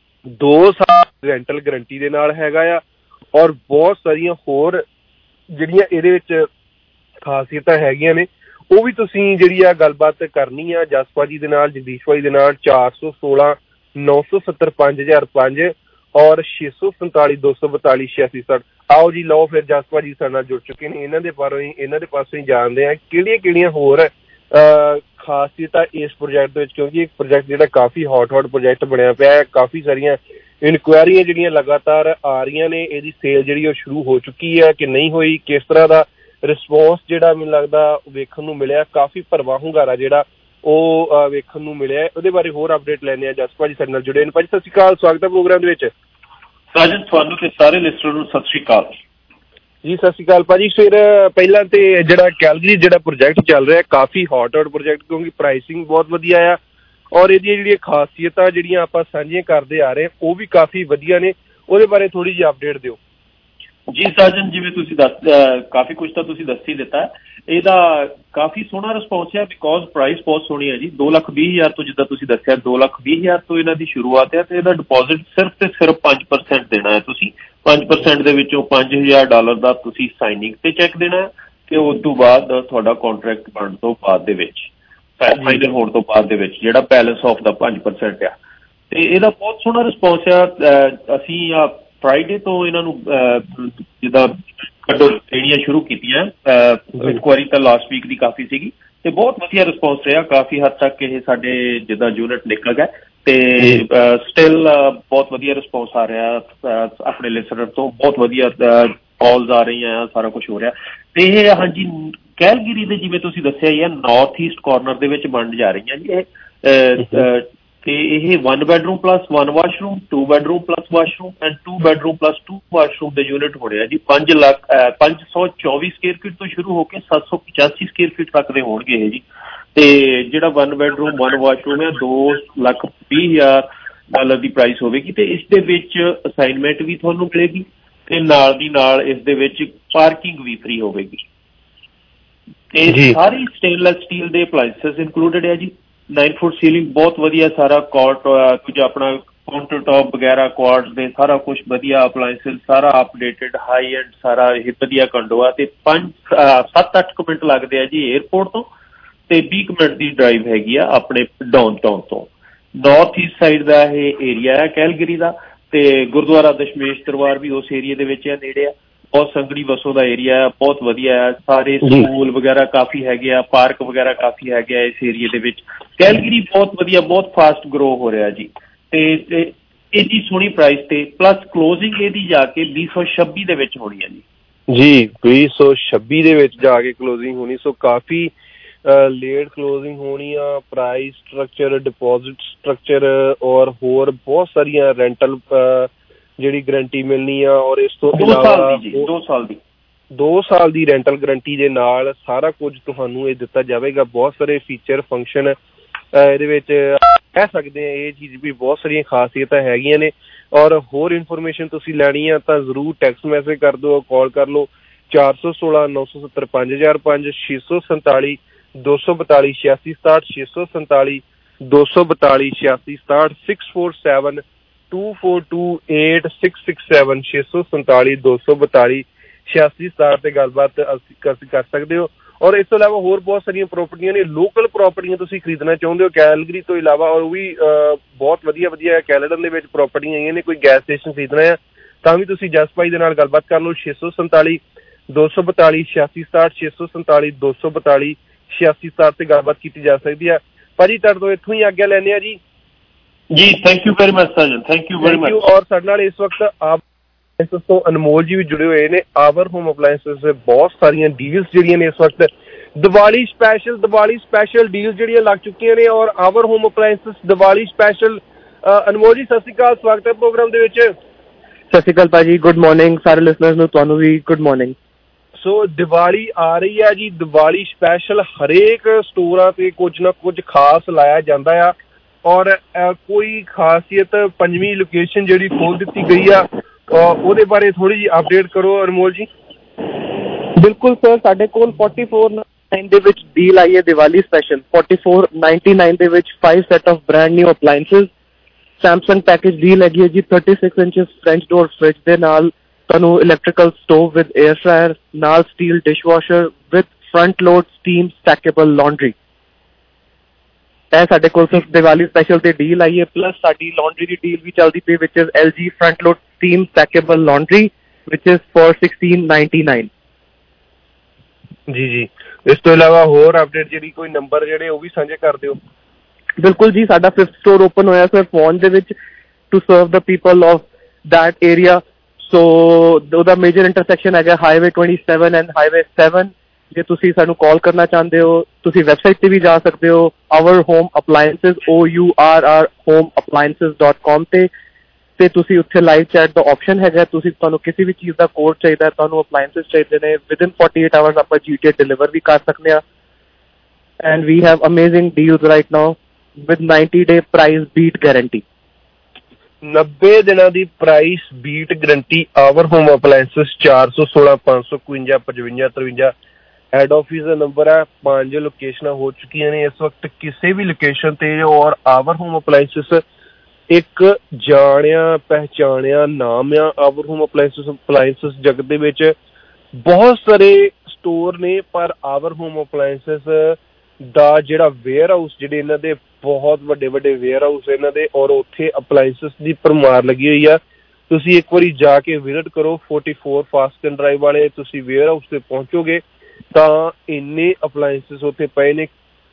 ਦੋ ਸਾਲ ਰੈਂਟਲ ਗਰੰਟੀ ਦੇ ਨਾਲ ਹੈਗਾ ਆ। ਔਰ ਬਹੁਤ ਸਾਰੀਆਂ ਹੋਰ ਜਿਹੜੀਆਂ ਇਹਦੇ ਵਿੱਚ ਖਾਸੀਅਤਾਂ ਹੈਗੀਆਂ ਨੇ ਉਹ ਵੀ ਤੁਸੀਂ ਜਿਹੜੀ ਆ ਗੱਲਬਾਤ ਕਰਨੀ ਆ ਜਸਪਾ ਜੀ ਦੇ ਨਾਲ, ਜਗਦੀਸ਼ ਭਾਈ ਦੇ ਨਾਲ। ਚਾਰ ਸੌ ਸੋਲਾਂ ਨੌ ਸੌ ਸੱਤਰ ਪੰਜ ਹਜ਼ਾਰ ਪੰਜ ਔਰ ਛੇ ਸੌ ਸੰਤਾਲੀ ਦੋ ਸੌ ਬਤਾਲੀ ਛਿਆਸੀ ਸੱਠ। ਆਓ ਜੀ ਲਓ ਫਿਰ ਜਸਪਾ ਜੀ ਸਾਡੇ ਨਾਲ ਜੁੜ ਚੁੱਕੇ ਨੇ, ਇਹਨਾਂ ਦੇ ਬਾਰੇ ਹੀ ਇਹਨਾਂ ਦੇ ਪਾਸੋਂ ਹੀ ਜਾਣਦੇ ਆ ਕਿਹੜੀਆਂ ਕਿਹੜੀਆਂ ਹੋਰ ਖਾਸੀਅਤਾਂ ਇਸ ਪ੍ਰੋਜੈਕਟ ਦੇ ਵਿੱਚ, ਕਿਉਂਕਿ ਇਹ ਪ੍ਰੋਜੈਕਟ ਜਿਹੜਾ ਕਾਫੀ ਹੌਟ ਹੌਟ ਪ੍ਰੋਜੈਕਟ ਬਣਿਆ ਪਿਆ ਹੈ। ਕਾਫੀ ਸਾਰੀਆਂ ਇਨਕੁਆਇਰੀਆਂ ਜਿਹੜੀਆਂ ਲਗਾਤਾਰ ਆ ਰਹੀਆਂ ਨੇ। ਇਹਦੀ ਸੇਲ ਜਿਹੜੀ ਉਹ ਸ਼ੁਰੂ ਹੋ ਚੁੱਕੀ ਹੈ ਕਿ ਨਹੀਂ ਹੋਈ, ਕਿਸ ਤਰ੍ਹਾਂ ਦਾ ਰਿਸਪੌਂਸ ਜਿਹੜਾ ਮੈਨੂੰ ਲੱਗਦਾ ਵੇਖਣ ਨੂੰ ਮਿਲਿਆ, ਕਾਫੀ ਭਰਵਾਂ ਹੁੰਗਾਰਾ ਜਿਹੜਾ ਉਹ ਵੇਖਣ ਨੂੰ ਮਿਲਿਆ। ਉਹਦੇ ਬਾਰੇ ਹੋਰ ਅਪਡੇਟ ਲੈਣੇ ਆ। ਜਸਪਾ ਜੀ ਸਾਡੇ ਨਾਲ ਜੁੜੇ ਨੇ। ਭਾਜੀ ਸਤਿ ਸ਼੍ਰੀ ਅਕਾਲ, ਸਵਾਗਤ ਹੈ ਪ੍ਰੋਗਰਾਮ ਦੇ ਵਿੱਚ। ਸਾਜਨ ਤੁਹਾਨੂੰ ਤੇ ਸਾਰੇ ਲਿਸਟਰ ਨੂੰ ਸਤਿ ਸ਼੍ਰੀ ਅਕਾਲ ਜੀ। ਸਤਿ ਸ਼੍ਰੀ ਅਕਾਲ ਭਾਜੀ। ਫਿਰ ਪਹਿਲਾਂ ਤੇ ਜਿਹੜਾ ਕੈਲਗਰੀ ਜਿਹੜਾ ਪ੍ਰੋਜੈਕਟ ਚੱਲ ਰਿਹਾ ਕਾਫੀ ਹੌਟ ਹੌਟ ਪ੍ਰੋਜੈਕਟ, ਕਿਉਂਕਿ ਪ੍ਰਾਈਸਿੰਗ ਬਹੁਤ ਵਧੀਆ ਆ ਔਰ ਇਹਦੀਆਂ ਜਿਹੜੀਆਂ ਖਾਸੀਅਤਾਂ ਜਿਹੜੀਆਂ ਆਪਾਂ ਸਾਂਝੀਆਂ ਕਰਦੇ ਆ ਰਹੇ ਉਹ ਵੀ ਕਾਫੀ ਵਧੀਆ ਨੇ। ਉਹਦੇ ਬਾਰੇ ਥੋੜੀ ਜਿਹੀ ਅਪਡੇਟ ਦਿਓ ਜੀ। ਸਾਜਨ ਜਿਵੇਂ ਤੁਸੀਂ ਦੱਸ ਕਾਫੀ ਕੁਝ ਤਾਂ ਤੁਸੀਂ ਦੱਸ ਹੀ ਦਿੱਤਾ। ਇਹਦਾ ਕਾਫੀ ਸੋਹਣਾ ਰਿਸਪੌਂਸ ਹੈ ਬਿਕੋਜ਼ ਪ੍ਰਾਈਸ ਬਹੁਤ ਸੋਹਣੀ ਹੈ ਜੀ। ਦੋ ਲੱਖ ਵੀਹ ਹਜ਼ਾਰ ਤੋਂ ਜਿੱਦਾਂ ਤੁਸੀਂ ਦੱਸਿਆ ਦੋ ਲੱਖ ਵੀਹ ਹਜ਼ਾਰ ਤੋਂ ਇਹਨਾਂ ਦੀ ਸ਼ੁਰੂਆਤ ਹੈ ਤੇ ਇਹਦਾ ਡਿਪੋਜ਼ਿਟ ਸਿਰਫ ਤੇ ਸਿਰਫ ਪੰਜ ਪਰਸੈਂਟ ਦੇਣਾ ਹੈ ਤੁਸੀਂ। ਪੰਜ ਪਰਸੈਂਟ ਦੇ ਵਿੱਚੋਂ ਪੰਜ ਹਜ਼ਾਰ ਡਾਲਰ ਦਾ ਤੁਸੀਂ ਸਾਈਨਿੰਗ ਤੇ ਚੈੱਕ ਦੇਣਾ ਹੈ ਤੇ ਉਸ ਤੋਂ ਬਾਅਦ ਤੁਹਾਡਾ ਕਾਂਟਰੈਕਟ ਬਣਨ ਤੋਂ ਬਾਅਦ ਦੇ ਵਿੱਚ ਫਾਈਨਲ ਹੋਣ ਤੋਂ ਬਾਅਦ ਦੇ ਵਿੱਚ ਜਿਹੜਾ ਬੈਲੈਂਸ ਆਫ ਦਾ ਪੰਜ ਪਰਸੈਂਟ ਆ। ਤੇ ਇਹਦਾ ਬਹੁਤ ਸੋਹਣਾ ਰਿਸਪੌਂਸ ਆ। ਅਸੀਂ ਆ ਫਰਾਈਡੇ ਤੋਂ ਇਹਨਾਂ ਨੂੰ ਜਿੱਦਾਂ ਕੱਢੋ ਦੇਣੀਆਂ ਸ਼ੁਰੂ ਕੀਤੀਆਂ। ਇਨਕੁਆਇਰੀ ਤਾਂ ਲਾਸਟ ਵੀਕ ਦੀ ਕਾਫੀ ਸੀਗੀ ਤੇ ਬਹੁਤ ਵਧੀਆ ਰਿਸਪੌਂਸ ਰਿਹਾ। ਕਾਫੀ ਹੱਦ ਤੱਕ ਇਹ ਸਾਡੇ ਜਿੱਦਾਂ ਯੂਨਿਟ ਨਿਕਲ ਗਏ ਤੇ ਸਟਿਲ ਬਹੁਤ ਵਧੀਆ ਰਿਸਪੌਂਸ ਆ ਰਿਹਾ ਆਪਣੇ ਲਿਸਨਰ ਤੋਂ, ਬਹੁਤ ਵਧੀਆ ਕਾਲਸ ਆ ਰਹੀਆਂ ਆ, ਸਾਰਾ ਕੁਝ ਹੋ ਰਿਹਾ। ਤੇ ਇਹ ਹਾਂਜੀ ਕੈਲਗਰੀ ਦੇ ਜਿਵੇਂ ਤੁਸੀਂ ਦੱਸਿਆ ਹੀ ਆ ਨਾਰਥ ਈਸਟ ਕਾਰਨਰ ਦੇ ਵਿੱਚ ਬਣ ਜਾ ਰਹੀਆਂ ਜੀ ਇਹ, ਤੇ ਇਹ one bedroom plus one washroom, two bedroom plus washroom and two bedroom plus two washroom ਦੇ ਯੂਨਿਟ ਹੋ ਰਿਹਾ ਜੀ। ਪੰਜ ਲੱਖ ਪੰਜ ਸੌ ਚੌਵੀ ਸਕੁਅਰ ਫੀਟ ਤੋਂ ਸ਼ੁਰੂ ਹੋ ਕੇ ਸੱਤ ਸੌ ਪਚਾਸੀ ਸਕੁਅਰ ਫੀਟ ਤੱਕ ਦੇ ਹੋਣਗੇ ਇਹ ਜੀ। ਤੇ ਜਿਹੜਾ ਵਨ ਬੈਡਰੂਮ ਵਨ ਵਾਸ਼ਰੂਮ ਹੈ ਦੋ ਲੱਖ ਵੀਹ ਹਜ਼ਾਰ ਡਾਲਰ ਦੀ ਪ੍ਰਾਈਸ ਹੋਵੇਗੀ। ਤੇ ਇਸ ਦੇ ਵਿੱਚ ਅਸਾਈਨਮੈਂਟ ਵੀ ਤੁਹਾਨੂੰ ਮਿਲੇਗੀ ਤੇ ਨਾਲ ਦੀ ਨਾਲ ਇਸ ਦੇ ਵਿੱਚ ਪਾਰਕਿੰਗ ਵੀ ਫ੍ਰੀ ਹੋਵੇਗੀ। ਤੇ ਸਾਰੀ ਸਟੇਨਲੈਸ ਸਟੀਲ ਦੇ ਅਪਲਾਈਐਂਸਸ ਇਨਕਲੂਡਡ ਹੈ ਜੀ। ਨਾਈਨ ਫੁੱਟ ਸੀਲਿੰਗ ਬਹੁਤ ਵਧੀਆ, ਸਾਰਾ ਕੌਟ ਕੁਝ ਆਪਣਾ ਕਾਊਂਟਰ ਟੌਪ ਵਗੈਰਾ ਕੁਆਰਟਸ ਦੇ ਸਾਰਾ ਕੁਝ ਵਧੀਆ, ਅਪਲਾਈਐਂਸਸ ਸਾਰਾ ਅਪਡੇਟਡ ਹਾਈ ਐਂਡ ਸਾਰਾ ਇਹ ਵਧੀਆ ਕੰਡੋ ਆ। ਤੇ ਪੰਜ ਸੱਤ ਅੱਠ ਕੁ ਮਿੰਟ ਲੱਗਦੇ ਆ ਜੀ ਏਅਰਪੋਰਟ ਤੋਂ, ਤੇ ਵੀਹ ਕੁ ਮਿੰਟ ਦੀ ਡਰਾਈਵ ਹੈਗੀ ਆ ਆਪਣੇ ਡਾਊਨਟਾਊਨ ਤੋਂ। ਨਾਰਥ ਈਸਟ ਸਾਈਡ ਦਾ ਇਹ ਏਰੀਆ ਹੈ ਕੈਲਗਰੀ ਦਾ। ਤੇ ਗੁਰਦੁਆਰਾ ਦਸ਼ਮੇਸ਼ ਦਰਬਾਰ ਵੀ ਉਸ ਏਰੀਏ ਦੇ ਵਿੱਚ ਆ, ਨੇੜੇ ਆ। ਬਹੁਤ ਸੰਗੜੀ ਵਸੋਂ ਦਾ ਏਰੀਆ ਹੈ, ਬਹੁਤ ਵਧੀਆ ਹੈ। ਸਾਰੇ ਸਕੂਲ ਵਗੈਰਾ ਕਾਫੀ ਹੈਗੇ ਆ, ਪਾਰਕ ਵਗੈਰਾ ਕਾਫੀ ਹੈਗੇ ਆ ਇਸ ਏਰੀਏ ਦੇ ਵਿੱਚ। ਕੈਲਗਰੀ ਬਹੁਤ ਵਧੀਆ, ਬਹੁਤ ਫਾਸਟ ਗਰੋ ਹੋ ਰਿਹਾ ਜੀ। ਤੇ ਇਹਦੀ ਸੋਹਣੀ ਪ੍ਰਾਈਸ ਤੇ ਪਲੱਸ ਕਲੋਜ਼ਿੰਗ ਇਹਦੀ ਜਾ ਕੇ ਵੀਹ ਸੌ ਛੱਬੀ ਦੇ ਵਿੱਚ ਹੋਣੀ ਹੈ ਜੀ। ਜੀ ਵੀਹ ਸੌ ਛੱਬੀ ਦੇ ਵਿੱਚ ਜਾ ਕੇ ਕਲੋਜ਼ਿੰਗ ਹੋਣੀ, ਸੋ ਕਾਫੀ ਲੇਟ ਕਲੋਜ਼ਿੰਗ ਹੋਣੀ ਆ। ਪ੍ਰਾਈਸ ਸਟਰਕਚਰ, ਡਿਪੋਜ਼ਿਟ ਸਟਰਕਚਰ ਔਰ ਹੋਰ ਬਹੁਤ ਸਾਰੀਆਂ ਰੈਂਟਲ ਜਿਹੜੀ ਗਰੰਟੀ ਮਿਲਣੀ ਆ। ਔਰ ਇਸ ਤੋਂ ਇਲਾਵਾ ਦੋ ਸਾਲ ਦੀ ਦੋ ਸਾਲ ਦੀ ਰੈਂਟਲ ਗਰੰਟੀ ਦੇ ਨਾਲ ਸਾਰਾ ਕੁਝ ਤੁਹਾਨੂੰ ਇਹ ਦਿੱਤਾ ਜਾਵੇਗਾ। ਬਹੁਤ ਸਾਰੇ ਫੀਚਰ ਫੰਕਸ਼ਨ ਇਹਦੇ ਵਿੱਚ ਕਹਿ ਸਕਦੇ ਆ, ਇਹ ਚੀਜ਼ ਵੀ ਬਹੁਤ ਸਾਰੀਆਂ ਖਾਸੀਅਤਾਂ ਹੈਗੀਆਂ ਨੇ। ਔਰ ਹੋਰ ਇਨਫੋਰਮੇਸ਼ਨ ਤੁਸੀਂ ਲੈਣੀ ਆ ਤਾਂ ਜ਼ਰੂਰ ਟੈਕਸਟ ਮੈਸੇਜ ਕਰ ਦਿਓ, ਕਾਲ ਕਰ ਲਓ ਚਾਰ ਸੌ ਸੋਲਾਂ ਨੌ ਸੌ ਸੱਤਰ ਪੰਜ ਹਜ਼ਾਰ ਪੰਜ, ਛੇ ਸੌ ਸੰਤਾਲੀ ਦੋ ਸੌ ਬਤਾਲੀ ਛਿਆਸੀ ਸਤਾਹਠ, ਛੇ ਸੌ ਸੰਤਾਲੀ ਦੋ ਸੌ ਬਤਾਲੀ ਛਿਆਸੀ ਸਤਾਹਠ, six four seven two four two eight six six seven, ਛੇ ਸੌ ਸੰਤਾਲੀ ਦੋ ਸੌ ਬਤਾਲੀ ਛਿਆਸੀ ਸਤਾਹਠ ਤੇ ਗੱਲਬਾਤ ਅਸੀਂ ਕਰ ਸਕਦੇ ਹੋ। ਔਰ ਇਸ ਤੋਂ ਇਲਾਵਾ ਹੋਰ ਬਹੁਤ ਸਾਰੀਆਂ ਪ੍ਰੋਪਰਟੀਆਂ ਨੇ। ਲੋਕਲ ਪ੍ਰੋਪਰਟੀਆਂ ਤੁਸੀਂ ਖਰੀਦਣਾ ਚਾਹੁੰਦੇ ਹੋ ਕੈਲਗਰੀ ਤੋਂ ਇਲਾਵਾ, ਔਰ ਉਹ ਵੀ ਬਹੁਤ ਵਧੀਆ ਵਧੀਆ ਕੈਲੇਡਨ ਦੇ ਵਿੱਚ ਪ੍ਰੋਪਰਟੀਆਂ ਆਈਆਂ ਨੇ। ਕੋਈ ਗੈਸ ਸਟੇਸ਼ਨ ਖਰੀਦਣਾ ਹੈ ਤਾਂ ਵੀ ਤੁਸੀਂ ਜਸ ਭਾਈ ਦੇ ਨਾਲ ਗੱਲਬਾਤ ਕਰ ਲਓ। ਛੇ ਸੌ ਸੰਤਾਲੀ ਦੋ ਸੌ ਬਤਾਲੀ ਛਿਆਸੀ ਸਤਾਹਠ, ਛੇ ਸੌ ਸੰਤਾਲੀ ਦੋ ਸੌ ਬਤਾਲੀ ਛਿਆਸੀ ਸਤਾਹਠ ਤੇ ਗੱਲਬਾਤ ਕੀਤੀ ਜਾ ਸਕਦੀ ਹੈ। ਭਾਜੀ ਤੁਹਾਡੇ ਤੋਂ ਇੱਥੋਂ ਹੀ ਆਗਿਆ ਲੈਂਦੇ ਆ ਜੀ। ਜੀ thank you very much Sajan, thank you very much. ਔਰ ਸਾਡੇ ਨਾਲ ਇਸ ਵਕਤ ਆਪ ਇਸ ਤੋਂ ਅਨਮੋਲ ਜੀ ਵੀ ਜੁੜੇ ਹੋਏ ਨੇ। ਆਵਰ ਹੋਮ ਅਪਲਾਈਐਂਸਸ ਦੇ ਬਹੁਤ ਸਾਰੀਆਂ ਡੀਲਸ ਜਿਹੜੀਆਂ ਨੇ ਇਸ ਵਕਤ Diwali special Diwali special deal ਜਿਹੜੀਆਂ ਲੱਗ ਚੁੱਕੀਆਂ ਨੇ। ਔਰ our home appliances Diwali special. Anmol ji ਸਤਿ ਸ਼੍ਰੀ ਅਕਾਲ, ਸਵਾਗਤ ਹੈ ਪ੍ਰੋਗਰਾਮ ਦੇ ਵਿੱਚ। ਸਤਿ ਸ਼੍ਰੀ ਅਕਾਲ ਭਾਜੀ, ਗੁੱਡ ਮਾਰਨਿੰਗ ਸਾਰੇ ਲਿਸਨਰਸ ਨੂੰ, ਤੁਹਾਨੂੰ ਵੀ ਗੁੱਡ ਮਾਰਨਿੰਗ। ਸੋ ਦੀਵਾਲੀ ਆ ਰਹੀ ਹੈ ਜੀ, ਦੀਵਾਲੀ ਸਪੈਸ਼ਲ ਹਰੇਕ ਸਟੋਰਾਂ ਤੇ ਕੁਝ ਨਾ ਕੁਝ ਖਾਸ ਲਾਇਆ ਜਾਂਦਾ ਆ। ਔਰ ਕੋਈ ਖਾਸੀਅਤ ਪੰਜਵੀਂ ਲੋਕੇਸ਼ਨ ਜਿਹੜੀ ਖੋਲ ਦਿੱਤੀ ਗਈ ਆ, ਉਹਦੇ ਬਾਰੇ ਥੋੜੀ ਜਿਹੀ ਅਪਡੇਟ ਕਰੋ ਅਨਮੋਲ ਜੀ। ਬਿਲਕੁਲ ਸਰ, ਸਾਡੇ ਕੋਲ ਫੋਰਟੀ ਫੋਰ ਨਾਈਨ ਦੇ ਵਿੱਚ ਡੀਲ ਆਈ ਹੈ Diwali special. Forty four ninety nine ਦੇ ਵਿੱਚ five set of brand new appliances. Samsung package deal ਹੈਗੀ ਹੈ ਜੀ thirty six inches French door fridge ਦੇ ਨਾਲ ਤੁਹਾਨੂੰ electrical stove with air fryer, ਨਾਲ steel dishwasher with front load steam stackable laundry. ਇਹ ਸਾਡੇ ਕੋਲ ਸਿਰਫ ਦੀਵਾਲੀ ਸਪੈਸ਼ਲ ਤੇ ਡੀਲ ਆਈ ਹੈ। ਪਲੱਸ ਸਾਡੀ ਲਾਂਡਰੀ ਦੀ ਡੀਲ ਵੀ ਚੱਲਦੀ ਪਈ which is L G front load steam stackable laundry which is for sixteen ninety nine. ਜੀ ਜੀ, ਇਸ ਤੋਂ ਇਲਾਵਾ ਹੋਰ ਅਪਡੇਟ ਜਿਹੜੀ ਕੋਈ ਨੰਬਰ ਜਿਹੜੇ ਉਹ ਵੀ ਸਾਂਝੇ ਕਰ ਦਿਓ। ਬਿਲਕੁਲ ਜੀ, ਸਾਡਾ ਫਿਫਥ ਸਟੋਰ ਓਪਨ ਹੋਇਆ ਸਰ ਫੌਨ ਦੇ ਵਿੱਚ to serve the people of that area. So ਉਹਦਾ ਮੇਜਰ ਇੰਟਰਸੈਕਸ਼ਨ ਹੈਗਾ highway twenty seven and highway seven. ਜੇ ਤੁਸੀਂ ਸਾਨੂੰ ਕਾਲ ਕਰਨਾ ਚਾਹੁੰਦੇ ਹੋ ਤੁਸੀਂ ਵੈਬਸਾਈਟ ਤੇ ਵੀ ਜਾ ਸਕਦੇ ਹੋ our home appliances O U R R home appliances dot com ਤੇ ਤੇ ਤੁਸੀਂ ਉੱਥੇ ਲਾਈਵ ਚੈਟ ਦਾ ਆਪਸ਼ਨ ਹੈਗਾ। ਤੁਸੀਂ ਤੁਹਾਨੂੰ ਕਿਸੇ ਵੀ ਚੀਜ਼ ਦਾ ਕੋਡ ਚਾਹੀਦਾ, ਤੁਹਾਨੂੰ ਅਪਲਾਈਐਂਸਸ ਚਾਹੀਦੇ ਨੇ, ਵਿਦਿਨ ਫੋਰਟੀ ਏਟ ਆਵਰਸ ਆਪਾਂ ਜੀ ਟੀ ਏ ਡਿਲੀਵਰ ਵੀ ਕਰ ਸਕਦੇ ਹਾਂ। And we have amazing deals right now with ninety day price beat guarantee. ਨੱਬੇ ਦਿਨਾਂ ਦੀ price beat guarantee our home appliances. ਚਾਰ ਸੌ ਸੋਲਾਂ ਪੰਜ ਸੌ ਇਕਵੰਜਾ ਪਚਵੰਜਾ ਤਰਵੰਜਾ ਹੈਡ ਆਫਿਸ ਦਾ ਨੰਬਰ ਹੈ। ਪੰਜ ਲੋਕੇਸ਼ਨਾਂ ਹੋ ਚੁੱਕੀਆਂ ਨੇ ਇਸ ਵਕਤ ਕਿਸੇ ਵੀ ਲੋਕੇਸ਼ਨ ਤੇ। ਔਰ ਆਵਰ ਹੋਮ ਅਪਲਾਈਐਂਸਸ ਇੱਕ ਜਾਣਿਆ ਪਹਿਚਾਣਿਆ ਨਾਮ ਆ। ਆਵਰ ਹੋਮ ਅਪਲਾਈਐਂਸਸ ਅਪਲਾਈਐਂਸਸ ਜਗਤ ਦੇ ਵਿੱਚ ਬਹੁਤ ਸਾਰੇ ਸਟੋਰ ਨੇ, ਪਰ ਆਵਰ ਹੋਮ ਅਪਲਾਈਐਂਸਸ ਦਾ ਜਿਹੜਾ ਵੇਅਰ ਹਾਊਸ, ਜਿਹੜੇ ਇਹਨਾਂ ਦੇ ਬਹੁਤ ਵੱਡੇ ਵੱਡੇ ਵੇਅਰ ਹਾਊਸ ਇਹਨਾਂ ਦੇ, ਔਰ ਉੱਥੇ ਅਪਲਾਈਐਂਸਸ ਦੀ ਭਰਮਾਰ ਲੱਗੀ ਹੋਈ ਆ। ਤੁਸੀਂ ਇੱਕ ਵਾਰੀ ਜਾ ਕੇ ਵਿਜ਼ਿਟ ਕਰੋ ਫੋਰਟੀ ਫੋਰ ਫਾਸਟਨ ਡਰਾਈਵ ਵਾਲੇ। ਤੁਸੀਂ ਵੇਅਰ ਹਾਊਸ ਤੇ ਪਹੁੰਚੋਗੇ ਤਾਂ ਇੰਨੇ ਅਪਲਾਈਐਂਸਸ ਉੱਥੇ ਪਏ ਨੇ।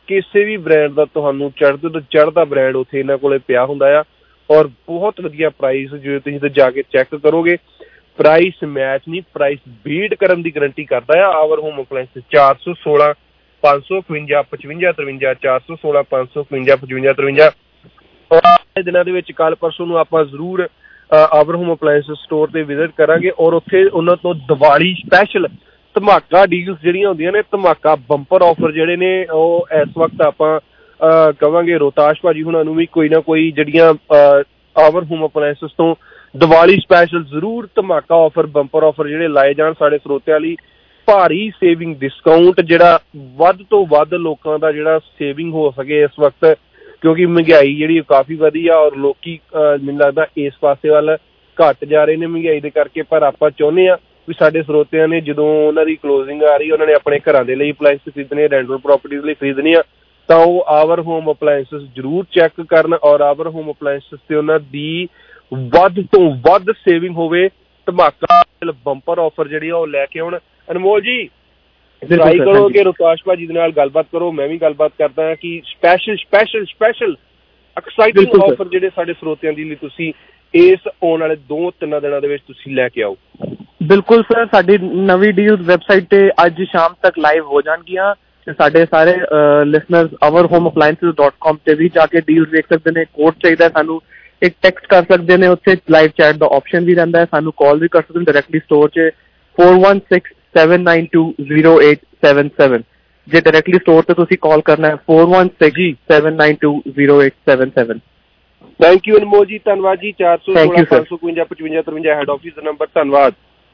ਕਿਸੇ ਵੀ ਬ੍ਰਾਂਡ ਦਾ ਤੁਹਾਨੂੰ ਚੜ੍ਹਦੇ ਤੋਂ ਚੜ੍ਹਦਾ ਬ੍ਰਾਂਡ ਉੱਥੇ ਇਹਨਾਂ ਕੋਲੇ ਪਿਆ ਹੁੰਦਾ ਆ ਔਰ ਬਹੁਤ ਵਧੀਆ ਪ੍ਰਾਈਸ ਜੇ ਤੁਸੀਂ ਤੇ ਜਾ ਕੇ ਚੈੱਕ ਕਰੋਗੇ ਪ੍ਰਾਈਸ ਮੈਚ ਨਹੀਂ ਪ੍ਰਾਈਸ ਬੀਟ ਕਰਨ ਦੀ ਗਰੰਟੀ ਕਰਦਾ ਆ ਆਵਰ ਹੋਮ ਅਪਲਾਈਐਂਸ ਚਾਰ ਸੌ ਸੋਲਾਂ ਪੰਜ ਸੌ ਇਕਵੰਜਾ ਪਚਵੰਜਾ ਤਰਵੰਜਾ ਚਾਰ ਸੌ ਸੋਲਾਂ ਪੰਜ ਸੌ ਇਕਵੰਜਾ ਪਚਵੰਜਾ ਤਰਵੰਜਾ ਦਿਨਾਂ ਦੇ ਵਿੱਚ ਕੱਲ ਪਰਸੋਂ ਨੂੰ ਆਪਾਂ ਜ਼ਰੂਰ ਆਵਰ ਹੋਮ ਅਪਲਾਈਐਂਸ ਸਟੋਰ ਤੇ ਵਿਜ਼ਿਟ ਕਰਾਂਗੇ ਔਰ ਉੱਥੇ ਉਹਨਾਂ ਤੋਂ ਦੀਵਾਲੀ ਸਪੈਸ਼ਲ ਧਮਾਕਾ ਡੀਲਸ ਜਿਹੜੀਆਂ ਹੁੰਦੀਆਂ ਨੇ ਧਮਾਕਾ ਬੰਪਰ ਆਫਰ ਜਿਹੜੇ ਨੇ ਉਹ ਇਸ ਵਕਤ ਆਪਾਂ ਕਵਾਂਗੇ ਰੋਹਤਾਸ਼ ਭਾਜੀ ਹੁਣਾਂ ਨੂੰ ਵੀ ਕੋਈ ਨਾ ਕੋਈ ਜਿਹੜੀਆਂ ਆਵਰ ਹੋਮ ਅਪਲਾਈਐਂਸ ਤੋਂ ਦੀਵਾਲੀ ਸਪੈਸ਼ਲ ਜ਼ਰੂਰ ਧਮਾਕਾ ਆਫਰ ਬੰਪਰ ਆਫਰ ਜਿਹੜੇ ਲਾਏ ਜਾਣ ਸਾਡੇ ਸਰੋਤਿਆਂ ਲਈ ਭਾਰੀ ਸੇਵਿੰਗ ਡਿਸਕਾਊਂਟ ਜਿਹੜਾ ਵੱਧ ਤੋਂ ਵੱਧ ਲੋਕਾਂ ਦਾ ਜਿਹੜਾ ਸੇਵਿੰਗ ਹੋ ਸਕੇ ਇਸ ਵਕਤ ਕਿਉਂਕਿ ਮਹਿੰਗਾਈ ਜਿਹੜੀ ਕਾਫੀ ਵਧੀ ਆ ਔਰ ਲੋਕੀ ਮੈਨੂੰ ਲੱਗਦਾ ਇਸ ਪਾਸੇ ਵੱਲ ਘੱਟ ਜਾ ਰਹੇ ਨੇ ਮਹਿੰਗਾਈ ਦੇ ਕਰਕੇ ਪਰ ਆਪਾਂ ਚਾਹੁੰਦੇ ਹਾਂ ਵੀ ਸਾਡੇ ਸਰੋਤਿਆਂ ਨੇ ਜਦੋਂ ਉਹਨਾਂ ਦੀ ਕਲੋਜ਼ਿੰਗ ਆ ਰਹੀ ਉਹਨਾਂ ਨੇ ਆਪਣੇ ਘਰਾਂ ਦੇ ਲਈ ਅਪਲਾਈਐਂਸ ਖਰੀਦਣੇ ਰੈਂਟਲ ਪ੍ਰੋਪਰਟੀਜ਼ ਲਈ ਖਰੀਦਣੀ ਆ ਤਾਂ ਉਹ ਆਵਰ ਹੋਮ ਅਪਲਾਈਐਂਸ ਜ਼ਰੂਰ ਚੈੱਕ ਕਰਨ ਔਰ ਆਵਰ ਹੋਮ ਅਪਲਾਈਐਂਸ ਤੇ ਉਹਨਾਂ ਦੀ ਵੱਧ ਤੋਂ ਵੱਧ ਸੇਵਿੰਗ ਹੋਵੇ ਧਮਾਕਾ ਬੰਪਰ ਆਫਰ ਜਿਹੜੀ ਆ ਉਹ ਲੈ ਕੇ ਆਉਣ ਅਨਮੋਲ ਜੀ ਟਰਾਈ ਕਰੋ ਕਿ ਰੋਹਤਾਸ਼ ਭਾਜੀ ਦੇ ਨਾਲ ਗੱਲਬਾਤ ਕਰੋ ਮੈਂ ਵੀ ਗੱਲਬਾਤ ਕਰਦਾ ਹਾਂ ਕਿ special special special exciting offer ਜਿਹੜੇ ਸਾਡੇ ਸਰੋਤਿਆਂ ਦੀ ਲਈ ਤੁਸੀਂ ਇਸ ਆਉਣ ਵਾਲੇ ਦੋ ਤਿੰਨਾਂ ਦਿਨਾਂ ਦੇ ਵਿੱਚ ਤੁਸੀਂ ਲੈ ਕੇ ਆਓ ਬਿਲਕੁਲ ਸਰ ਸਾਡੀ ਨਵੀਂ ਡੀਲ ਵੈਬਸਾਈਟ ਤੇ ਅੱਜ ਸ਼ਾਮ ਤੱਕ ਲਾਈਵ ਹੋ ਜਾਣਗੀਆਂ ਤੇ ਸਾਡੇ ਸਾਰੇ listeners our home appliances dot com ਤੇ ਵੀ ਜਾ ਕੇ ਡੀਲ ਦੇਖ ਸਕਦੇ ਨੇ ਕੋਡ ਚਾਹੀਦਾ ਸਾਨੂੰ ਇੱਕ ਟੈਕਸਟ ਕਰ ਸਕਦੇ ਨੇ ਉੱਥੇ ਲਾਈਵ ਚੈਟ ਦਾ ਆਪਸ਼ਨ ਵੀ ਰਹਿੰਦਾ ਹੈ ਸਾਨੂੰ ਕਾਲ ਵੀ ਕਰ ਸਕਦੇ ਨੇ ਡਾਇਰੈਕਟਲੀ ਸਟੋਰ 'ਚ four one six seven nine two zero eight seven seven ਜੇ ਡਾਇਰੈਕਟਲੀ ਸਟੋਰ ਤੇ ਤੁਸੀਂ ਕਾਲ ਕਰਨਾ ਹੈ four one six seven nine two zero eight seven seven thank you Anmol ji ਧੰਨਵਾਦ ਜੀ ਚਾਰ ਸੌ ਸੋਲਾਂ ਪੰਜ ਸੌ ਇਕਵੰਜਾ ਪਚਵੰਜਾ ਤਰਵੰਜਾ ਹੈਡ ਆਫਿਸ ਦਾ ਨੰਬਰ ਧੰਨਵਾਦ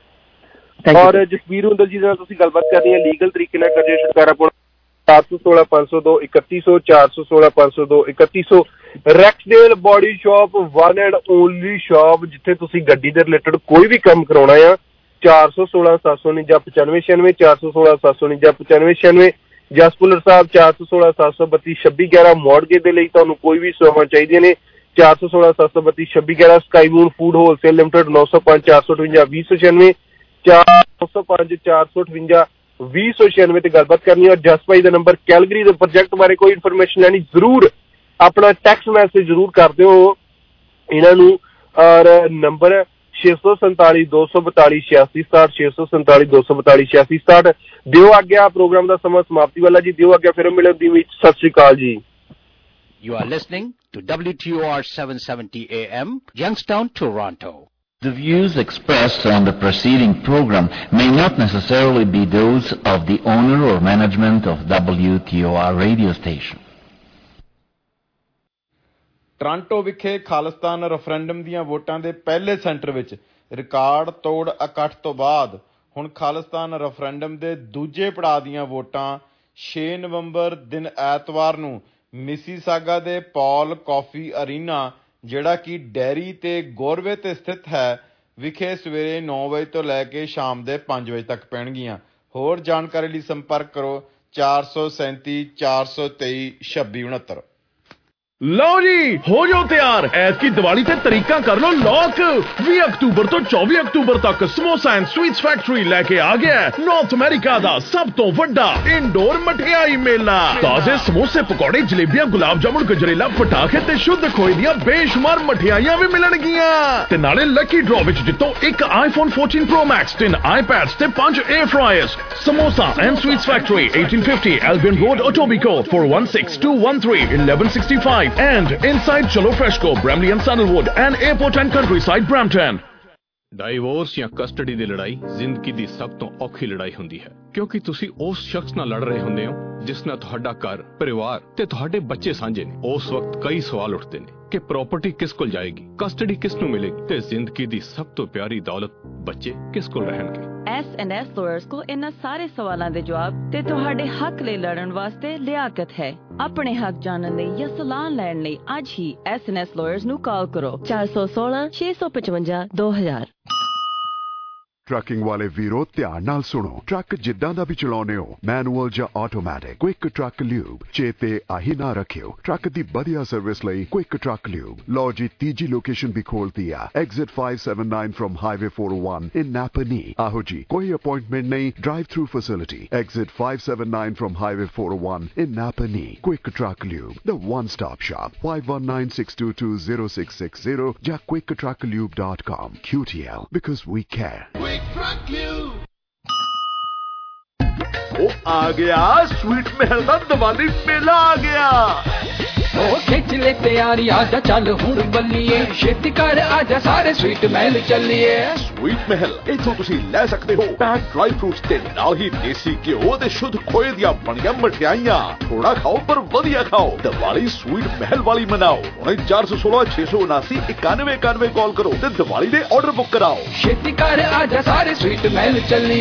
ਔਰ ਜਸਵੀਰ ਹੁੰਦਲ ਜੀ ਨਾਲ ਤੁਸੀਂ ਗੱਲਬਾਤ ਕਰਨੀ ਹੈ ਲੀਗਲ ਤਰੀਕੇ ਨਾਲ ਕਰਜੇ ਛੁਟਕਾਰਾ ਪਾਉਣਾ ਚਾਰ ਸੌ ਸੋਲਾਂ ਪੰਜ ਸੌ ਦੋ ਇਕੱਤੀ ਸੌ ਚਾਰ ਸੌ ਸੋਲਾਂ ਪੰਜ ਸੌ ਦੋ ਇਕੱਤੀ ਸੌ Rexdale body shop one and only shop ਜਿੱਥੇ ਤੁਸੀਂ ਗੱਡੀ ਦੇ ਰਿਲੇਟਡ ਕੋਈ ਵੀ ਕੰਮ ਕਰਾਉਣਾ ਆ ਚਾਰ ਸੌ ਸੋਲਾਂ ਸੱਤ ਸੌ ਉਣੰਜਾ ਪਚਾਨਵੇਂ ਛਿਆਨਵੇਂ ਚਾਰ ਸੌ ਸੋਲਾਂ ਸੱਤ ਸੌ ਉਣੰਜਾ ਪਚਾਨਵੇਂ ਛਿਆਨਵੇਂ ਜਸਪੁਲਰ ਸਾਹਿਬ ਚਾਰ ਸੌ ਸੋਲਾਂ ਸੱਤ ਸੌ ਬੱਤੀ ਛੱਬੀ ਗਿਆਰਾਂ ਮੌਰਗੇਜ ਦੇ ਲਈ ਤੁਹਾਨੂੰ ਕੋਈ ਵੀ ਸੇਵਾਵਾਂ ਚਾਹੀਦੀਆਂ ਨੇ ਚਾਰ ਸੌ ਸੋਲਾਂ ਸੱਤ ਸੌ ਬੱਤੀ ਛੱਬੀ ਗਿਆਰਾਂ Sky Moon Food Wholesale Limited ਨੌ ਸੌ ਪੰਜ ਚਾਰ ਸੌ ਅਠਵੰਜਾ ਵੀਹ ਸੌ ਛਿਆਨਵੇਂ ਚਾਰ ਨੌ ਸੌ ਪੰਜ ਚਾਰ ਸੌ ਅਠਵੰਜਾ ਵੀਹ ਸੌ ਛਿਆਨਵੇਂ ਤੇ ਗੱਲਬਾਤ ਕਰਨੀ ਔਰ ਜਸ ਭਾਈ ਦਾ ਨੰਬਰ ਕੈਲਗਰੀ ਦੇ ਪ੍ਰੋਜੈਕਟ ਬਾਰੇ ਕੋਈ ਇਨਫੋਰਮੇਸ਼ਨ ਲੈਣੀ ਜ਼ਰੂਰ ਆਪਣਾ ਟੈਕਸਟ ਮੈਸੇਜ ਜ਼ਰੂਰ ਕਰ ਦਿਓ ਇਹਨਾਂ ਨੂੰ ਔਰ ਨੰਬਰ ਛੇ ਸੌ ਸੰਤਾਲੀ ਦੋ ਸੌ ਬਤਾਲੀ ਛਿਆਸੀ ਸਤਾਹਠ ਛੇ ਸੌ ਸੰਤਾਲੀ ਦੋ ਸੌ ਬਤਾਲੀ ਛਿਆਸੀ ਸਤਾਹਠ ਦਿਓ ਆਗਿਆ ਪ੍ਰੋਗਰਾਮ ਦਾ ਸਮਾਂ ਸਮਾਪਤੀ ਵਾਲਾ ਜੀ ਦਿਓ ਆਗਿਆ ਫਿਰ ਮਿਲਣ ਦੀ ਵਿੱਚ ਸਤਿ ਸ਼੍ਰੀ ਅਕਾਲ ਜੀ You are listening to W T O R seven seventy A M, Youngstown, Toronto. The views expressed on the preceding program may not necessarily be those of the owner or management of W T O R radio station. Toronto ਵਿਖੇ Khalistan referendum ਦੀਆਂ ਵੋਟਾਂ ਦੇ ਪਹਿਲੇ centre ਵਿੱਚ record ਤੋੜ ਇਕੱਠ ਤੋਂ ਬਾਅਦ ਹੁਣ ਖਾਲਿਸਤਾਨ ਰੈਫਰੈਂਡਮ ਦੇ ਦੂਜੇ ਪੜਾਅ ਦੀਆਂ ਵੋਟਾਂ ਛੇ ਨਵੰਬਰ ਦਿਨ ਐਤਵਾਰ ਨੂੰ ਮਿਸੀਸਾਗਾ ਦੇ ਪੌਲ ਕਾਫੀ ਅਰੀਨਾ ਜਿਹੜਾ ਕਿ ਡੈਰੀ ਤੇ ਗੋਰਵੇ ਤੇ ਸਥਿਤ ਹੈ ਵਿਖੇ ਸਵੇਰੇ ਨੌ ਵਜੇ ਤੋਂ ਲੈ ਕੇ ਸ਼ਾਮ ਦੇ ਪੰਜ ਵਜੇ ਤੱਕ ਪੈਣਗੀਆਂ ਹੋਰ ਜਾਣਕਾਰੀ ਲਈ ਸੰਪਰਕ ਕਰੋ ਚਾਰ ਸੌ ਸੈਂਤੀ ਚਾਰ ਸੌ ਤੇਈ ਛੱਬੀ ਉਣਹੱਤਰ ਲਓ ਜੀ ਹੋ ਜਾਓ ਤਿਆਰ ਐਤਕੀ ਦੀਵਾਲੀ ਤੇ ਤਰੀਕਾ ਕਰ ਲਓ ਲੋਕ ਵੀਹ ਅਕਤੂਬਰ ਤੋਂ ਚੌਵੀ ਅਕਤੂਬਰ ਤੱਕ ਸਮੋਸਾ ਐਂਡ ਸਵੀਟਸ ਫੈਕਟਰੀ ਲੈ ਕੇ ਆ ਗਿਆ ਨਾਰਥ ਅਮਰੀਕਾ ਦਾ ਸਭ ਤੋਂ ਵੱਡਾ ਇਨਡੋਰ ਮਠਿਆਈ ਮੇਲਾ ਤਾਜ਼ੇ ਸਮੋਸੇ ਪਕੌੜੇ ਜਲੇਬੀਆਂ ਗੁਲਾਬ ਜਾਮੁਨ ਗਜਰੇਲਾ ਪਟਾਖੇ ਤੇ ਸ਼ੁੱਧ ਖੋਏ ਦੀਆਂ ਬੇਸ਼ੁਮਾਰ ਮਠਿਆਈਆਂ ਵੀ ਮਿਲਣਗੀਆਂ ਤੇ ਨਾਲੇ ਲੱਕੀ ਡਰਾਅ ਵਿੱਚ ਜਿੱਤੋ ਇੱਕ ਆਈਫੋਨ fourteen Pro Max ਤਿੰਨ ਆਈਪੈਡਸ ਤੇ ਪੰਜ air fryers samosa and sweets factory eighteen fifty Albion Road Etobicoke four one six two one three eleven sixty-five and inside Chalo Freshco, Bramley and Sandalwood and Airport and Countryside, Brampton. Divorce ਜਾਂ custody ਦੀ ਲੜਾਈ ਜ਼ਿੰਦਗੀ ਦੀ ਸਭ ਤੋਂ ਔਖੀ ਲੜਾਈ ਹੁੰਦੀ ਹੈ ਕਿਉਂਕਿ ਤੁਸੀਂ ਉਸ ਸ਼ਖਸ ਨਾਲ ਲੜ ਰਹੇ ਹੁੰਦੇ ਹੋ ਜਿਸ ਨਾਲ ਤੁਹਾਡਾ ਘਰ ਪਰਿਵਾਰ ਤੇ ਤੁਹਾਡੇ ਬੱਚੇ ਸਾਂਝੇ ਨੇ ਉਸ ਵਕਤ ਕਈ ਸਵਾਲ ਉੱਠਦੇ ਨੇ ਕਿ ਪ੍ਰਾਪਰਟੀ ਕਿਸ ਕੋਲ ਜਾਏਗੀ ਕਸਟਡੀ ਕਿਸ ਨੂੰ ਮਿਲੇਗੀ ਤੇ ਜ਼ਿੰਦਗੀ ਦੀ ਸਭ ਤੋਂ ਪਿਆਰੀ ਦੌਲਤ ਬੱਚੇ ਕਿਸ ਕੋਲ ਰਹਿਣਗੇ ਐਸ ਐਂਡ ਐਸ ਲਾਇਰਸ ਕੋਲ ਇਹਨਾਂ ਸਾਰੇ ਸਵਾਲਾਂ ਦੇ ਜਵਾਬ ਤੇ ਤੁਹਾਡੇ ਹੱਕ ਲਈ ਲੜਨ ਵਾਸਤੇ ਲਿਆਕਤ ਹੈ ਆਪਣੇ ਹੱਕ ਜਾਣਨ ਲਈ ਜਾਂ ਸਲਾਹ ਲੈਣ ਲਈ ਅੱਜ ਹੀ ਐਸ ਐਂਡ ਐਸ ਲਾਇਰਸ ਨੂੰ ਕਾਲ ਕਰੋ ਚਾਰ ਸੌ ਸੋਲਾਂ ਛੇ ਸੌ ਪਚਵੰਜਾ ਦੋ ਹਜ਼ਾਰ ट्रकिंग वाले वीरो ध्यान नाल सुनो। ट्रक जिद्दां दा भी चलाउने हो, मैनुअल या ऑटोमैटिक, क्विक ट्रक ल्यूब चेते आही ना रखियो। ट्रक दी बढ़िया सर्विस लई क्विक ट्रक ल्यूब। लो जी तीजी लोकेशन भी खोलती है, exit five seventy-nine from highway four oh one in Napanee. आहो जी, कोई अपॉइंटमेंट नहीं, drive through facility, exit five seventy-nine from highway four oh one in Napanee. Quick Truck Lube, the one-stop shop. five one nine, six two two, zero six six zero ja quick truck lube dot com. Q T L, because we care. Quick Truck Lube. ओ आ गया sweet महल का दिवाली मेला आ गया। ओ खिच ले तैयारी, आजा चल हुण बल्लीए, छेती कर आजा सारे स्वीट महल ਚੱਲੀਏ। स्वीट महल इथों तुसी ले सकते हो पैक ड्राई फ्रूट्स ते नाल ही देसी घिओ ते शुद्ध खोए ਦੀਆਂ ਬਣੀਆਂ ਮਠਿਆਈਆਂ। थोड़ा खाओ पर ਵਧੀਆ खाओ। दिवाली स्वीट महल वाली मनाओ। उन्हें चार सौ सोलह छह सौ उनासी इक्यानवे इक्यानवे कॉल करो ते दिवाली दे ऑर्डर बुक कराओ। छेती कर आजा सारे स्वीट महल ਚੱਲੀਏ।